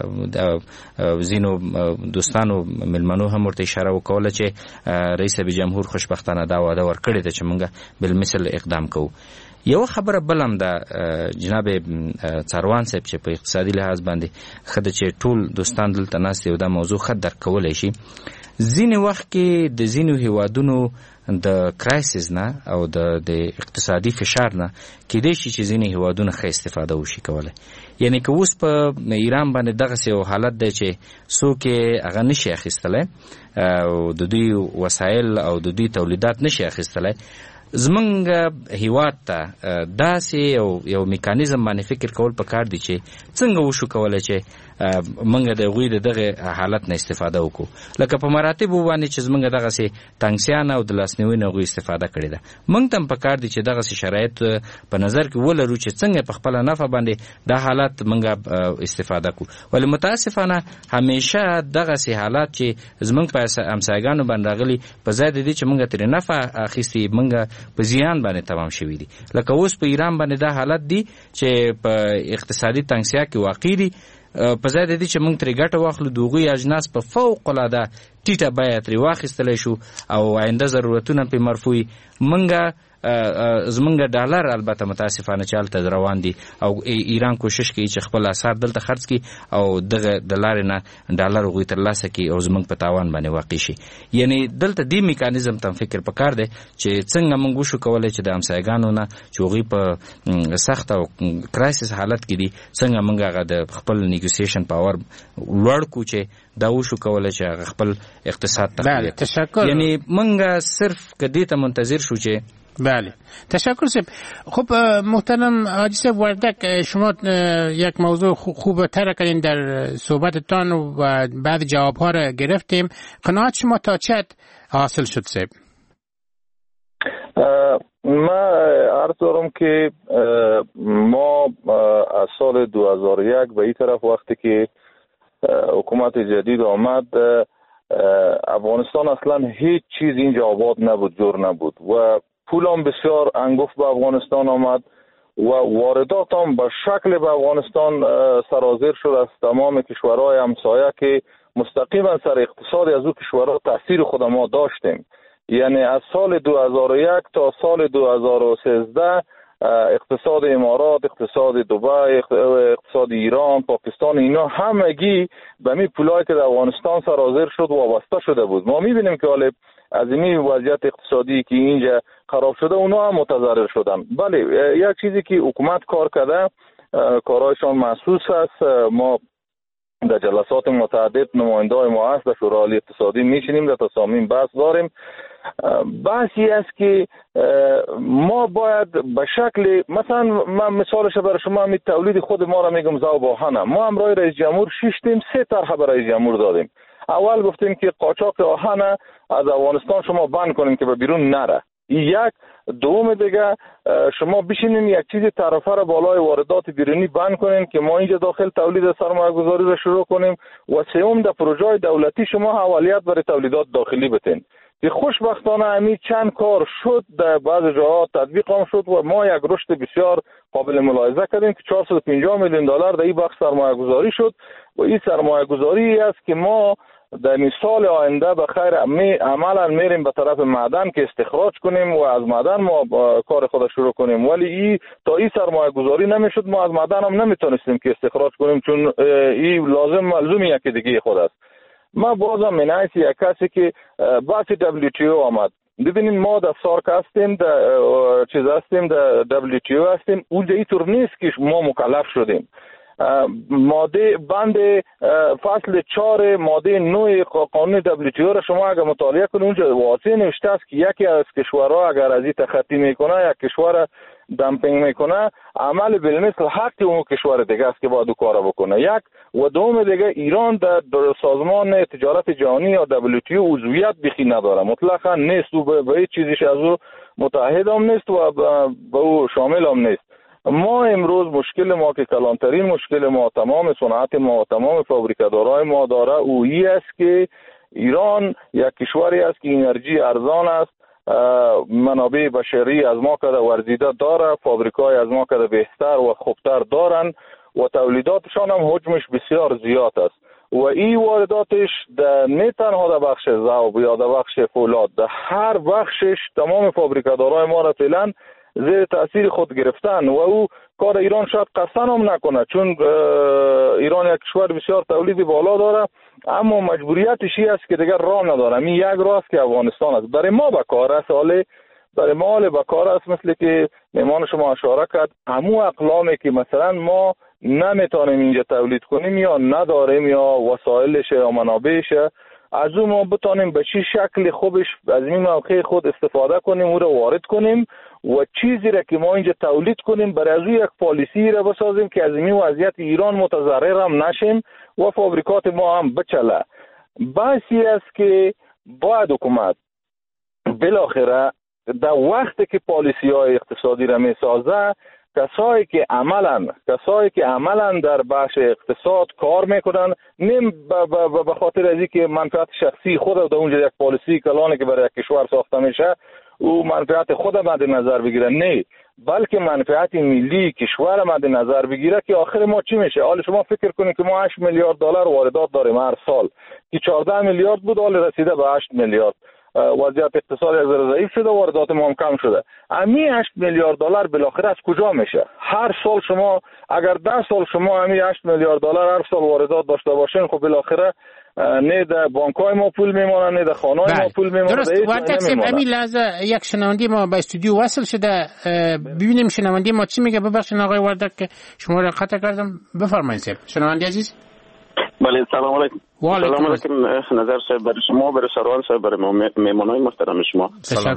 ځینو دوستانو مېلمنو هم ورته اشاره وکوله چې رئیس جمهور خوشبختانه دا وعده ورکړې ده چې موږ بالمثل اقدام کوو. یو خبره بل هم ده جناب څاروان صاحب چې په اقتصادي لحاظ باندې ښه ده چې ټول دوستان دلته ناست یو دا موضوع ښه درک کولی شي. ځینې وخت کې د ځینو هیوادونو د کرایسیس نه او د اقتصادي فشار نه کېدای شي چې ځینې هیوادونه ښه استفاده وشي کولی. یعنی که اوس په ایران باندې دغسې یو حالت دی چې څوک یې هغه نشي اخیستلی او د دوی وسایل او د دوی تولیدات نشي اخیستلی، زمونږ هیواد ته داسې یو میکانیزم باندې فکر کول پکار دي چې څنګه وشو کولی چې موږ د هغوی د دغه حالت نه استفاده وکړو. لکه په مراتبو باندې چې زموږ دغسې تنګسیان او د لاسنیوي نه هغوی استفاده کړې ده، موږ ته هم پکار دي چې دغسې شرایط په نظر کې ولرو چې څنګه په خپله نفع باندې دا حالت موږ استفاده کړو. ولې متاسفانه همیشه دغسې حالات چې زموږ په همسایګانو باندې راغلي، په ځای د دې چې موږ ترې نفع اخیستې، موږ په زیان باندې تمام شوي دي. لکه اوس په ایران باندې دا حالت دی چې په اقتصادي تنګسیا کې واقع دي، په ځای د دې چې موږ ترې ګټه واخلو د هغوی اجناس په فوق العاده ټیټه بیه ترې واخیستلی شو او آینده ضرورتونه پرې مرفوع موږ زمونږ ډالر البته متاسفانه چې هلته روان دي او ایران کوشش کوي چې خپل اسعار دلته خرڅ کړي او دغه د لارې نه ډالر هغوی ترلاسه کړي او زمونږ په تاوان باندې واقع شي. یعنی دلته دې میکانیزم ته فکر پکار دی چې څنګه موږ وشو کولی چې د همسایګانو نه چې هغوی په سخت او کرایسس حالت کې دي، څنګه موږ هغه د خپل نیګوسیشن پاور لوړ کړو چې دا وشو کوله چې خپل اقتصاد بله تشکر. یعنی منګه صرف کدی ته منتظر شو چې بله تشکر سب. خب محترم حاجی صاحب وردک، شما یک موضوع خوب تر کردین در صحبتتان و بعد جوابها را گرفتیم. قناعت شما تا چه حاصل شد صاحب؟ ما عرض دارم که ما از سال 2001 به این طرف وقتی که حکومت جدید آمد، افغانستان اصلا هیچ چیز اینجا آباد نبود، جور نبود و پول هم بسیار انگفت به افغانستان آمد و واردات هم به شکل به افغانستان سرازیر شد از تمام کشورهای همسایه که مستقیما سر اقتصاد از او کشورها تاثیر خود ما داشتیم. یعنی از سال 2001 تا سال 2013 اقتصاد امارات، اقتصاد دبی، اقتصاد ایران، پاکستان، اینا همگی به می پولایی که در افغانستان سرازیر شد وابسته شده بود. ما میبینیم که حالا از این وضعیت اقتصادی که اینجا خراب شده اونا هم متضرر شدن. بله یک چیزی که حکومت کار کرده، کارهایشان محسوس است. ما در جلسات متعدد نماینده‌های ما هست، در شورای عالی اقتصادی میشینیم، در تصامیم بحث داریم. بحثی است که ما باید به شکل مثلا من مثالش برای شما همین تولید خود ما را میگم ذوب آهن. ما امرای رئیس جمهور شیشتیم 3 طرح برای رئیس جمهور دادیم. اول گفتیم که قاچاق آهن از افغانستان شما بند کنیم که به بیرون نره. یک دوم دیگه شما بشینین یک چیزی طرفه را بالای واردات بیرونی بند کنین که ما اینجا داخل تولید سرمایه گذاری را شروع کنیم و سوم در پروژه دولتی شما حوالیت برای تولیدات داخلی بتین. که خوشبختانه همین چند کار شد، در بعض جاها تطبیق هم شد و ما یک رشد بسیار قابل ملاحظه کردیم که 450 میلیون دلار در این بخش سرمایه گذاری شد و این سرمایه گذاری است که ما در سال آینده به خیر عملا میریم به طرف معدن که استخراج کنیم و از معدن ما کار خود شروع کنیم. ولی تا این سرمایه گذاری نمیشد ما از معدن هم نمیتونستیم که استخراج کنیم، چون این لازم ملزوم یکی دیگه خود است. ما بازم منعیس یک کسی که بحث WTO آمد. ببینید ما در سارک هستیم، در چیز هستیم، در WTO هستیم. اونجا اینطور نیست که ما مکلف شدیم. ماده بند فصل 4 ماده 9 قانون WTO را شما اگر مطالعه کنید اونجا واضح نوشته است که یکی از کشورها اگر از این تخطی میکنه، یک کشور دمپینگ میکنه، عمل بالمثل حق اون کشور دیگه است که باید کار بکنه. یک و دوم دیگه ایران در سازمان تجارت جهانی یا WTO عضویت بخی نداره، مطلقا نیست و به هیچ چیزیش از او متحد هم نیست و به او شامل هم نیست. ما امروز مشکل ما که کلانترین مشکل ما تمام صنعت ما و تمام فابریکه‌دارای ما داره اویی است که ایران یک کشوری است که انرژی ارزان است، منابع بشری از ما کده ورزیده داره، فابریکای از ما کده بهتر و خوبتر دارن و تولیداتشان هم حجمش بسیار زیاد است و این وارداتش نه تنها در بخش ذوب یا در بخش فولاد، در هر بخشش تمام فابریکه‌دارای ما را فعلا زیر تأثیر خود گرفتن و او کار ایران شاید قصداً هم نکنه، چون ایران یک کشور بسیار تولیدی بالا داره، اما مجبوریتش این است که دیگر راه نداره. این یک راه است که افغانستان است. برای ما به کار است، برای ما به کار است، مثل که مهمان شما اشاره کرد، همو اقلامی که مثلا ما نمیتونیم اینجا تولید کنیم یا نداریم یا وسایلش یا منابعش، از اون ما بتانیم به چی شکل خوبش از این موقع خود استفاده کنیم، او را وارد کنیم و چیزی را که ما اینجا تولید کنیم برای از یک پالیسی را بسازیم که از این وضعیت ایران متضرر هم نشیم و فابریکات ما هم بچله. بحثی است که باید حکومت بالاخره در وقتی که پالیسی های اقتصادی را می سازه کسایی که عملا در بخش اقتصاد کار میکنن، نه به خاطر از اینکه منفعت شخصی خود در اونجا یک پالیسی کلانی که برای یک کشور ساخته میشه او منفعت خود مد نظر بگیره، نه بلکه منفعت ملی کشور مد نظر بگیره که آخر ما چی میشه. حالا شما فکر کنید که ما 8 میلیارد دلار واردات داریم هر سال که 14 میلیارد بود، حالا رسیده به 8 میلیارد. وضعیت اقتصادی از ضعیف شده، واردات ما هم کم شده. امی 8 میلیارد دلار بالاخره از کجا میشه؟ هر سال شما اگر 10 سال شما امی 8 میلیارد دلار هر سال واردات داشته باشین، خب بالاخره نه در بانک‌های ما پول میمونه، نه در خانه‌های ما پول میمونه. درست. وقتی همین لحظه یک شنونده ما به استودیو وصل شده، ببینیم شنونده ما چی میگه. ببخشید آقای وردک که شما را قطع کردم، بفرمایید شنونده عزیز. بله سلام علیکم. سلام علیکم نظر صاحب، برای شما، برای سروان صاحب، برای مهمانای محترم شما.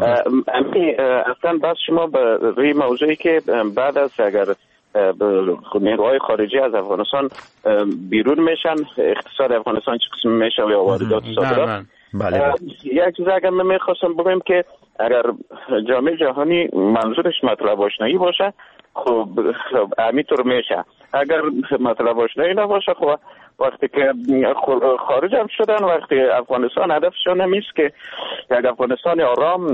اصلا بس شما به روی موضوعی که بعد از اگر نیروهای خارجی از افغانستان بیرون میشن اقتصاد افغانستان چه قسم میشه یا واردات صادرات. یک چیز اگر من میخواستم بگم که اگر جامعه جهانی منظورش مطلب آشنایی باشه خب همینطور میشه. اگر مطلب آشنایی نباشه خب وقتی که خارج هم شدن، وقتی افغانستان هدفشون نیست که یک افغانستان آرام،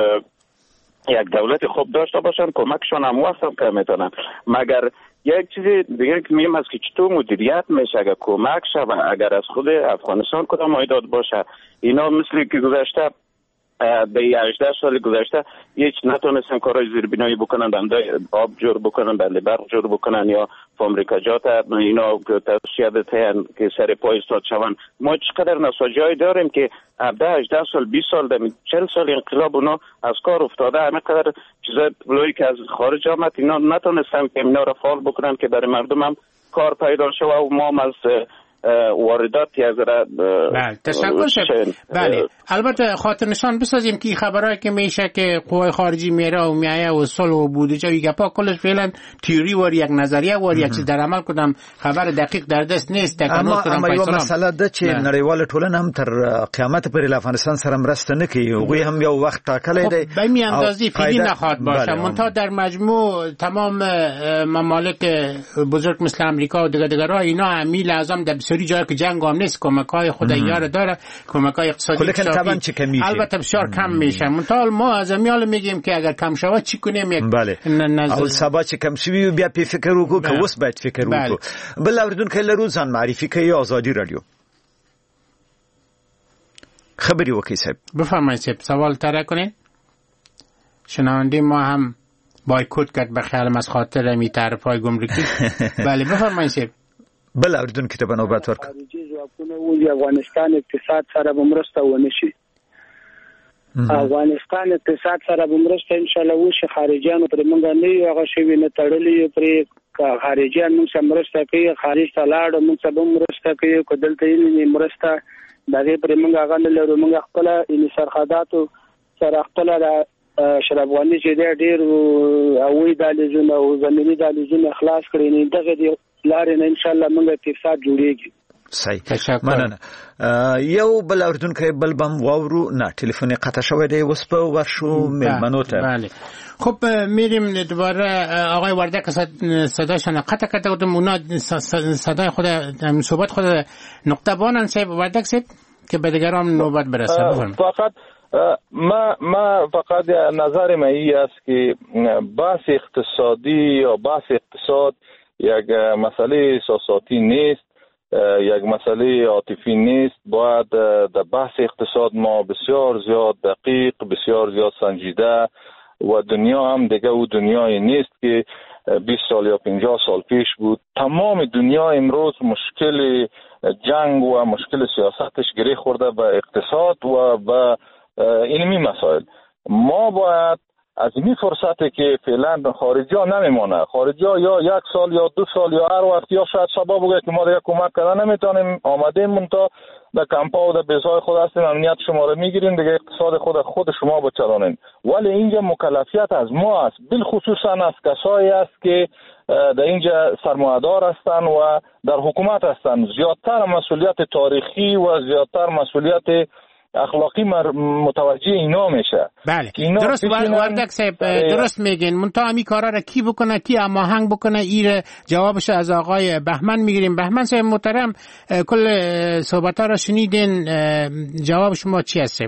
یک دولت خوب داشته باشن، کمکشون هم واسم که میتونن. مگر یک چیز دیگه که مهم است که چطور مدیریت میشه اگر کمک شد، اگر از خود افغانستان کدام مایداد باشه. اینا مثل که گذشته به 18 سال گذشته هیچ نتونستن کارهای زیربنایی بکنن، بنده آب جور بکنن، بنده برق جور بکنن، یا فابریکا جات اینا توسعه تهن که سر پای استاد شون. ما چقدر نساجی داریم که 18 سال 20 سال 40 سال انقلاب اونا از کار افتاده. همه قدر چیزای پلویی که از خارج آمد اینا نتونستن که اینا را فعال بکنن که برای مردم هم کار پیدا شه و ما از واردات یا ذره. بله تشکر شد. بله البته خاطر نشان بسازیم که خبرایی که میشه که قوای خارجی میره و میایه و صلح و بودجه و گپا کلش فعلا تئوری و یک نظریه و یک چیز در عمل کدام خبر دقیق در دست نیست. اما یو مسئله ده چې نړیواله ټولنه هم تر قیامت پورې افغانستان سره مرسته نه کوي. هغوی هم یو وخت ټاکلی دی به می اندازې فعلی نخواهد باشه. منتها در مجموع تمام ممالک بزرگ مثل امریکا و دیگرها اینا همی لازم در بسیاری جایی که جنگ هم نیست کمک‌های خداییار داره، کمک‌های اقتصادی البته بسیار کم میشه. منتها ما از امیال میگیم که اگر کم شود چی کنیم. یک او سبا چې کم شوی بیا په فکر وکړو که اوس باید فکر وکړو. بل اوریدونکو لرو ځان معرفي کوي آزادی رادیو. خبری وکړئ صاحب. بفرمایید صاحب سوال طرح کنین. شنونده ما هم بایکوت کرد به خیالم از خاطر می تعرفهای گمرکی. بله بفرمایید صاحب. بل اوریدونکو ته نوبت ورکړه. خارجي ځواکونه و افغانستان اقتصاد سره به مرسته ونه شي. افغانستان اقتصاد سره به مرسته ان شاء الله وشي. خارجيانو پر موږ نه یو هغه شی نه تړلې پر خارجيان موږ سره مرسته کوي. خارج ته لاړ موږ سره مرسته کوي. کدلته یې مرسته دغه پر موږ هغه نه لرو. موږ خپل ان سرحداتو سره خپل شرابواني چې ډېر اوې دالزونه او زمینی دالزونه خلاص کړي نه دغه لارې نه ان شاء الله موږ اقتصاد جوړیږي. صحیح مننه. یو بل اوریدونکو بل بم واورو نه تلفن قطع شوی دی اوس په ورشو ملمنو ته. بله خب میریم دوباره آقای وردک صداشون قطع بودم اونا صدای خود صحبت خود نقطه بانن صاحب وردک صاحب که به دیگران نوبت برسه. فقط ما فقط نظر من این است که بحث اقتصادی یا بحث اقتصاد یک مسئله احساساتی نیست، یک مسئله عاطفی نیست. باید در بحث اقتصاد ما بسیار زیاد دقیق، بسیار زیاد سنجیده و دنیا هم دیگه او دنیای نیست که 20 سال یا 50 سال پیش بود. تمام دنیا امروز مشکل جنگ و مشکل سیاستش گره خورده به اقتصاد و به علمی مسائل. ما باید از این فرصتی که فعلا خارجی ها نمیمانه، خارجی ها یا 1 سال یا 2 سال یا هر وقت یا شاید سبب بگه که ما دیگه کمک کردن نمیتونیم، آمدیم منتا در کمپا و در بیزهای خود هستیم، امنیت شما رو میگیریم دیگه، اقتصاد خود شما بچرانیم. ولی اینجا مکلفیت از ما است، بالخصوصا از کسایی است که در اینجا سرمایه‌دار هستند و در حکومت هستند. زیادتر مسئولیت تاریخی و زیادتر مسئولیت اخلاقی متوجه اینا میشه. بله درست وردک صاحب درست میگین. منتها امی کارا را کی بکنه، کی هماهنگ بکنه، این جوابش از آقای بهمن میگیریم. بهمن صاحب محترم کل صحبت ها را شنیدین، جواب شما چی هست؟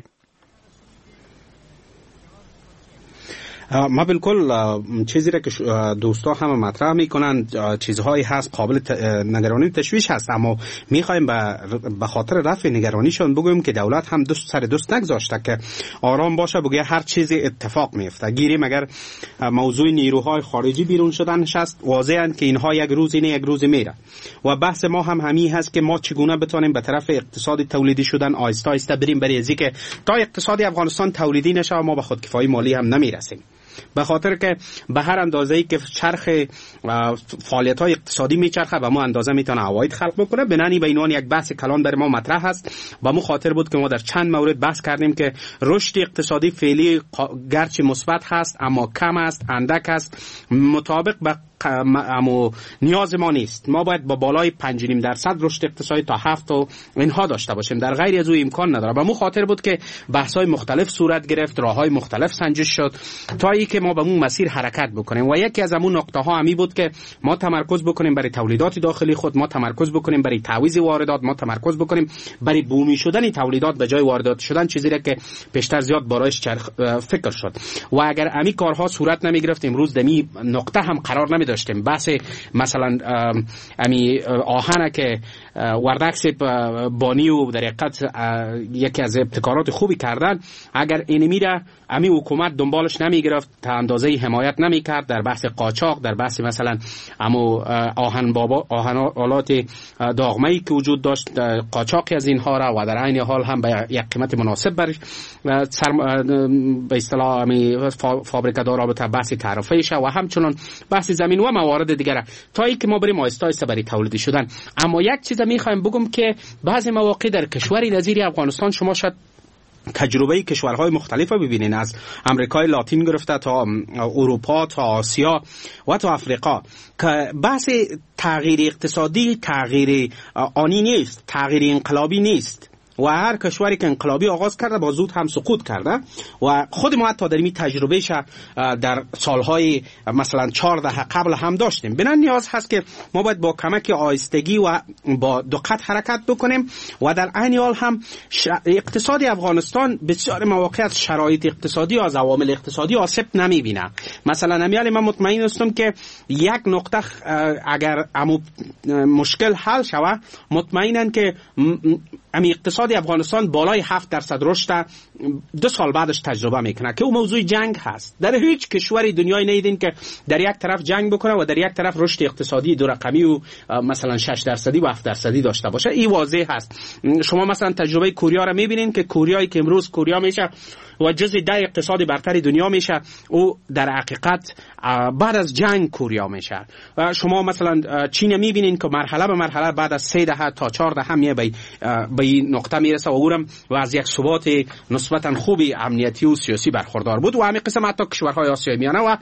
ما بالکل چیزی را که دوستا هم مطرح میکنن چیزهایی هست قابل نگرانی تشویش هست، اما میخوایم به خاطر رفع نگرانیشون بگویم که دولت هم دوست سر دوست نگذاشته که آرام باشه، بگه هر چیزی اتفاق میفته. گیریم اگر موضوع نیروهای خارجی بیرون شدنش هست، واضحه که اینها یک روزی نه یک روزی میره و بحث ما هم همین هست که ما چگونه بتونیم به طرف اقتصاد تولیدی شدن آهسته آهسته بریم، برای اینکه تا اقتصاد افغانستان تولیدی نشه ما به خودکفایی مالی هم نمیرسیم. به خاطر که به هر اندازه‌ای که چرخ فعالیت‌های اقتصادی میچرخه به ما اندازه میتونه عواید خلق بکنه. بنانی به عنوان یک بحث کلان برای ما مطرح است. به مو خاطر بود که ما در چند مورد بحث کردیم که رشد اقتصادی فعلی گرچه مثبت هست اما کم است، اندک است، مطابق به اما نیاز ما نیست. ما باید با بالای 5.5% رشد اقتصادی تا 7 و اینها داشته باشیم. در غیر از او امکان نداره. به مو خاطر بود که بحث‌های مختلف صورت گرفت، راه‌های مختلف سنجش شد تا ای که ما به اون مسیر حرکت بکنیم. و یکی از اون نقطه‌ها همی بود که ما تمرکز بکنیم برای تولیدات داخلی خود، ما تمرکز بکنیم برای تعویض واردات، ما تمرکز بکنیم برای بومی شدن تولیدات به جای واردات شدن، چیزی را که پیشتر زیاد برایش فکر شد. و اگر امی کارها صورت نمی گرفت امروز دمی نقطه هم قرار نمی داشتیم. بحث مثلا امی آهن که وردکس بانی و در حقیقت یکی از ابتکارات خوبی کردن، اگر این میره امی حکومت دنبالش نمی گرفت، تا اندازه حمایت نمی کرد در بحث قاچاق، در بحث مثلا آهن آلات داغمه‌ای که وجود داشت، قاچاقی از اینها را و در عین حال هم به یک قیمت مناسب بر به اصطلاح فابریکه دار رابطه بحث تعرفه‌ایش و همچنان بحث زمین و موارد دیگر تا اینکه ما بریم آهسته برای تولید شدن. اما یک چیز میخوایم بگم که بعضی مواقع در کشوری نظیر افغانستان شما شاید تجربه کشورهای مختلف رو ببینین، از امریکای لاتین گرفته تا اروپا تا آسیا و تا افریقا، که بحث تغییر اقتصادی تغییر آنی نیست، تغییر انقلابی نیست. و هر کشوری که انقلابی آغاز کرده با زود هم سقوط کرده و خود ما حتی در این تجربهش در سالهای مثلا 14 قبل هم داشتیم. بنابراین نیاز هست که ما باید با کمک آهستگی و با دقت حرکت بکنیم و در عین حال هم اقتصاد افغانستان بسیار مواقع از شرایط اقتصادی و از عوامل اقتصادی آسیب نمیبینه. مثلا امیال من مطمئن هستم که یک نقطه اگر مشکل حل شود مطمئنن که اقتصاد افغانستان بالای 7% رشد 2 سال بعدش تجربه میکنه که اون موضوع جنگ هست. در هیچ کشوری دنیای ندیدین که در یک طرف جنگ بکنه و در یک طرف رشد اقتصادی 2 رقمی و مثلا 6% و 7% داشته باشه. این واضح هست. شما مثلا تجربه کوریا رو میبینین که کوریایی که امروز کوریا میشه و جزء 10 اقتصاد برتر دنیا میشه، او در حقیقت بعد از جنگ کوریا میشه. شما مثلا چین میبینین که مرحله به مرحله بعد از 3 دهه تا 4 دهه میه به این نقطه میرسه و اونم و از یک ثبات نسبتا خوبی امنیتی و سیاسی برخوردار بود. و همین قسم حتی کشورهای آسیای میانه و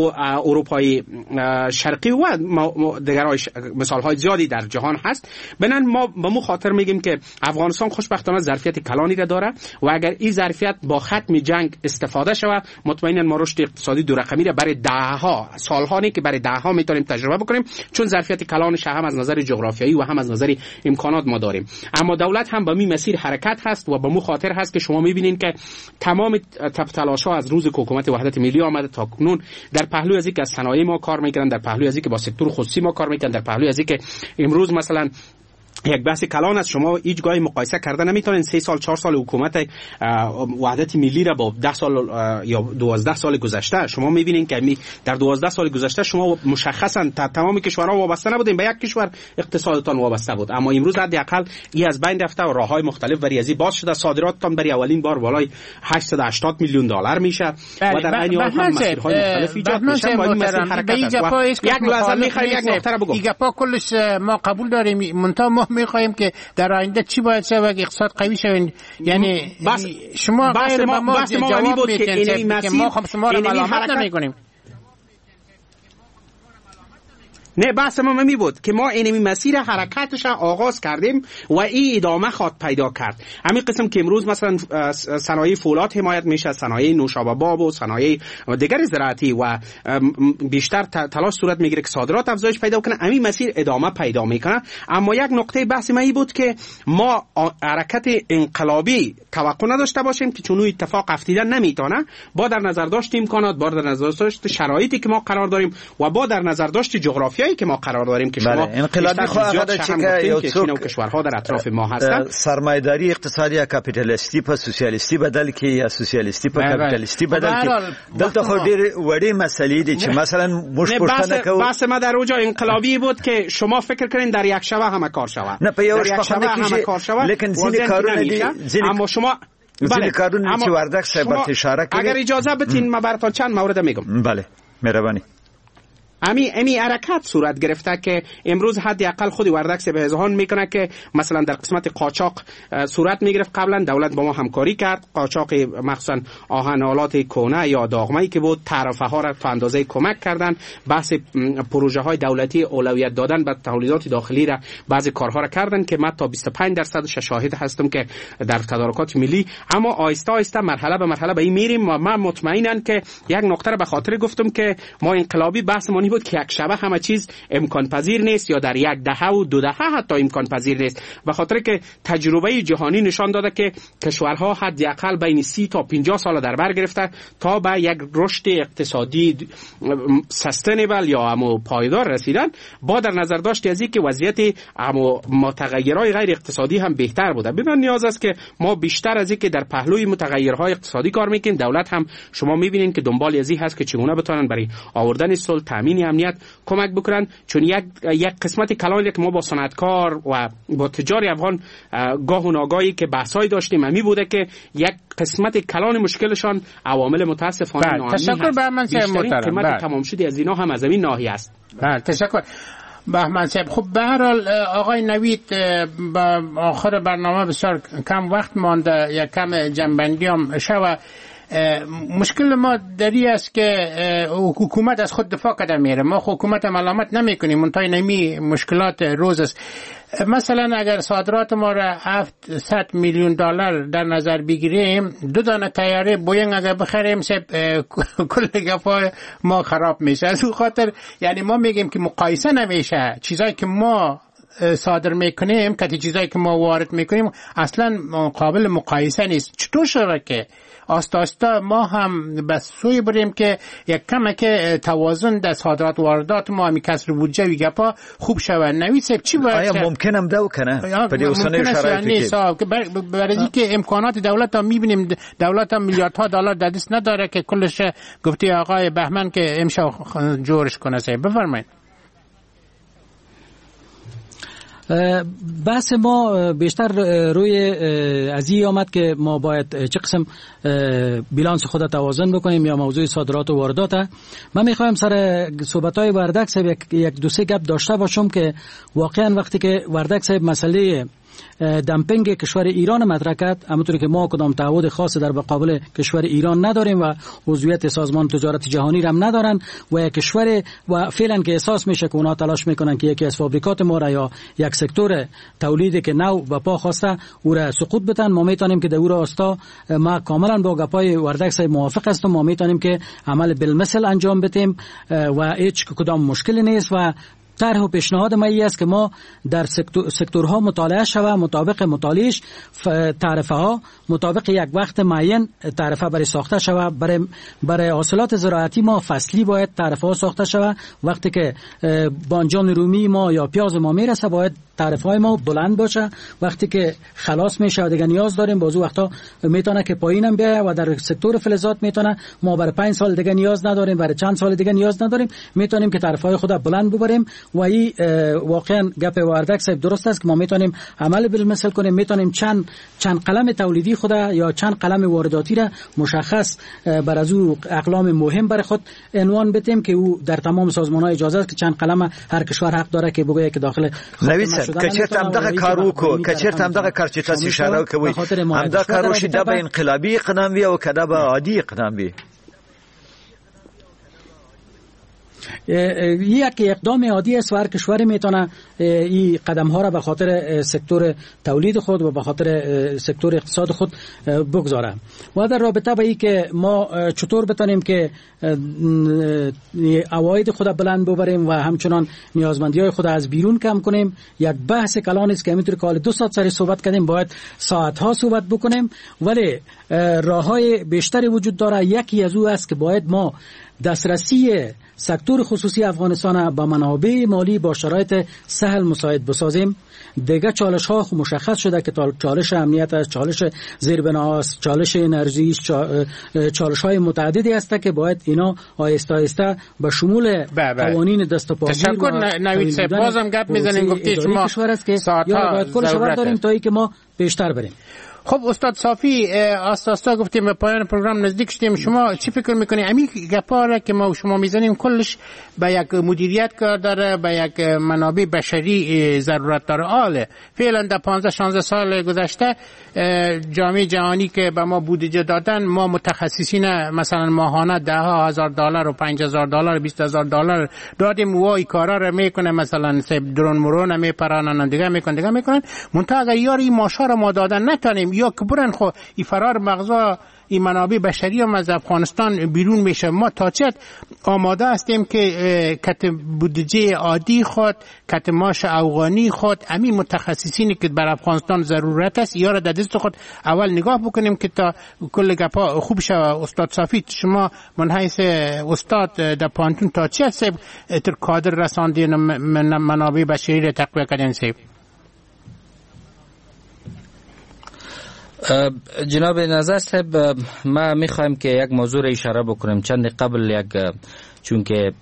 اروپای شرقی و دیگر مثالهای زیادی در جهان هست. بنان ما به مو خاطر میگیم که افغانستان خوشبختانه ظرفیت کلانی را داره و اگر این ظرفیت با ختم جنگ استفاده شود مطمئنا ما رشد اقتصادی 2 رقمی را برای دهها سالها که برای دهها میتونیم تجربه بکنیم، چون ظرفیت کلانش هم از نظر جغرافیایی و هم از نظر امکانات ما داریم. اما دولت هم به این مسیر حرکت هست و به مو خاطر هست که شما میبینین که تمام تلاش‌ها از روز حکومت وحدت ملی آمده تا کنون در پهلوی از اینکه از صنایع ما کار میکنن، در پهلوی از اینکه با سکتور خصوصی ما کار میکنن، در پهلوی از اینکه امروز مثلا یک بحث کلان است. شما هیچ گاهی مقایسه کردن نمیتونین 3 سال 4 سال حکومت وحدت ملی را با 10 سال یا 12 سال گذشته شما میبینین که در 12 سال گذشته شما مشخصا تمام کشورها وابسته نبودین، به یک کشور اقتصادتان وابسته بود. اما امروز حداقل این از بین رفته و راههای مختلف برای ازی باز شده. صادراتتان برای اولین بار بالای 880 میلیون دلار میشه و در عین حال هم مسیرهای مختلف ایجاد میشه. با این مسیر حرکت است. یک لحظه میخوایم یک نکته رو بگم. این گپا کلش ما قبول داریم، منتها ما میخوایم که در آینده چی باید شه و اقتصاد قوی شه. یعنی شما بحث ما می بود که اینمی مسیر ما خب شما رو ملامت نمیکنیم. نه بحث ما می بود که ما اینمی مسیر حرکتش آغاز کردیم و این ادامه خواهد پیدا کرد. همین قسم که امروز مثلا صنایع فولاد حمایت میشه، صنایع نوشابه باب و صنایع دیگر زراعتی و بیشتر تلاش صورت میگیره که صادرات افزایش پیدا کنه، همین مسیر ادامه پیدا میکنه. اما یک نقطه بحث ما این بود که ما حرکت انقلابی توقع نداشته باشیم که چون اتفاق افتیدن نمیتونه، با در نظر داشت امکانات، با در نظر داشت شرایطی که ما قرار داریم و با در نظر داشت جغرافیایی که ما قرار داریم که شما انقلابی خواهد که چین و کشورها در اطراف ما هستند. سرمایه‌داری اقتصادی یا کاپیتالیستی په سوسیالیستی بدل کې یا سوسیالیستی په کاپیتالیستی بدل کې دلته خو ډېر وړې مسلې دي چې مثلا موږ پوښتنه کوو. بحث ما در اونجا انقلابی بود که شما فکر کنین در یک شبه همه کار شود. نه په یو شبه همه کار شود، لیکن ځینې کارونه دي. اما شما بله کارونه چې وردک صاحب اشاره کړی اگر اجازه بدین ما براتون چند مورد میگم. بله مهربانی. امی حرکت صورت گرفته که امروز حداقل خود وردک صاحب اذعان میکنه که مثلا در قسمت قاچاق صورت میگرفت. قبلا دولت با ما همکاری کرد، قاچاق مخصوصا آهن‌آلات کهنه یا داغمه‌ای که بود تعرفه ها را تا اندازه کمک کردن. بحث پروژه های دولتی اولویت دادن به تولیدات داخلی را بعضی کارها را کردن که من تا 25% شاهد هستم که در تدارکات ملی. اما آهسته آهسته مرحله به مرحله به این میریم و من مطمئنم که یک نکته را به خاطر گفتم که ما انقلابی بحث ما بود که یک شبه همه چیز امکان پذیر نیست یا در یک دهه و 2 دهه حتی امکان پذیر نیست، به خاطر که تجربه جهانی نشان داده که کشورها حداقل بین 30 تا 50 سال در بر گرفته تا به یک رشد اقتصادی سستینبل یا همو پایدار رسیدن، با در نظر داشت از اینکه وضعیت همو متغیرهای غیر اقتصادی هم بهتر بوده. بدون نیاز است که ما بیشتر از اینکه در پهلوی متغیرهای اقتصادی کار میکنیم، دولت هم شما میبینید که دنبال ازی هست که چگونه بتونن برای آوردن صلح، تامین امنیت کمک بکنن. چون یک قسمت کلانی که ما با صنعتکار و با تجار افغان گاه و ناگاهی که بحثای داشتیم همی بوده که یک قسمت کلان مشکلشان عوامل متاسفانه ناامنی هست. تشکر بهمن صاحب محترم. قیمت تمام شده از اینا هم از این ناحیه است. بله تشکر بهمن صاحب. خب به هر حال آقای نوید، با آخر برنامه بسیار کم وقت مانده، یک کم جنبندی هم شوه. مشکل ما دری است که حکومت از خود دفاع کرده میره، ما حکومت ملامت نمی کنیم، منتهای نمی مشکلات روز است. مثلا اگر صادرات ما را 700 میلیون دلار در نظر بگیریم، 2 دانه طیاره بوینگ اگر بخریم کل گپای ما خراب میشه. از اون خاطر یعنی ما میگیم که مقایسه نمیشه، چیزایی که ما صادر میکنیم که چیزایی که ما وارد میکنیم اصلا قابل مقایسه نیست. چطور شده که آستا ما هم بس سوی بریم که یک کمک توازن در صادرات و واردات ما همی کسر بودجه و گپا خوب شود؟ نوید صاحب چی باید؟ آیا ممکنم دو کنه؟ ممکن است که برای که امکانات دولت ها میبینیم دولت ها میلیاردها دلار در دست نداره که کلش گفتی آقای بهمن که امشب جورش کنه. بفرمایید. بحث ما بیشتر روی از این آمد که ما باید چه قسم بیلانس خود توازن بکنیم یا موضوع صادرات و واردات. من میخوایم سر صحبت‌های وردک صاحب یک دو سه گپ داشته باشم که واقعا وقتی که وردک صاحب مسئله دمپینگ کشور ایران مطرح کرد، همونطوری که ما کدام تعهد خاص در مقابل کشور ایران نداریم و عضویت سازمان تجارت جهانی را هم ندارن و یک کشور و فعلا که احساس میشه که اونا تلاش میکنن که یکی از فابریکات ما را یا یک سکتور تولیدی که نو و پا خواسته او را سقوط بدن، ما میتونیم که در او راستا ما کاملا با گپای وردک صاحب موافق هستم. ما میتونیم که عمل بالمثل انجام بدیم و هیچ کدام مشکلی نیست و طرح و پیشنهاد ما است که ما در سکتورها مطالعه شوه، مطابق مطالعهش تعرفه ها مطابق یک وقت معین تعرفه برای ساخته شوه. برای حاصلات زراعتی ما فصلی باید تعرفه ها ساخته شوه. وقتی که بانجان رومی ما یا پیاز ما میرسه باید تعرفه های ما بلند باشه. وقتی که خلاص میشه و دیگه نیاز داریم بازو وقتا میتونه که پایینم بیایه و در سکتور فلزات میتونه ما برای 5 سال دیگه نیاز نداریم، برای چند سال دیگه نیاز نداریم، میتونیم که تعرفه های خود بلند ببریم و این واقعا گپ وردک صاحب درست است که ما میتونیم عمل بالمثل کنیم، میتونیم چند قلم تولیدی خود یا چند قلم وارداتی را مشخص بر از او اقلام مهم برای خود عنوان بدیم که او در تمام سازمان ها اجازه است که چند قلم هر کشور حق داره که بگه که داخل کچرت هم دغه کارو کو کچرت هم دغه کار چې تاسو اشاره کوي هم دا کارو شي د به انقلابي اقدام وي او کدا به عادي اقدام وي. یک اقدام عادی است و هر کشوری میتونه این قدم ها را به خاطر سکتور تولید خود و به خاطر سکتور اقتصاد خود بگذاره. و در رابطه با این که ما چطور بتونیم که عواید خود بلند ببریم و همچنان نیازمندی های خود از بیرون کم کنیم، یک بحث کلان است که همینطور که حال 2 ساعت سر صحبت کردیم باید ساعت ها صحبت بکنیم، ولی راه های بیشتری وجود داره. یکی از او است که باید ما دسترسی سکتور خصوصی افغانستان با منابع مالی با شرایط سهل مساعد بسازیم. دیگه چالش ها مشخص شده که چالش امنیت است، چالش زیربنا است، چالش انرژی، چالش های متعددی است که باید اینا آهسته آهسته به شمول قوانین دستاپاگیر. تشکر نوید صاحب. بازم گپ میزنیم گفتی شما ساعت ها باید کل شورا داریم تا ای که ما بیشتر بریم. خب استاد صافی آساسا گفتیم به پایان پروگرام نزدیک شدیم، شما چی فکر میکنید امی گپاره که ما و شما میزنیم کلش به یک مدیریت کار داره، به یک منابع بشری ضرورت داره؟ آله فعلا در 15-16 سال گذشته جامعه جهانی که به ما بودجه دادن، ما متخصصین مثلا ماهانه $10,000 و $5,000 $20,000 دادیم و این کارا رو میکنه، مثلا درون مرون میپرانن دیگه میکنن. منتها اگر یاری ماشا رو ما دادن نتونیم یا که برن خو این فرار مغزا این منابع بشری هم از افغانستان بیرون میشه، ما تا چت آماده هستیم که کت بودجه عادی خود، کت ماش افغانی خود، همین متخصصینی که بر افغانستان ضرورت است یا را در دست خود اول نگاه بکنیم که تا کل گپا خوب شه. استاد صافی شما من حیث استاد در پانتون تا چه سب تر کادر رساندین منابع بشری را تقویه کردین سب؟ جناب نظر صاحب، ما میخوایم که یک موضوع را اشاره بکنیم. چند قبل چون که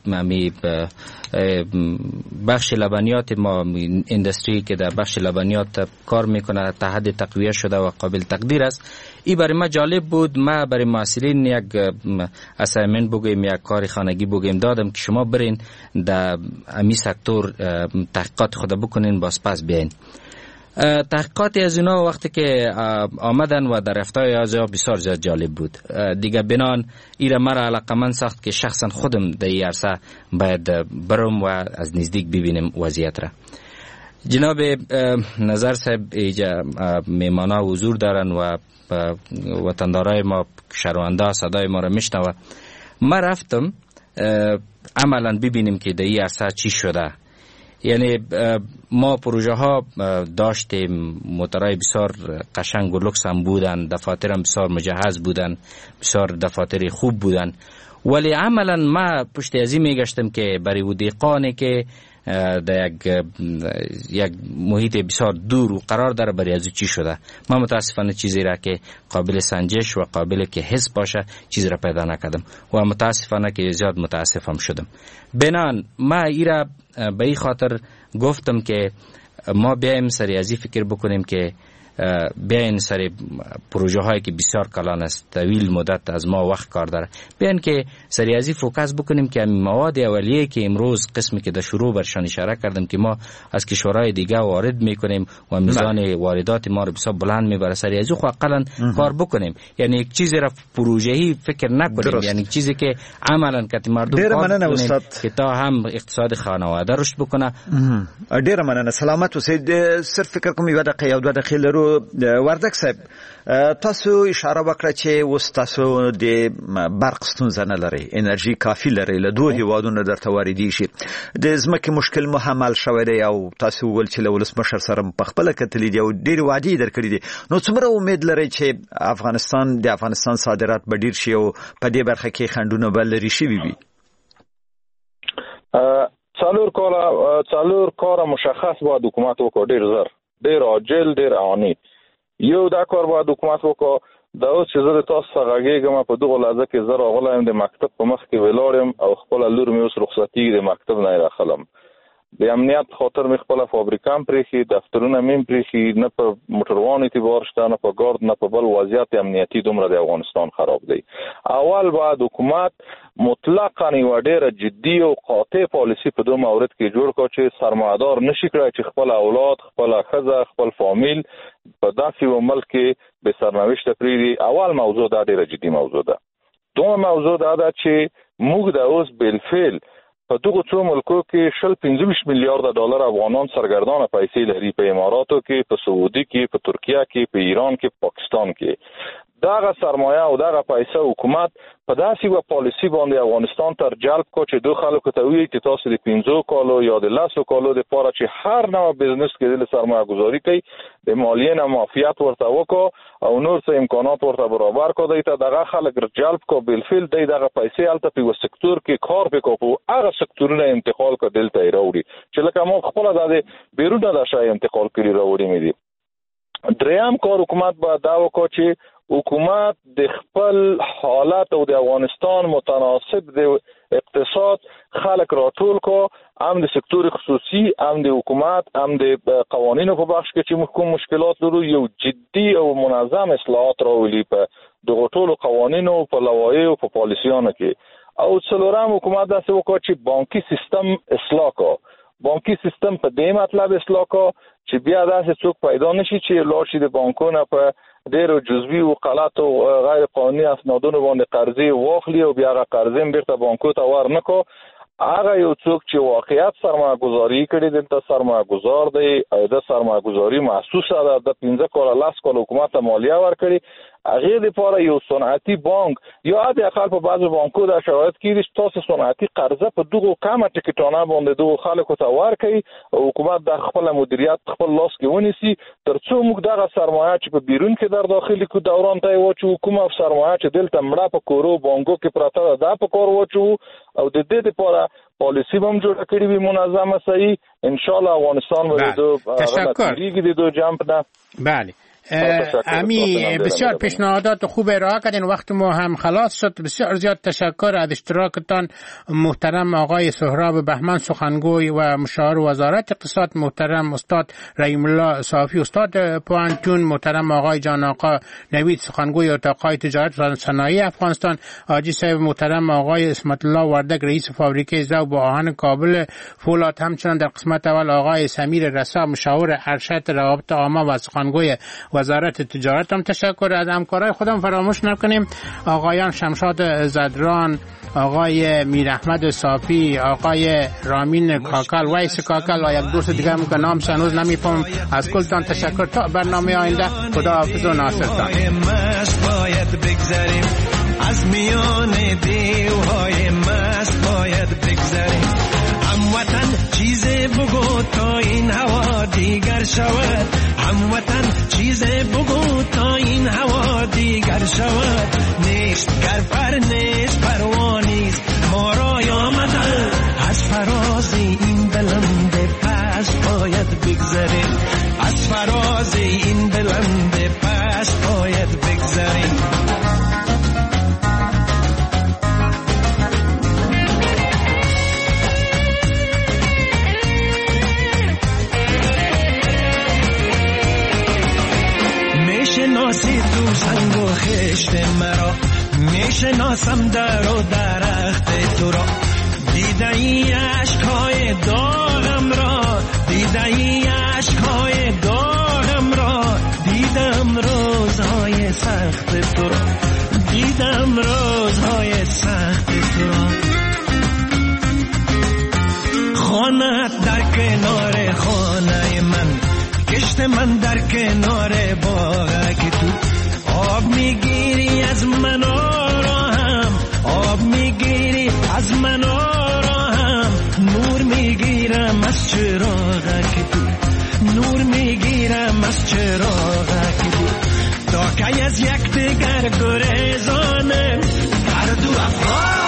بخش لبنیات ما اندستری که در بخش لبنیات کار میکنه تا حد تقویه شده و قابل تقدیر است، این برای ما جالب بود. ما برای مسئولین یک اسایمنت بگویم، یک کار خانگی بگویم دادم که شما برین در امی سکتور تحقیقات خود بکنین، باز پس بیاین. تحقیقات از اونا وقتی که آمدن و در رفتای از بسیار زیاد جالب بود. دیگه بنان ایره مرا علاقمند ساخت که شخصا خودم در این عرصه باید برم و از نزدیک ببینم وضعیت را. جناب نظر صاحب ایجا میمانا حضور دارن و وطندارای ما شنونده صدای ما را میشنوه. ما رفتم عملا ببینیم که در این عرصه چی شده. یعنی ما پروژه ها داشتیم، موترهای بسیار قشنگ و لکس هم بودن، دفاتر هم بسیار مجهز بودن، بسیار دفاتر خوب بودن، ولی عملا ما پشت ازی میگشتم که برای و دیقانی که در یک محیط بسیار دور و قرار داره برای ازو چی شده. ما متاسفانه چیزی را که قابل سنجش و قابل که حس باشه چیزی را پیدا نکردم و متاسفانه که زیاد متاسفم شدم. بنان ما ایرا به این خاطر گفتم که ما بیایم سری ازی فکر بکنیم که بیاین سر پروژه هایی که بسیار کلان است، طویل مدت از ما وقت کار داره، بیاین که سری ازی فوکس بکنیم که مواد اولیه که امروز قسمی که در شروع برشان اشاره کردم که ما از کشورهای دیگه وارد میکنیم و میزان واردات ما رو بسیار بلند میبره، سری ازی خو اقلا کار بکنیم. یعنی یک چیزی را پروژه‌ای فکر نکنیم، یعنی چیزی که عملا که مردم کار بکنیم که تا هم اقتصاد خانواده رشد بکنه. ډیر مننه. سلامت اوسئ. صرف فکر کوم یو دقیقه او 2 دقیقې لرو. وردک صاحب، تاسو اشاره وکړه چې اوس تاسو د برق ستونزه نه لرئ، انرژي کافي لرئ، له دوه هیوادونو درته واردېږي، د ځمکې مشکل مو هم حل شوی دی او تاسو وویل چې له ولسمشر سره په خپله کتلي دي او ډېرې وعدې یې درکړي دي. نو څومره امید لرئ چې د افغانستان صادرات به ډېر شي او په دې برخه کې خنډونه به لرې شوي وي؟ څلور کاره مشخص باید حکومت وکړي، ډېر زر، ډېر عاجل، ډېر اعاني. یو دا کار باید حکومت وکړي. دا اوس چې زه د تاسو څخه غږېږم په دغه لحظه کې زه راغلی یم، د مکتب په مخ کې ولاړ یم او خپله لور مې اوس رخصتېږي د مکتب نه یې راخلم. د امنیت خاطر مې خپله فابریکه هم پرېښي، دفترونه مې هم پرېښي، نه په موټروان اعتبار شته، نه په ګارد، نه په بل. وضعیت امنیتي دومره د افغانستان خراب دی. اول باید حکومت مطلقاً یوه ډېره جدي او قاطع پالیسي په دو مورد کې جوړ کړه چې سرمایه‌دار نشي کړی چې خپل اولاد، خپله ښځه، خپل فامیل په داسې یو ملک کې بې سرنوشته پرېږدي. اول موضوع دا ډېره جدي موضوع ده. دومره موضوع دا ده چې موږ د اوس بالفعل په دغو څو ملکو کې 25 میلیارد ډالر افغانان سرګردانه پیسې لري، په اماراتو کې، په سعودي کې، په ترکیه کې، په ایران کې، پاکستان کې. دغه سرمایه او دغه پیسې حکومت په داسې یوه پالیسي باندې افغانستان ته جلب کړو چې دو خلکو ته ووایي چې تاسو د 15 کالو یا د 10 کالو دپاره چې هر نوع بزنس کې د سرمایه ګذاري کوي، د مالیې نه معافیت ورته وکړو او نور څه امکانات ورته برابر کړو، دی ته دغه خلک جلب کړو. بالفعل دی دغه پیسې هلته په یوه سکتور کې کار وکړو، په هغه سکتورونه انتقال کړه دلته یې راوړي چې لکه ما خپله دا د بیرونه دا شی انتقال کړي راوړي مې دي. دریم کار حکومت باید دا وکړو چې حکومت د خپل حالت او د افغانستان متناسب د اقتصاد خلق را ټول کو، هم د سکتور خصوصي، هم د حکومت، هم د قوانینو په بخش کې چې کوم مشکلات لرو، یو جدي او منظم اصلاحات راولي په دغه ټولو قوانینو، په لوایحو، په پالیسیانو کې. او څلورم حکومت داسې وکړ چې بانکي سیستم اصلاح کو. بانکي سیستم په دې مطلب اصلاح کو چې بیا داسې څوک پیدا نشي چې لاړ شي د بانکونو په ډېرو جزوي او غلط او غیر قانوني اسنادونو باندې قرضې واخلي او بیا هغه قرضې بیرته بانکو ته ورنکړي. هغه یو څوک چې واقعیت سرمایه گذاری کړي دلته سرمایه گذار دی او د سرمایه گذاری محسوسه ده، د 15 کال 10 کال حکومت مالیه ورکړي، هغه لپاره یو صنعتي بانک یا د اقل په بعضو بانکو د شرایط کې چې تاسو صنعتي قرضه په دغه کمه ټیکټونه باندې دغه خلکو ته ورکړي او حکومت د خپل مدیریت خپل لاس کې ونیسي ترڅو موږ دغه سرمایه چې په بیرون کې در داخلي کو دوران ته واچو، کومه سرمایه چې دلته مړه په کورو بانکو کې پراته ده په کار واچو او د دې لپاره پالیسی هم جوړ کړی وي منظمه صحیح. ان شاء الله افغانستان ولې دو جمپ نه. بله امی بسیار پیشنهادات خوب ارائه کردین، وقت ما هم خلاص شد. بسیار زیاد تشکر از اشتراکتان محترم آقای سهراب بهمن سخنگوی و مشاور وزارت اقتصاد، محترم استاد رحیم الله صافی استاد پوهنتون، محترم آقای جان آقا نوید سخنگوی اتاقهای تجارت و صنایع افغانستان، حاجی صاحب محترم آقای اسمت الله وردک رئیس فابریکه ذوب آهن کابل فولاد، همچنان در قسمت اول آقای سمیر رسا مشاور ارشد روابط عامه و سخنگوی وزارت تجارت. هم تشکر از همکارای خودم فراموش نکنیم آقایان شمشاد زدران، آقای میر احمد صافی، آقای رامین کاکل، ویس کاکل و یک دوست دیگه هم که نام هنوز نمیفهمم. از کلتان تشکر. تا برنامه آینده خدا حافظ و ناصرتان. از میان دیوهای مست باید بگذریم، هموطن چیز بگو تا این هوا دیگر شود، هموطن چیز بگو تا این هوا دیگر شود. نیست گر پر نیست پروانیست ما را آمدن، از فراز این بلند پس باید بگذریم، از فراز این بلند پس باید بگذریم. میشناسی تو سنگ و خشت مرا، میشناسم در و درخت تو را، دیده ای عشقهای داغم را، دیده ای عشقهای داغم را، دیدم روزهای سخت تو را، دیدم روزهای سخت تو را. خانه‌ات در کنار خانه من، کشت من در کنار باغ که تو آب میگیری از من آراهم، آب میگیری از من آراهم، نور میگیرم از چراغ که تو، نور میگیرم از چراغ که تو. تا که از یک دیگر گریزانم، گرد و افغان